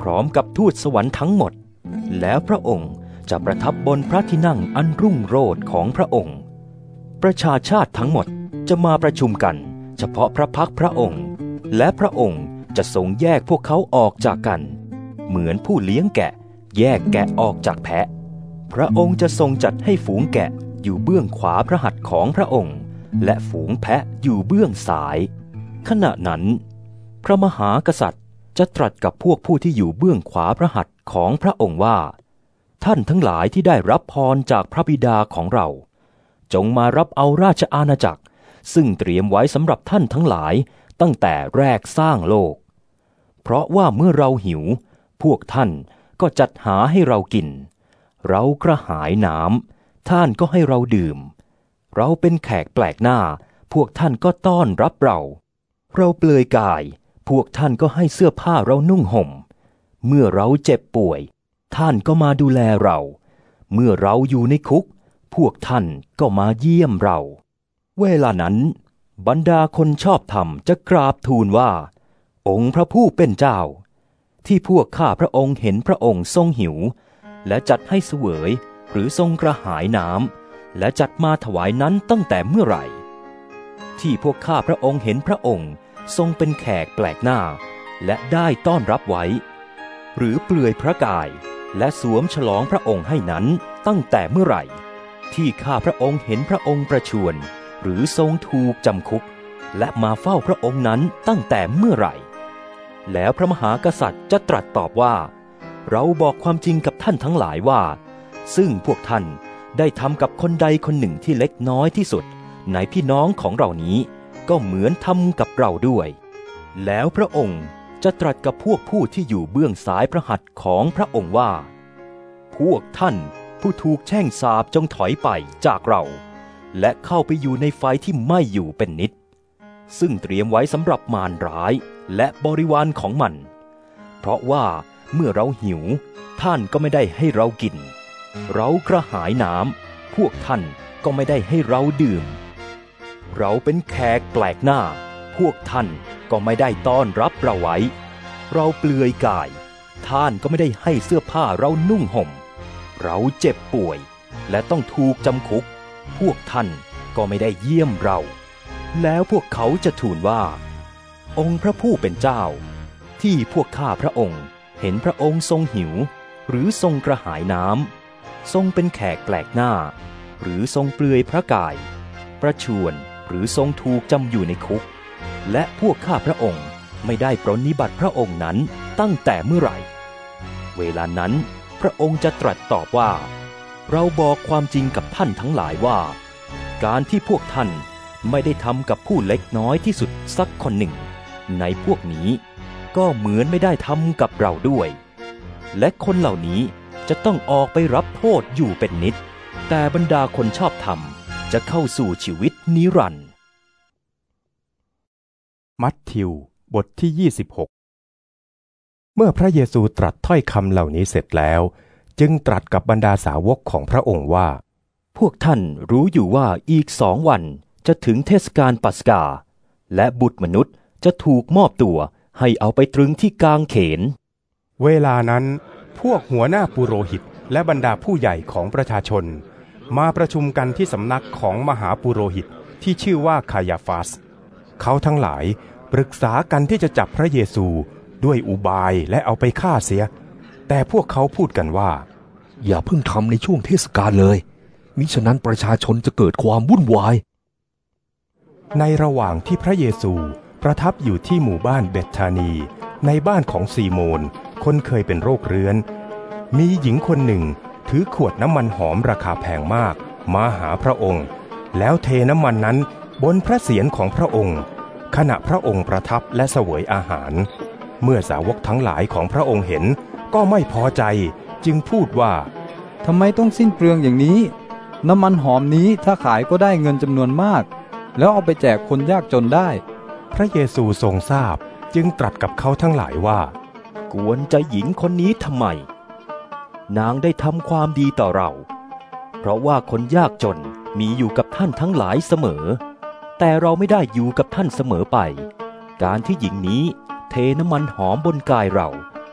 พร้อมกับทูตสวรรค์ทั้งหมดแล้วพระองค์จะประทับบนพระที่นั่งอันรุ่งโรจน์ของพระองค์ประชาชาติทั้งหมดจะมาประชุมกันเฉพาะพระพักพระองค์และพระองค์จะทรงแยกพวกเขาออกจากกันเหมือนผู้เลี้ยงแกะแยกแกะออกจากแพะพระองค์จะทรงจัดให้ฝูงแกะอยู่เบื้องขวาพระหัตถ์ของพระองค์และฝูงแพะอยู่เบื้องซ้ายขณะนั้นพระมหากษัตริย์จะตรัสกับพวกผู้ที่อยู่เบื้องขวาพระหัตถ์ของพระองค์ว่าท่านทั้งหลายที่ได้รับพรจากพระบิดาของเราจงมารับเอาราชอาณาจักรซึ่งเตรียมไว้สำหรับท่านทั้งหลายตั้งแต่แรกสร้างโลกเพราะว่าเมื่อเราหิวพวกท่านก็จัดหาให้เรากินเรากระหายน้ำท่านก็ให้เราดื่มเราเป็นแขกแปลกหน้าพวกท่านก็ต้อนรับเราเราเปลือยกายพวกท่านก็ให้เสื้อผ้าเรานุ่งห่มเมื่อเราเจ็บป่วยท่านก็มาดูแลเราเมื่อเราอยู่ในคุกพวกท่านก็มาเยี่ยมเราเวลานั้นบรรดาคนชอบธรรมจะกราบทูลว่าองค์พระผู้เป็นเจ้าที่พวกข้าพระองค์เห็นพระองค์ทรงหิวและจัดให้เสวยหรือทรงกระหายน้ำและจัดมาถวายนั้นตั้งแต่เมื่อไหร่ที่พวกข้าพระองค์เห็นพระองค์ทรงเป็นแขกแปลกหน้าและได้ต้อนรับไว้หรือเปลือยพระกายและสวมฉลองพระองค์ให้นั้นตั้งแต่เมื่อไหร่ที่ข้าพระองค์เห็นพระองค์ประชวรหรือทรงถูกจำคุกและมาเฝ้าพระองค์นั้นตั้งแต่เมื่อไหร่แล้วพระมหากษัตริย์จะตรัสตอบว่าเราบอกความจริงกับท่านทั้งหลายว่าซึ่งพวกท่านได้ทำกับคนใดคนหนึ่งที่เล็กน้อยที่สุดในพี่น้องของเรานี้ก็เหมือนทำกับเราด้วยแล้วพระองค์จะตรัสกับพวกผู้ที่อยู่เบื้องซ้ายพระหัตถ์ของพระองค์ว่าพวกท่านผู้ถูกแช่งสาปจงถอยไปจากเราและเข้าไปอยู่ในไฟที่ไหม้อยู่เป็นนิจซึ่งเตรียมไว้สำหรับมารร้ายและบริวารของมันเพราะว่าเมื่อเราหิวท่านก็ไม่ได้ให้เรากินเรากระหายน้ำพวกท่านก็ไม่ได้ให้เราดื่มเราเป็นแขกแปลกหน้าพวกท่านก็ไม่ได้ต้อนรับเราไว้เราเปลือยกายท่านก็ไม่ได้ให้เสื้อผ้าเรานุ่งห่มเราเจ็บป่วยและต้องถูกจำคุกพวกท่านก็ไม่ได้เยี่ยมเราแล้วพวกเขาจะทูลว่าองค์พระผู้เป็นเจ้าที่พวกข้าพระองค์เห็นพระองค์ทรงหิวหรือทรงกระหายน้ำทรงเป็นแขกแปลกหน้าหรือทรงเปลือยพระกายประชวรหรือทรงถูกจำอยู่ในคุกและพวกข้าพระองค์ไม่ได้ปรนนิบัติพระองค์นั้นตั้งแต่เมื่อไหร่เวลานั้นพระองค์จะตรัสตอบว่าเราบอกความจริงกับท่านทั้งหลายว่าการที่พวกท่านไม่ได้ทำกับผู้เล็กน้อยที่สุดสักคนหนึ่งในพวกนี้ก็เหมือนไม่ได้ทำกับเราด้วยและคนเหล่านี้จะต้องออกไปรับโทษอยู่เป็นนิจแต่บรรดาคนชอบธรรมจะเข้าสู่ชีวิตนิรันดร์มัทธิวบทที่ยี่สิบหกเมื่อพระเยซูตรัสถ้อยคำเหล่านี้เสร็จแล้วจึงตรัสกับบรรดาสาวกของพระองค์ว่าพวกท่านรู้อยู่ว่าอีกสองวันจะถึงเทศกาลปัสกาและบุตรมนุษย์จะถูกมอบตัวให้เอาไปตรึงที่กางเขนเวลานั้นพวกหัวหน้าปุโรหิตและบรรดาผู้ใหญ่ของประชาชนมาประชุมกันที่สำนักของมหาปุโรหิตที่ชื่อว่าคายาฟาสเขาทั้งหลายปรึกษากันที่จะจับพระเยซูด้วยอุบายและเอาไปฆ่าเสียแต่พวกเขาพูดกันว่าอย่าเพิ่งทำในช่วงเทศกาลเลยมิฉะนั้นประชาชนจะเกิดความวุ่นวายในระหว่างที่พระเยซูประทับอยู่ที่หมู่บ้านเบธานีในบ้านของซีโมนคนเคยเป็นโรคเรื้อนมีหญิงคนหนึ่งถือขวดน้ำมันหอมราคาแพงมากมาหาพระองค์แล้วเทน้ำมันนั้นบนพระเศียรของพระองค์ขณะพระองค์ประทับและเสวยอาหารเมื่อสาวกทั้งหลายของพระองค์เห็นก็ไม่พอใจจึงพูดว่าทำไมต้องสิ้นเปลืองอย่างนี้น้ำมันหอมนี้ถ้าขายก็ได้เงินจำนวนมากแล้วเอาไปแจกคนยากจนได้พระเยซูทรงทราบจึงตรัสกับเขาทั้งหลายว่ากวนใจหญิงคนนี้ทำไมนางได้ทำความดีต่อเราเพราะว่าคนยากจนมีอยู่กับท่านทั้งหลายเสมอแต่เราไม่ได้อยู่กับท่านเสมอไปการที่หญิงนี้เทน้ำมันหอมบนกายเรา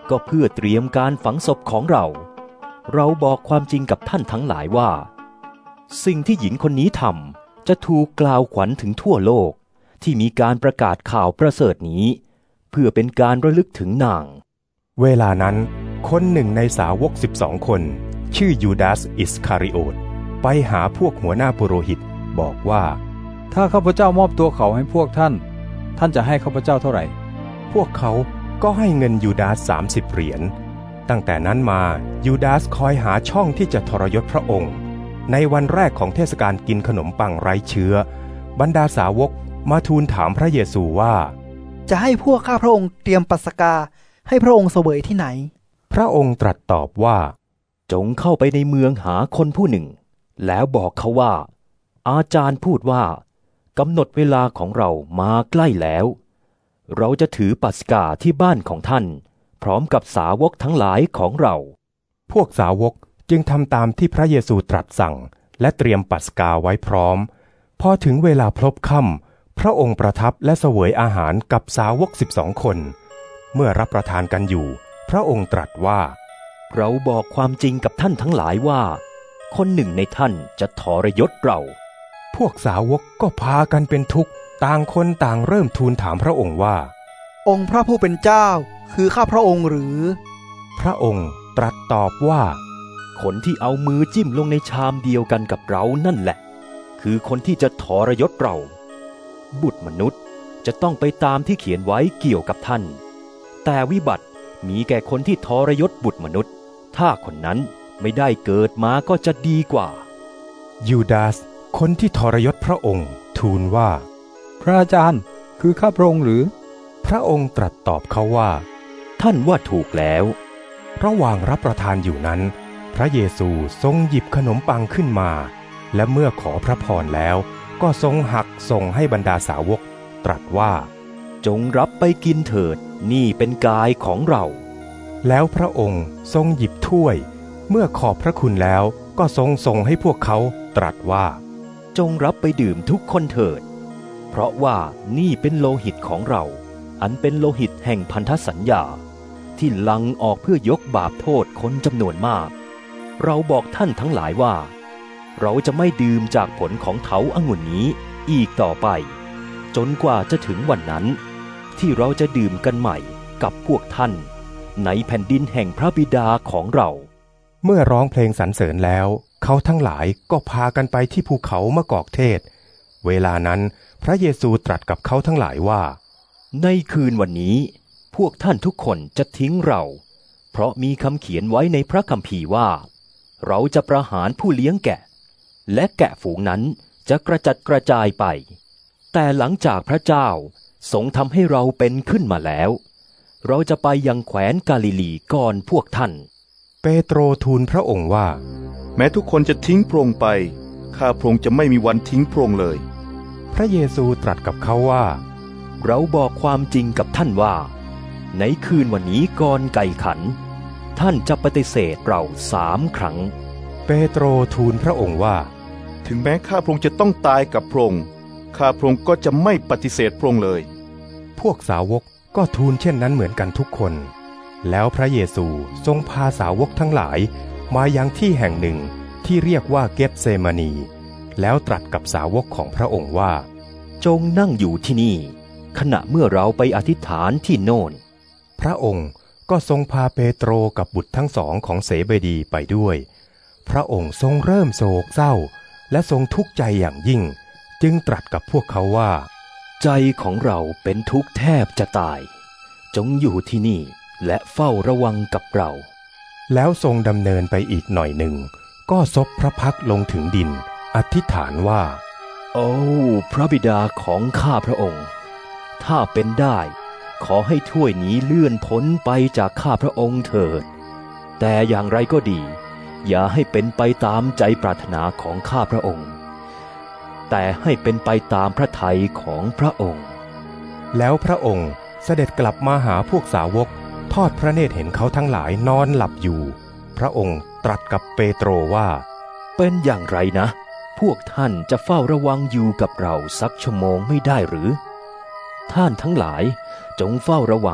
ก็เพื่อเตรียมการฝังศพของเราเราบอกความจริงกับท่านทั้งหลายว่าสิ่งที่หญิงคนนี้ทำจะถูกกล่าวขวัญถึงทั่วโลกที่มีการประกาศข่าวประเสริฐนี้เพื่อเป็นการระลึกถึงนางเวลานั้นคนหนึ่งในสาวกสิบสองคนชื่อยูดาสอิสคาริโอตไปหาพวกหัวหน้าปุโรหิตบอกว่าถ้าข้าพเจ้ามอบตัวเขาให้พวกท่านท่านจะให้ข้าพเจ้าเท่าไหร่พวกเขาก็ให้เงินยูดาสสามสิบเหรียญตั้งแต่นั้นมายูดาสคอยหาช่องที่จะทรยศพระองค์ในวันแรกของเทศกาลกินขนมปังไร้เชื้อบรรดาสาวกมาทูลถามพระเยซูว่าจะให้พวกข้าพระองค์เตรียมปัสกาให้พระองค์เสวยที่ไหนพระองค์ตรัสตอบว่าจงเข้าไปในเมืองหาคนผู้หนึ่งแล้วบอกเขาว่าอาจารย์พูดว่ากำหนดเวลาของเรามาใกล้แล้วเราจะถือปัสกาที่บ้านของท่านพร้อมกับสาวกทั้งหลายของเราพวกสาวกจึงทำตามที่พระเยซูตรัสสั่งและเตรียมปัสกาไว้พร้อมพอถึงเวลาพลบค่ำพระองค์ประทับและเสวยอาหารกับสาวกสิบสองคนเมื่อรับประทานกันอยู่พระองค์ตรัสว่าเราบอกความจริงกับท่านทั้งหลายว่าคนหนึ่งในท่านจะทรยศเราพวกสาวกก็พากันเป็นทุกข์ต่างคนต่างเริ่มทูลถามพระองค์ว่าองค์พระผู้เป็นเจ้าคือข้าพระองค์หรือพระองค์ตรัสตอบว่าคนที่เอามือจิ้มลงในชามเดียวกันกับเรานั่นแหละคือคนที่จะทรยศเราบุตรมนุษย์จะต้องไปตามที่เขียนไว้เกี่ยวกับท่านแต่วิบัติมีแก่คนที่ทรยศบุตรมนุษย์ถ้าคนนั้นไม่ได้เกิดมาก็จะดีกว่ายูดาสคนที่ทรยศพระองค์ทูลว่าพระอาจารย์คือข้าพระองค์หรือพระองค์ตรัสตอบเขาว่าท่านว่าถูกแล้วระหว่างรับประทานอยู่นั้นพระเยซูทรงหยิบขนมปังขึ้นมาและเมื่อขอพระพรแล้วก็ทรงหักส่งให้บรรดาสาวกตรัสว่าจงรับไปกินเถิดนี่เป็นกายของเราแล้วพระองค์ทรงหยิบถ้วยเมื่อขอบพระคุณแล้วก็ทรงส่งให้พวกเขาตรัสว่าจงรับไปดื่มทุกคนเถิดเพราะว่านี่เป็นโลหิตของเราอันเป็นโลหิตแห่งพันธสัญญาที่หลั่งออกเพื่อยกบาปโทษคนจำนวนมากเราบอกท่านทั้งหลายว่าเราจะไม่ดื่มจากผลของเถาองุ่นนี้อีกต่อไปจนกว่าจะถึงวันนั้นที่เราจะดื่มกันใหม่กับพวกท่านในแผ่นดินแห่งพระบิดาของเราเมื่อร้องเพลงสรรเสริญแล้วเขาทั้งหลายก็พากันไปที่ภูเขามะกอกเทศเวลานั้นพระเยซูตรัสกับเขาทั้งหลายว่าในคืนวันนี้พวกท่านทุกคนจะทิ้งเราเพราะมีคำเขียนไว้ในพระคัมภีร์ว่าเราจะประหารผู้เลี้ยงแกะและแกะฝูงนั้นจะกระจัดกระจายไปแต่หลังจากพระเจ้าทรงทำให้เราเป็นขึ้นมาแล้วเราจะไปยังแคว้นกาลิลีก่อนพวกท่านเปโตรทูลพระองค์ว่าแม้ทุกคนจะทิ้งพระองค์ไปข้าพระองค์จะไม่มีวันทิ้งพระองค์เลยพระเยซูตรัสกับเขาว่าเราบอกความจริงกับท่านว่าในคืนวันนี้ก่อนไก่ขันท่านจะปฏิเสธเราสามครั้งเปโตรทูลพระองค์ว่าถึงแม้ข้าพระองค์จะต้องตายกับพระองค์ข้าพระองค์ก็จะไม่ปฏิเสธพระองค์เลยพวกสาวกก็ทูลเช่นนั้นเหมือนกันทุกคนแล้วพระเยซูทรงพาสาวกทั้งหลายมายังที่แห่งหนึ่งที่เรียกว่าเกตเซมานีแล้วตรัสกับสาวกของพระองค์ว่าจงนั่งอยู่ที่นี่ขณะเมื่อเราไปอธิษฐานที่โน่นพระองค์ก็ทรงพาเปโตรกับบุตรทั้งสองของเสเบดีไปด้วยพระองค์ทรงเริ่มโศกเศร้าและทรงทุกข์ใจอย่างยิ่งจึงตรัสกับพวกเขาว่าใจของเราเป็นทุกข์แทบจะตายจงอยู่ที่นี่และเฝ้าระวังกับเราแล้วทรงดำเนินไปอีกหน่อยหนึ่งก็ซบพระพักตร์ลงถึงดินอธิษฐานว่าโอ้พระบิดาของข้าพระองค์ถ้าเป็นได้ขอให้ถ้วยนี้เลื่อนพ้นไปจากข้าพระองค์เถิดแต่อย่างไรก็ดีอย่าให้เป็นไปตามใจปรารถนาของข้าพระองค์แต่ให้เป็นไปตามพระทัยของพระองค์แล้วพระองค์เสด็จกลับมาหาพวกสาวกทอดพระเนตรเห็นเขาทั้งหลายนอนหลับอยู่พระองค์ตรัสกับเปโตรว่าเป็นอย่างไรนะพวกท่านจะเฝ้าระวังอยู่กับเราสักชั่วโมงไม่ได้หรือท่านทั้งหลายจงเฝ้าระวัง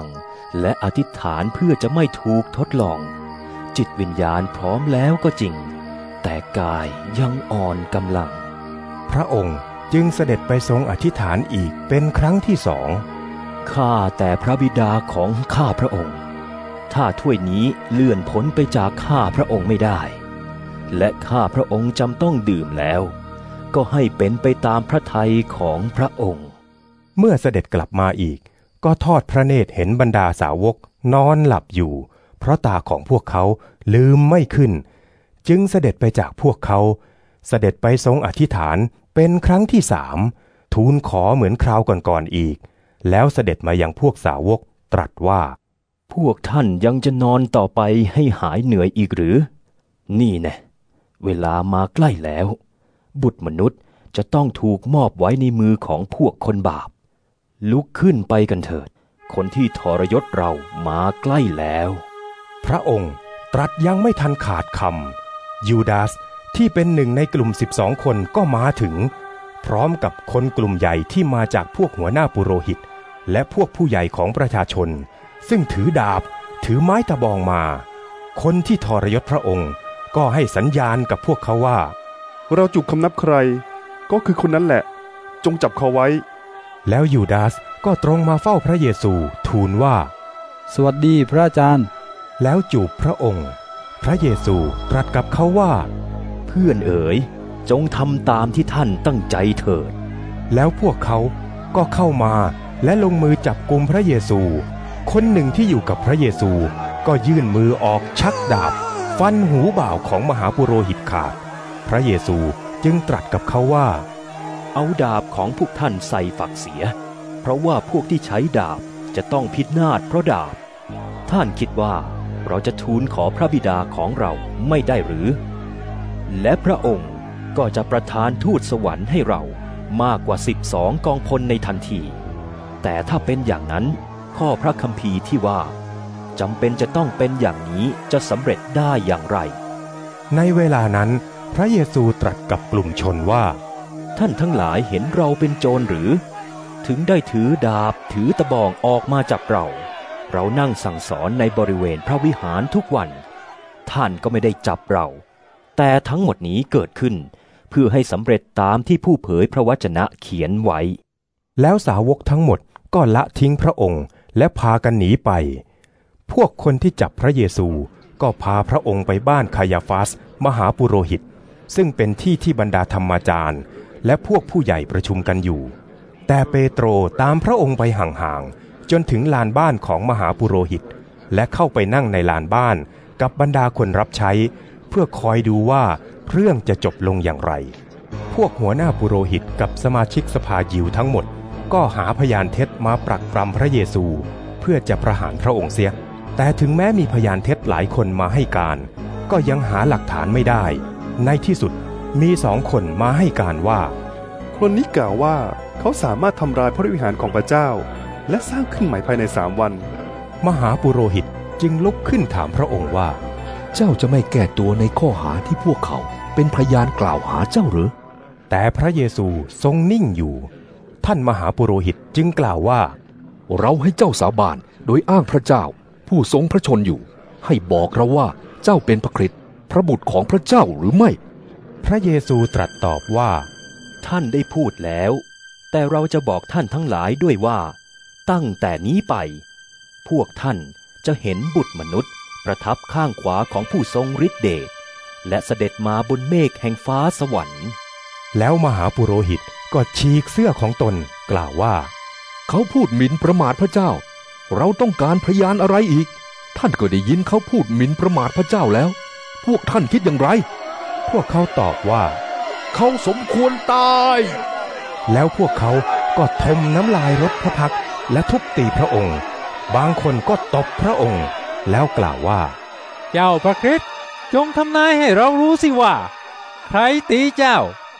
และอธิษฐานเพื่อจะไม่ถูกทดลองจิตวิญญาณพร้อมแล้วก็จริงแต่กายยังอ่อนกำลังพระองค์จึงเสด็จไปทรงอธิษฐานอีกเป็นครั้งที่สองข้าแต่พระบิดาของข้าพระองค์ถ้าถ้วยนี้เลื่อนพ้นไปจากข้าพระองค์ไม่ได้และข้าพระองค์จำต้องดื่มแล้วก็ให้เป็นไปตามพระทัยของพระองค์เมื่อเสด็จกลับมาอีกก็ทอดพระเนตรเห็นบรรดาสาวกนอนหลับอยู่เพราะตาของพวกเขาลืมไม่ขึ้นจึงเสด็จไปจากพวกเขาเสด็จไปทรงอธิษฐานเป็นครั้งที่สามทูลขอเหมือนคราวก่อนๆอีกแล้วเสด็จมายังพวกสาวกตรัสว่าพวกท่านยังจะนอนต่อไปให้หายเหนื่อยอีกหรือนี่แน่เวลามาใกล้แล้วบุตรมนุษย์จะต้องถูกมอบไว้ในมือของพวกคนบาปลุกขึ้นไปกันเถิดคนที่ทรยศเรามาใกล้แล้วพระองค์ตรัสยังไม่ทันขาดคำยูดาสที่เป็นหนึ่งในกลุ่มสิบสองคนก็มาถึงพร้อมกับคนกลุ่มใหญ่ที่มาจากพวกหัวหน้าปุโรหิตและพวกผู้ใหญ่ของประชาชนซึ่งถือดาบถือไม้ตะบองมาคนที่ทรยศพระองค์ก็ให้สัญญาณกับพวกเขาว่าเราจุกคำนับใครก็คือคนนั้นแหละจงจับเขาไว้แล้วยูดาสก็ตรงมาเฝ้าพระเยซูทูลว่าสวัสดีพระอาจารย์แล้วจูบพระองค์พระเยซูตรัสกับเขาว่าเพื่อนเอ๋ยจงทำตามที่ท่านตั้งใจเถิดแล้วพวกเขาก็เข้ามาและลงมือจับกุมพระเยซูคนหนึ่งที่อยู่กับพระเยซูก็ยื่นมือออกชักดาบฟันหูบ่าวของมหาปุโรหิตขาดพระเยซูจึงตรัสกับเขาว่าเอาดาบของพวกท่านใส่ฝักเสียเพราะว่าพวกที่ใช้ดาบจะต้องพินาศเพราะดาบท่านคิดว่าเราจะทูลขอพระบิดาของเราไม่ได้หรือและพระองค์ก็จะประทานทูตสวรรค์ให้เรามากกว่าสิบสองกองพลในทันทีแต่ถ้าเป็นอย่างนั้นข้อพระคัมภีร์ที่ว่าจำเป็นจะต้องเป็นอย่างนี้จะสำเร็จได้อย่างไรในเวลานั้นพระเยซูตรัสกับกลุ่มชนว่าท่านทั้งหลายเห็นเราเป็นโจรหรือถึงได้ถือดาบถือตะบองออกมาจับเราเรานั่งสั่งสอนในบริเวณพระวิหารทุกวันท่านก็ไม่ได้จับเราแต่ทั้งหมดนี้เกิดขึ้นเพื่อให้สำเร็จตามที่ผู้เผยพระวจนะเขียนไว้แล้วสาวกทั้งหมดก็ละทิ้งพระองค์และพากันหนีไปพวกคนที่จับพระเยซูก็พาพระองค์ไปบ้านคายาฟาสมหาปุโรหิตซึ่งเป็นที่ที่บรรดาธรรมาจารย์และพวกผู้ใหญ่ประชุมกันอยู่แต่เปโตรตามพระองค์ไปห่างๆจนถึงลานบ้านของมหาปุโรหิตและเข้าไปนั่งในลานบ้านกับบรรดาคนรับใช้เพื่อคอยดูว่าเรื่องจะจบลงอย่างไรพวกหัวหน้าปุโรหิตกับสมาชิกสภายิวทั้งหมดก็หาพยานเท็จมาปรักปรำพระเยซูเพื่อจะประหารพระองค์เสียแต่ถึงแม้มีพยานเท็จหลายคนมาให้การก็ยังหาหลักฐานไม่ได้ในที่สุดมีสองคนมาให้การว่าคนนี้กล่าวว่าเขาสามารถทำลายพระวิหารของพระเจ้าและสร้างขึ้นใหม่ภายในสามวันมหาปุโรหิตจึงลุกขึ้นถามพระองค์ว่าเจ้าจะไม่แก้ตัวในข้อหาที่พวกเขาเป็นพยานกล่าวหาเจ้าหรือแต่พระเยซูทรงนิ่งอยู่ท่านมหาปุโรหิตจึงกล่าวว่าเราให้เจ้าสาบานโดยอ้างพระเจ้าผู้ทรงพระชนอยู่ให้บอกเราว่าเจ้าเป็นพระคริสต์พระบุตรของพระเจ้าหรือไม่พระเยซูตรัสตอบว่าท่านได้พูดแล้วแต่เราจะบอกท่านทั้งหลายด้วยว่าตั้งแต่นี้ไปพวกท่านจะเห็นบุตรมนุษย์ประทับข้างขวาของผู้ทรงฤทธิ์เดชและเสด็จมาบนเมฆแห่งฟ้าสวรรค์แล้วมหาปุโรหิตก็ฉีกเสื้อของตนกล่าวว่าเขาพูดหมิ่นประมาทพระเจ้าเราต้องการพยานอะไรอีกท่านก็ได้ยินเขาพูดหมิ่นประมาทพระเจ้าแล้วพวกท่านคิดอย่างไรพวกเขาตอบว่าเขาสมควรตายแล้วพวกเขาก็ทมน้ำลายรดพระพักตร์และทุบตีพระองค์บางคนก็ตบพระองค์แล้วกล่าวว่าเจ้าพระคริสต์จงทำนายให้เรารู้สิว่าใครตีเจ้า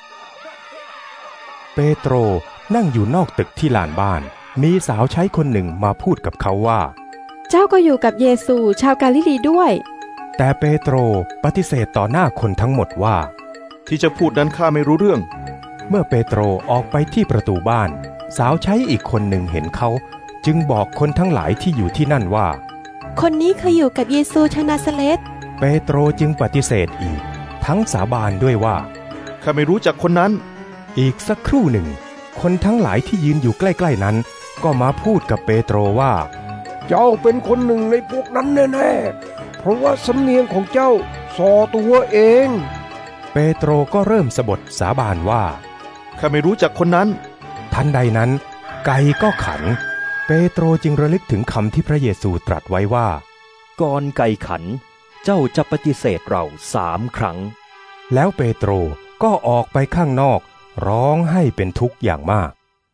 เปโตรนั่งอยู่นอกตึกที่ลานบ้านมีสาวใช้คนหนึ่งมาพูดกับเขาว่าเจ้าก็อยู่กับเยซูชาวกาลิลีด้วยแต่เปโตรปฏิเสธต่อหน้าคนทั้งหมดว่าที่จะพูดนั้นข้าไม่รู้เรื่องเมื่อเปโตรออกไปที่ประตูบ้านสาวใช้อีกคนหนึ่งเห็นเขาจึงบอกคนทั้งหลายที่อยู่ที่นั่นว่าคนนี้เคยอยู่กับเยซูชาวนาซาเรตเปโตรจึงปฏิเสธอีกทั้งสาบานด้วยว่าข้าไม่รู้จักคนนั้นอีกสักครู่หนึ่งคนทั้งหลายที่ยืนอยู่ใกล้ๆนั้นก็มาพูดกับเปโตรว่าเจ้าเป็นคนหนึ่งในพวกนั้นแน่ๆเพราะว่าสำเนียงของเจ้าส่อตัวเองเปโตรก็เริ่มสบถสาบานว่าข้าไม่รู้จักคนนั้นทันใดนั้นไก่ก็ขันเปโตรจึงระลึกถึงคำที่พระเยซูตรัสไว้ว่าก่อนไก่ขันเจ้าจะปฏิเสธเราสามครั้งแล้วเปโตรก็ออกไปข้างนอกร้องให้เป็นทุกข์อย่างมาก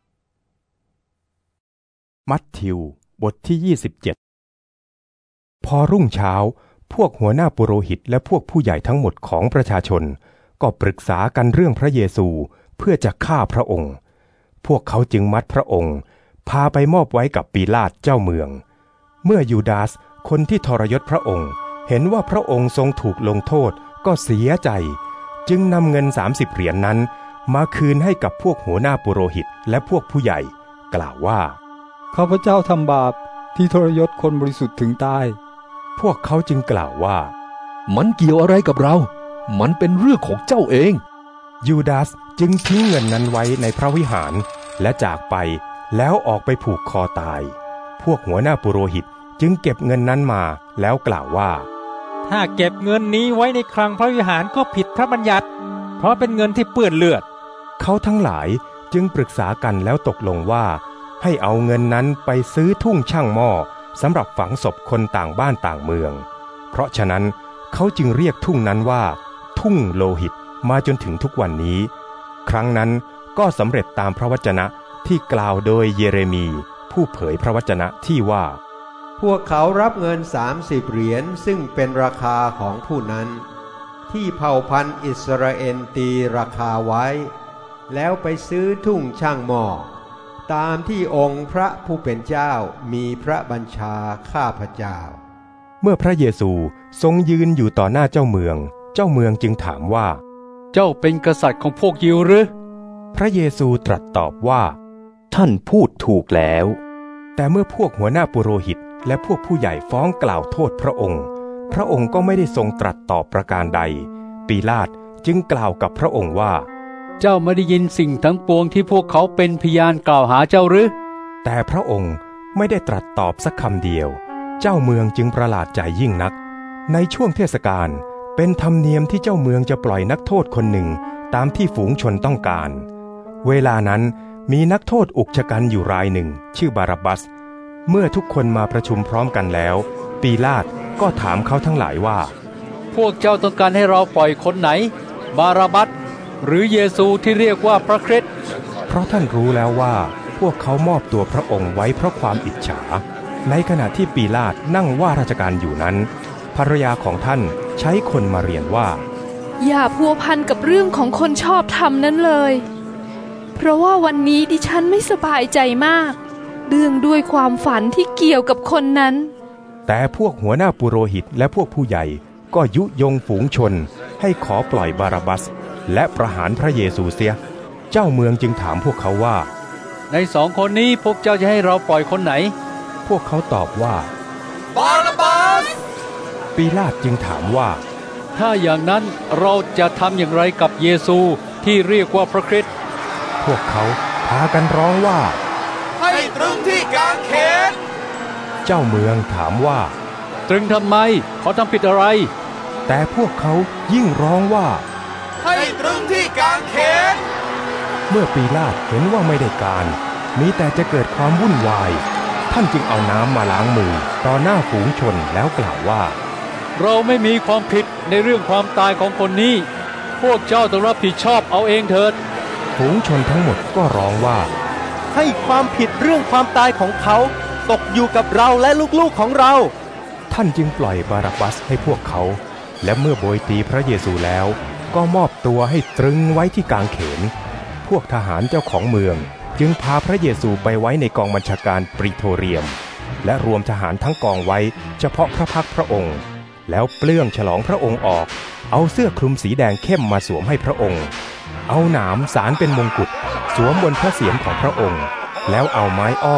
มัทธิวบทที่ยี่สิบเจ็ดพอรุ่งเช้าพวกหัวหน้าปุโรหิตและพวกผู้ใหญ่ทั้งหมดของประชาชนก็ปรึกษากันเรื่องพระเยซูเพื่อจะฆ่าพระองค์พวกเขาจึงมัดพระองค์พาไปมอบไว้กับปีลาตเจ้าเมืองเมื่อยูดาสคนที่ทรยศพระองค์เห็นว่าพระองค์ทรงถูกลงโทษก็เสียใจจึงนำเงินสามสิบเหรียญ น, นั้นมาคืนให้กับพวกหัวหน้าปุโรหิตและพวกผู้ใหญ่กล่าวว่าข้าพเจ้าทำบาปที่ทรยศคนบริสุทธิ์ถึงตายพวกเขาจึงกล่าวว่ามันเกี่ยวอะไรกับเรามันเป็นเรื่องของเจ้าเองยูดาสจึงทิ้งเงินนั้นไว้ในพระวิหารและจากไปแล้วออกไปผูกคอตายพวกหัวหน้าปุโรหิตจึงเก็บเงินนั้นมาแล้วกล่าวว่าถ้าเก็บเงินนี้ไว้ในคลังพระวิหารก็ผิดพระบัญญัติเพราะเป็นเงินที่เปื้อนเลือดเขาทั้งหลายจึงปรึกษากันแล้วตกลงว่าให้เอาเงินนั้นไปซื้อทุ่งช่างหม้อสำหรับฝังศพคนต่างบ้านต่างเมืองเพราะฉะนั้นเขาจึงเรียกทุ่งนั้นว่าทุ่งโลหิตมาจนถึงทุกวันนี้ครั้งนั้นก็สำเร็จตามพระวจนะที่กล่าวโดยเยเรมีผู้เผยพระวจนะที่ว่าพวกเขารับเงินสามสิบเหรียญซึ่งเป็นราคาของผู้นั้นที่เผ่าพันธุ์อิสราเอลตีราคาไว้แล้วไปซื้อทุ่งช่างหม้อตามที่องค์พระผู้เป็นเจ้ามีพระบัญชาข้าพเจ้าเมื่อพระเยซูทรงยืนอยู่ต่อหน้าเจ้าเมืองเจ้าเมืองจึงถามว่าเจ้าเป็นกษัตริย์ของพวกยิวหรือพระเยซูตรัสตอบว่าท่านพูดถูกแล้วแต่เมื่อพวกหัวหน้าปุโรหิตและพวกผู้ใหญ่ฟ้องกล่าวโทษพระองค์พระองค์ก็ไม่ได้ทรงตรัสตอบประการใดปีลาตจึงกล่าวกับพระองค์ว่าเจ้าไม่ได้ยินสิ่งทั้งปวงที่พวกเขาเป็นพยานกล่าวหาเจ้าหรือแต่พระองค์ไม่ได้ตรัสตอบสักคำเดียวเจ้าเมืองจึงประหลาดใจยิ่งนักในช่วงเทศกาลเป็นธรรมเนียมที่เจ้าเมืองจะปล่อยนักโทษคนหนึ่งตามที่ฝูงชนต้องการเวลานั้นมีนักโทษอุกชะกันอยู่รายหนึ่งชื่อบารับบาสเมื่อทุกคนมาประชุมพร้อมกันแล้วปีลาตก็ถามเขาทั้งหลายว่าพวกเจ้าต้องการให้เราปล่อยคนไหนบารับบาสหรือเยซูที่เรียกว่าพระคริสต์เพราะท่านรู้แล้วว่าพวกเขามอบตัวพระองค์ไว้เพราะความอิจฉาในขณะที่ปีลาตนั่งว่าราชการอยู่นั้นภรรยาของท่านใช้คนมาเรียนว่าอย่าพัวพันกับเรื่องของคนชอบธรรมนั้นเลยเพราะว่าวันนี้ดิฉันไม่สบายใจมากเรื่องด้วยความฝันที่เกี่ยวกับคนนั้นแต่พวกหัวหน้าปุโรหิตและพวกผู้ใหญ่ก็ยุยงฝูงชนให้ขอปล่อยบารับบาสและประหารพระเยซูเสียเจ้าเมืองจึงถามพวกเขาว่าในสองคนนี้พวกเจ้าจะให้เราปล่อยคนไหนพวกเขาตอบว่าบารับบาสปีลาตจึงถามว่าถ้าอย่างนั้นเราจะทำอย่างไรกับเยซูที่เรียกว่าพระคริสต์พวกเขาพากันร้องว่าให้ตรึงที่กางเขนเจ้าเมืองถามว่าตรึงทำไมเขาทำผิดอะไรแต่พวกเขายิ่งร้องว่าให้ตรึงที่กางเขนเมื่อปีลาตเห็นว่าไม่ได้การมีแต่จะเกิดความวุ่นวายท่านจึงเอาน้ำมาล้างมือต่อหน้าฝูงชนแล้วกล่าวว่าเราไม่มีความผิดในเรื่องความตายของคนนี้พวกเจ้าต้องรับผิดชอบเอาเองเถิดฝูงชนทั้งหมดก็ร้องว่าให้ความผิดเรื่องความตายของเขาตกอยู่กับเราและลูกๆของเราท่านจึงปล่อยบารับบาสให้พวกเขาและเมื่อโบยตีพระเยซูแล้วก็มอบตัวให้ตรึงไว้ที่กางเขนพวกทหารเจ้าของเมืองจึงพาพระเยซูไปไว้ในกองบัญชาการปริโทเรียมและรวมทหารทั้งกองไว้เฉพาะพระพักพระองค์แล้วเปลื้องฉลองพระองค์ออกเอาเสื้อคลุมสีแดงเข้มมาสวมให้พระองค์เอาหนามสารเป็นมงกุฎสวมบนพระเศียรของพระองค์แล้วเอาไม้อ้อ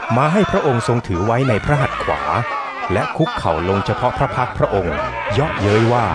มาให้พระองค์ทรงถือไว้ในพระหัตถ์ขวาและคุกเข่าลงเฉพาะพระพักตร์พระองค์เยาะเย้ยว่า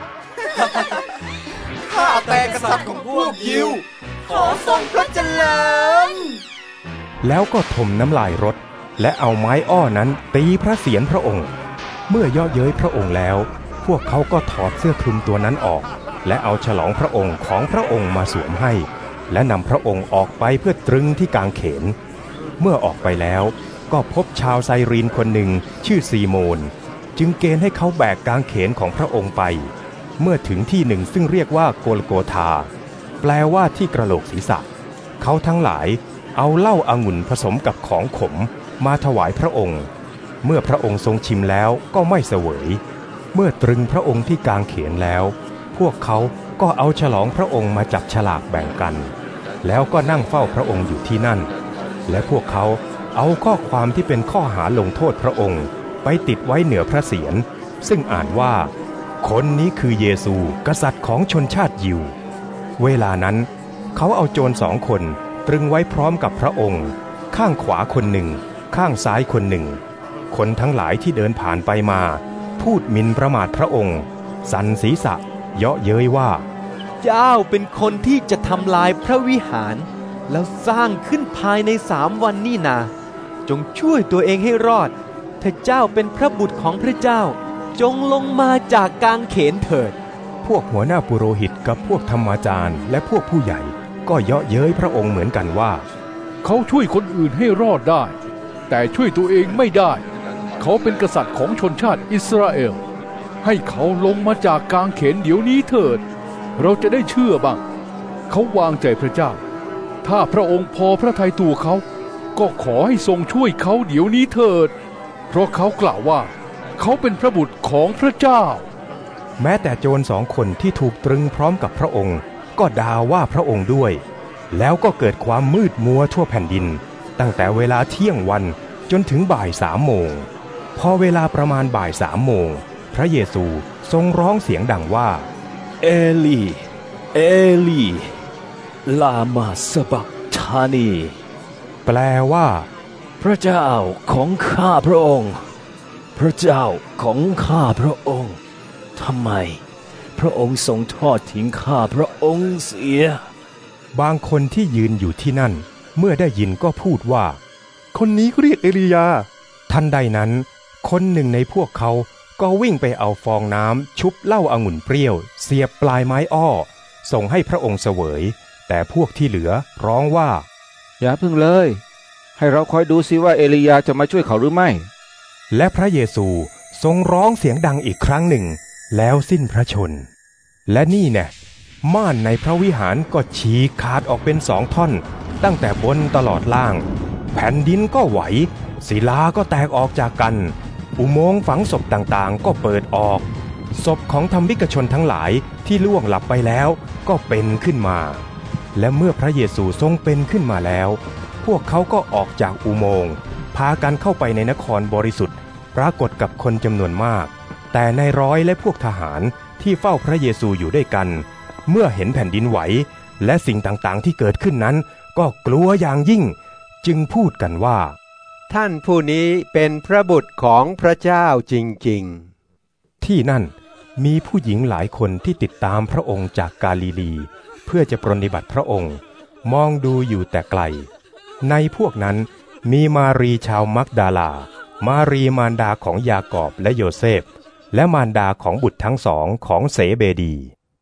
ข้าแต่กษัตริย์ของพวกยิวขอทรงพระเจริญแล้วก็ถมน้ำลายรถและเอาไม้อ้อนั้นตีพระเศียรพระองค์เมื่อเยาะเย้ยพระองค์แล้วพวกเขาก็ถอดเสื้อคลุมตัวนั้นออกและเอาฉลองพระองค์ของพระองค์มาสวมให้และนำพระองค์ออกไปเพื่อตรึงที่กางเขนเมื่อออกไปแล้วก็พบชาวไซรีนคนหนึ่งชื่อซีโมนจึงเกณฑ์ให้เขาแบกกางเขนของพระองค์ไปเมื่อถึงที่หนึ่งซึ่งเรียกว่าโกลโกธาแปลว่าที่กระโหลกศีรษะเขาทั้งหลายเอาเหล้าองุ่นผสมกับของขมมาถวายพระองค์เมื่อพระองค์ทรงชิมแล้วก็ไม่เสวยเมื่อตรึงพระองค์ที่กางเขนแล้วพวกเขาก็เอาฉลองพระองค์มาจับฉลากแบ่งกันแล้วก็นั่งเฝ้าพระองค์อยู่ที่นั่นและพวกเขาเอาข้อความที่เป็นข้อหาลงโทษพระองค์ไปติดไว้เหนือพระเศียรซึ่งอ่านว่าคนนี้คือเยซูกษัตริย์ของชนชาติยิวเวลานั้นเขาเอาโจรสองคนตรึงไว้พร้อมกับพระองค์ข้างขวาคนหนึ่งข้างซ้ายคนหนึ่งคนทั้งหลายที่เดินผ่านไปมาพูดหมิ่นประมาทพระองค์สั่นศีรษะเยาะเย้ยว่าเจ้าเป็นคนที่จะทำลายพระวิหารแล้วสร้างขึ้นภายในสามวันนี่นาจงช่วยตัวเองให้รอดถ้าเจ้าเป็นพระบุตรของพระเจ้าจงลงมาจากกางเขนเถิดพวกหัวหน้าปุโรหิตกับพวกธรรมาจารย์และพวกผู้ใหญ่ก็เยาะเย้ยพระองค์เหมือนกันว่าเขาช่วยคนอื่นให้รอดได้แต่ช่วยตัวเองไม่ได้เขาเป็นกษัตริย์ของชนชาติอิสราเอลให้เขาลงมาจากกางเขนเดี๋ยวนี้เถิดเราจะได้เชื่อบ้างเขาวางใจพระเจ้าถ้าพระองค์พอพระทัยตัวเขาก็ขอให้ทรงช่วยเขาเดี๋ยวนี้เถิดเพราะเขากล่าวว่าเขาเป็นพระบุตรของพระเจ้าแม้แต่โจรสองคนที่ถูกตรึงพร้อมกับพระองค์ก็ด่าว่าพระองค์ด้วยแล้วก็เกิดความมืดมัวทั่วแผ่นดินตั้งแต่เวลาเที่ยงวันจนถึงบ่ายสามโมงพอเวลาประมาณบ่ายสามโมงพระเยซูทรงร้องเสียงดังว่าเอลีเอลีลามาสบักธานีแปลว่าพระเจ้าของข้าพระองค์พระเจ้าของข้าพระองค์ทำไมพระองค์ทรงทอดทิ้งข้าพระองค์เสียบางคนที่ยืนอยู่ที่นั่นเมื่อได้ยินก็พูดว่าคนนี้เรียกเอลียาทันใดนั้นคนหนึ่งในพวกเขาก็วิ่งไปเอาฟองน้ำชุบเหล้าองุ่นเปรี้ยวเสียบปลายไม้อ้อส่งให้พระองค์เสวยแต่พวกที่เหลือร้องว่าอย่าพึ่งเลยให้เราคอยดูสิว่าเอลียาจะมาช่วยเขาหรือไม่และพระเยซูทรงร้องเสียงดังอีกครั้งหนึ่งแล้วสิ้นพระชนและนี่แน่ม่านในพระวิหารก็ฉีกขาดออกเป็นสองท่อนตั้งแต่บนตลอดล่างแผ่นดินก็ไหวศิลาก็แตกออกจากกันอุโมงค์ฝังศพต่างๆก็เปิดออกศพของธรรมิกชนทั้งหลายที่ล่วงหลับไปแล้วก็เป็นขึ้นมาและเมื่อพระเยซูทรงเป็นขึ้นมาแล้วพวกเขาก็ออกจากอุโมงค์พากันเข้าไปในนครบริสุทธิ์ปรากฏกับคนจำนวนมากแต่นายร้อยและพวกทหารที่เฝ้าพระเยซูอยู่ด้วยกันเมื่อเห็นแผ่นดินไหวและสิ่งต่างๆที่เกิดขึ้นนั้นก็กลัวอย่างยิ่งจึงพูดกันว่าท่านผู้นี้เป็นพระบุตรของพระเจ้าจริงๆที่นั่นมีผู้หญิงหลายคนที่ติดตามพระองค์จากกาลิลีเพื่อจะปรนนิบัติพระองค์มองดูอยู่แต่ไกลในพวกนั้นมีมารีชาวมักดาลามารีมารดาของยากอบและโยเซฟและมารดาของบุตรทั้งสองของเสเบดี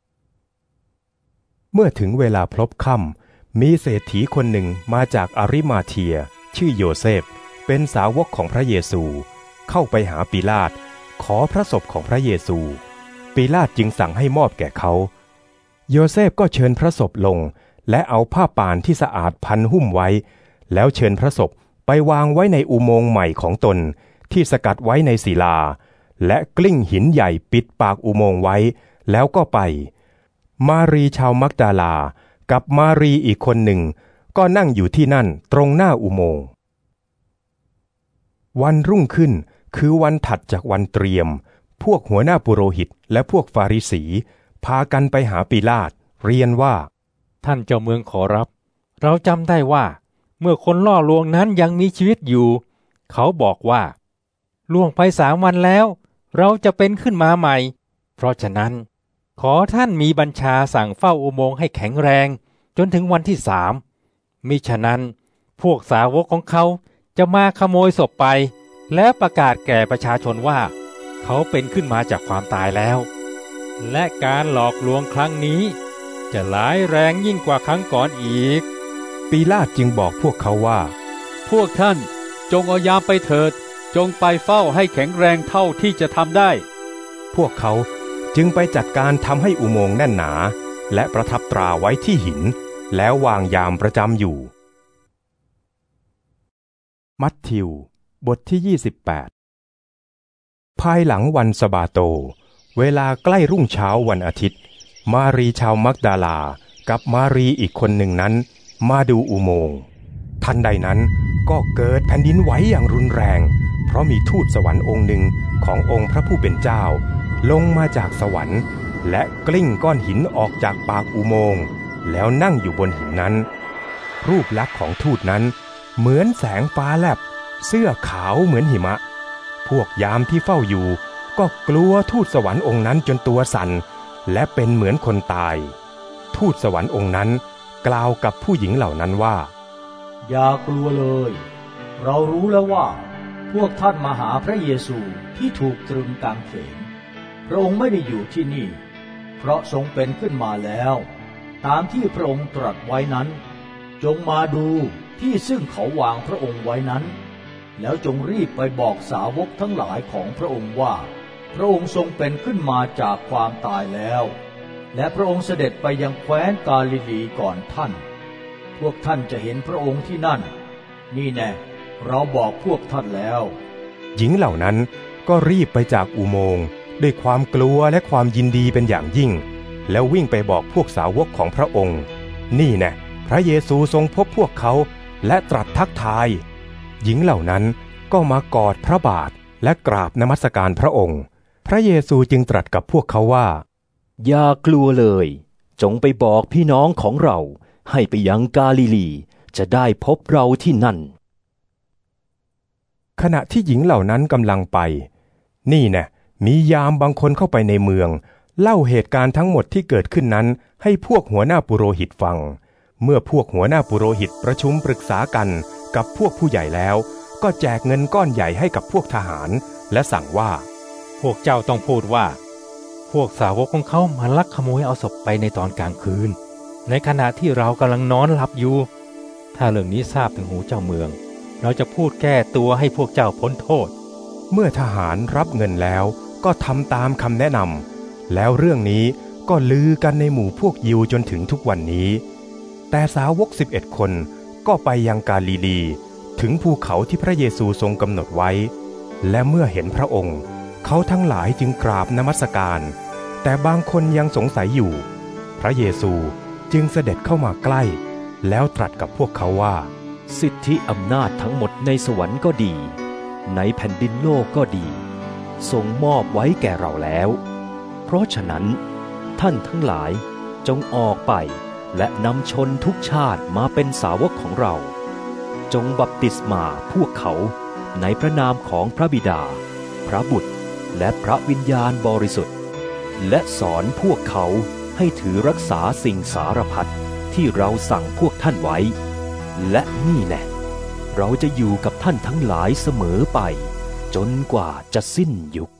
เมื่อถึงเวลาพลบค่ำมีเศรษฐีคนหนึ่งมาจากอาริมาเทียชื่อโยเซฟเป็นสาวกของพระเยซูเข้าไปหาปิลาตขอพระศพของพระเยซูปิลาตจึงสั่งให้มอบแก่เขาโยเซฟก็เชิญพระศพลงและเอาผ้าป่านที่สะอาดพันหุ้มไว้แล้วเชิญพระศพไปวางไว้ในอุโมงค์ใหม่ของตนที่สกัดไว้ในศิลาและกลิ้งหินใหญ่ปิดปากอุโมงค์ไว้แล้วก็ไปมารีชาวมักดาลากับมารีอีกคนหนึ่งก็นั่งอยู่ที่นั่นตรงหน้าอุโมงค์วันรุ่งขึ้นคือวันถัดจากวันเตรียมพวกหัวหน้าปุโรหิตและพวกฟาริสีพากันไปหาปิลาตเรียนว่าท่านเจ้าเมืองขอรับเราจำได้ว่าเมื่อคนล่อลวงนั้นยังมีชีวิตอยู่เขาบอกว่าล่วงไปสามวันแล้วเราจะเป็นขึ้นมาใหม่เพราะฉะนั้นขอท่านมีบัญชาสั่งเฝ้าอุโมงค์ให้แข็งแรงจนถึงวันที่สามมิฉะนั้นพวกสาวกของเขาจะมาขโมยศพไปและประกาศแก่ประชาชนว่าเขาเป็นขึ้นมาจากความตายแล้วและการหลอกลวงครั้งนี้จะร้ายแรงยิ่งกว่าครั้งก่อนอีกปีลาตุจึงบอกพวกเขาว่าพวกท่านจงเอายามไปเถิดจงไปเฝ้าให้แข็งแรงเท่าที่จะทำได้พวกเขาจึงไปจัดการทำให้อุโมงค์แน่นหนาและประทับตราไว้ที่หินแล้ววางยามประจำอยู่มัทธิวบทที่ยี่สิบแปดภายหลังวันสะบาโตเวลาใกล้รุ่งเช้าวันอาทิตย์มารีชาวมักดาลากับมารีอีกคนหนึ่งนั้นมาดูอุโมงค์ทันใดนั้นก็เกิดแผ่นดินไหวอย่างรุนแรงเพราะมีทูตสวรรค์องค์หนึ่งขององค์พระผู้เป็นเจ้าลงมาจากสวรรค์และกลิ้งก้อนหินออกจากปากอุโมงค์แล้วนั่งอยู่บนหินนั้นรูปลักษณ์ของทูตนั้นเหมือนแสงฟ้าแลบเสื้อขาวเหมือนหิมะพวกยามที่เฝ้าอยู่ก็กลัวทูตสวรรค์องค์นั้นจนตัวสั่นและเป็นเหมือนคนตายทูตสวรรค์องค์นั้นกล่าวกับผู้หญิงเหล่านั้นว่าอย่ากลัวเลยเรารู้แล้วว่าพวกท่านมาหาพระเยซูที่ถูกตรึงกางเขนพระองค์ไม่ได้อยู่ที่นี่เพราะทรงเป็นขึ้นมาแล้วตามที่พระองค์ตรัสไว้นั้นจงมาดูที่ซึ่งเขาวางพระองค์ไว้นั้นแล้วจงรีบไปบอกสาวกทั้งหลายของพระองค์ว่าพระองค์ทรงเป็นขึ้นมาจากความตายแล้วและพระองค์เสด็จไปยังแคว้นกาลิลีก่อนท่านพวกท่านจะเห็นพระองค์ที่นั่นนี่แน่เราบอกพวกท่านแล้วหญิงเหล่านั้นก็รีบไปจากอุโมงค์ด้วยความกลัวและความยินดีเป็นอย่างยิ่งแล้ววิ่งไปบอกพวกสาวกของพระองค์นี่แน่พระเยซูทรงพบพวกเขาและตรัสทักทายหญิงเหล่านั้นก็มากอดพระบาทและกราบนมัสการพระองค์พระเยซูจึงตรัสกับพวกเขาว่าอย่ากลัวเลยจงไปบอกพี่น้องของเราให้ไปยังกาลิลีจะได้พบเราที่นั่นขณะที่หญิงเหล่านั้นกำลังไปนี่แน่มียามบางคนเข้าไปในเมืองเล่าเหตุการณ์ทั้งหมดที่เกิดขึ้นนั้นให้พวกหัวหน้าปุโรหิตฟังเมื่อพวกหัวหน้าปุโรหิตประชุมปรึกษากันกับพวกผู้ใหญ่แล้วก็แจกเงินก้อนใหญ่ให้กับพวกทหารและสั่งว่าพวกเจ้าต้องพูดว่าพวกสาวกของเขามาลักขโมยเอาศพไปในตอนกลางคืนในขณะที่เรากำลังนอนหลับอยู่ถ้าเรื่องนี้ทราบถึงหูเจ้าเมืองเราจะพูดแก้ตัวให้พวกเจ้าพ้นโทษเมื่อทหารรับเงินแล้วก็ทำตามคำแนะนำแล้วเรื่องนี้ก็ลือกันในหมู่พวกยิวจนถึงทุกวันนี้แต่สาวกสิบเอ็ดคนก็ไปยังกาลิลีถึงภูเขาที่พระเยซูทรงกำหนดไว้และเมื่อเห็นพระองค์เขาทั้งหลายจึงกราบนมัสการแต่บางคนยังสงสัยอยู่พระเยซูจึงเสด็จเข้ามาใกล้แล้วตรัสกับพวกเขาว่าสิทธิอำนาจทั้งหมดในสวรรค์ก็ดีในแผ่นดินโลกก็ดีทรงมอบไว้แก่เราแล้วเพราะฉะนั้นท่านทั้งหลายจงออกไปและนำชนทุกชาติมาเป็นสาวกของเราจงบัพติศมาพวกเขาในพระนามของพระบิดาพระบุตรและพระวิญญาณบริสุทธิ์และสอนพวกเขาให้ถือรักษาสิ่งสารพัดที่เราสั่งพวกท่านไว้และนี่แน่เราจะอยู่กับท่านทั้งหลายเสมอไปจนกว่าจะสิ้นยุค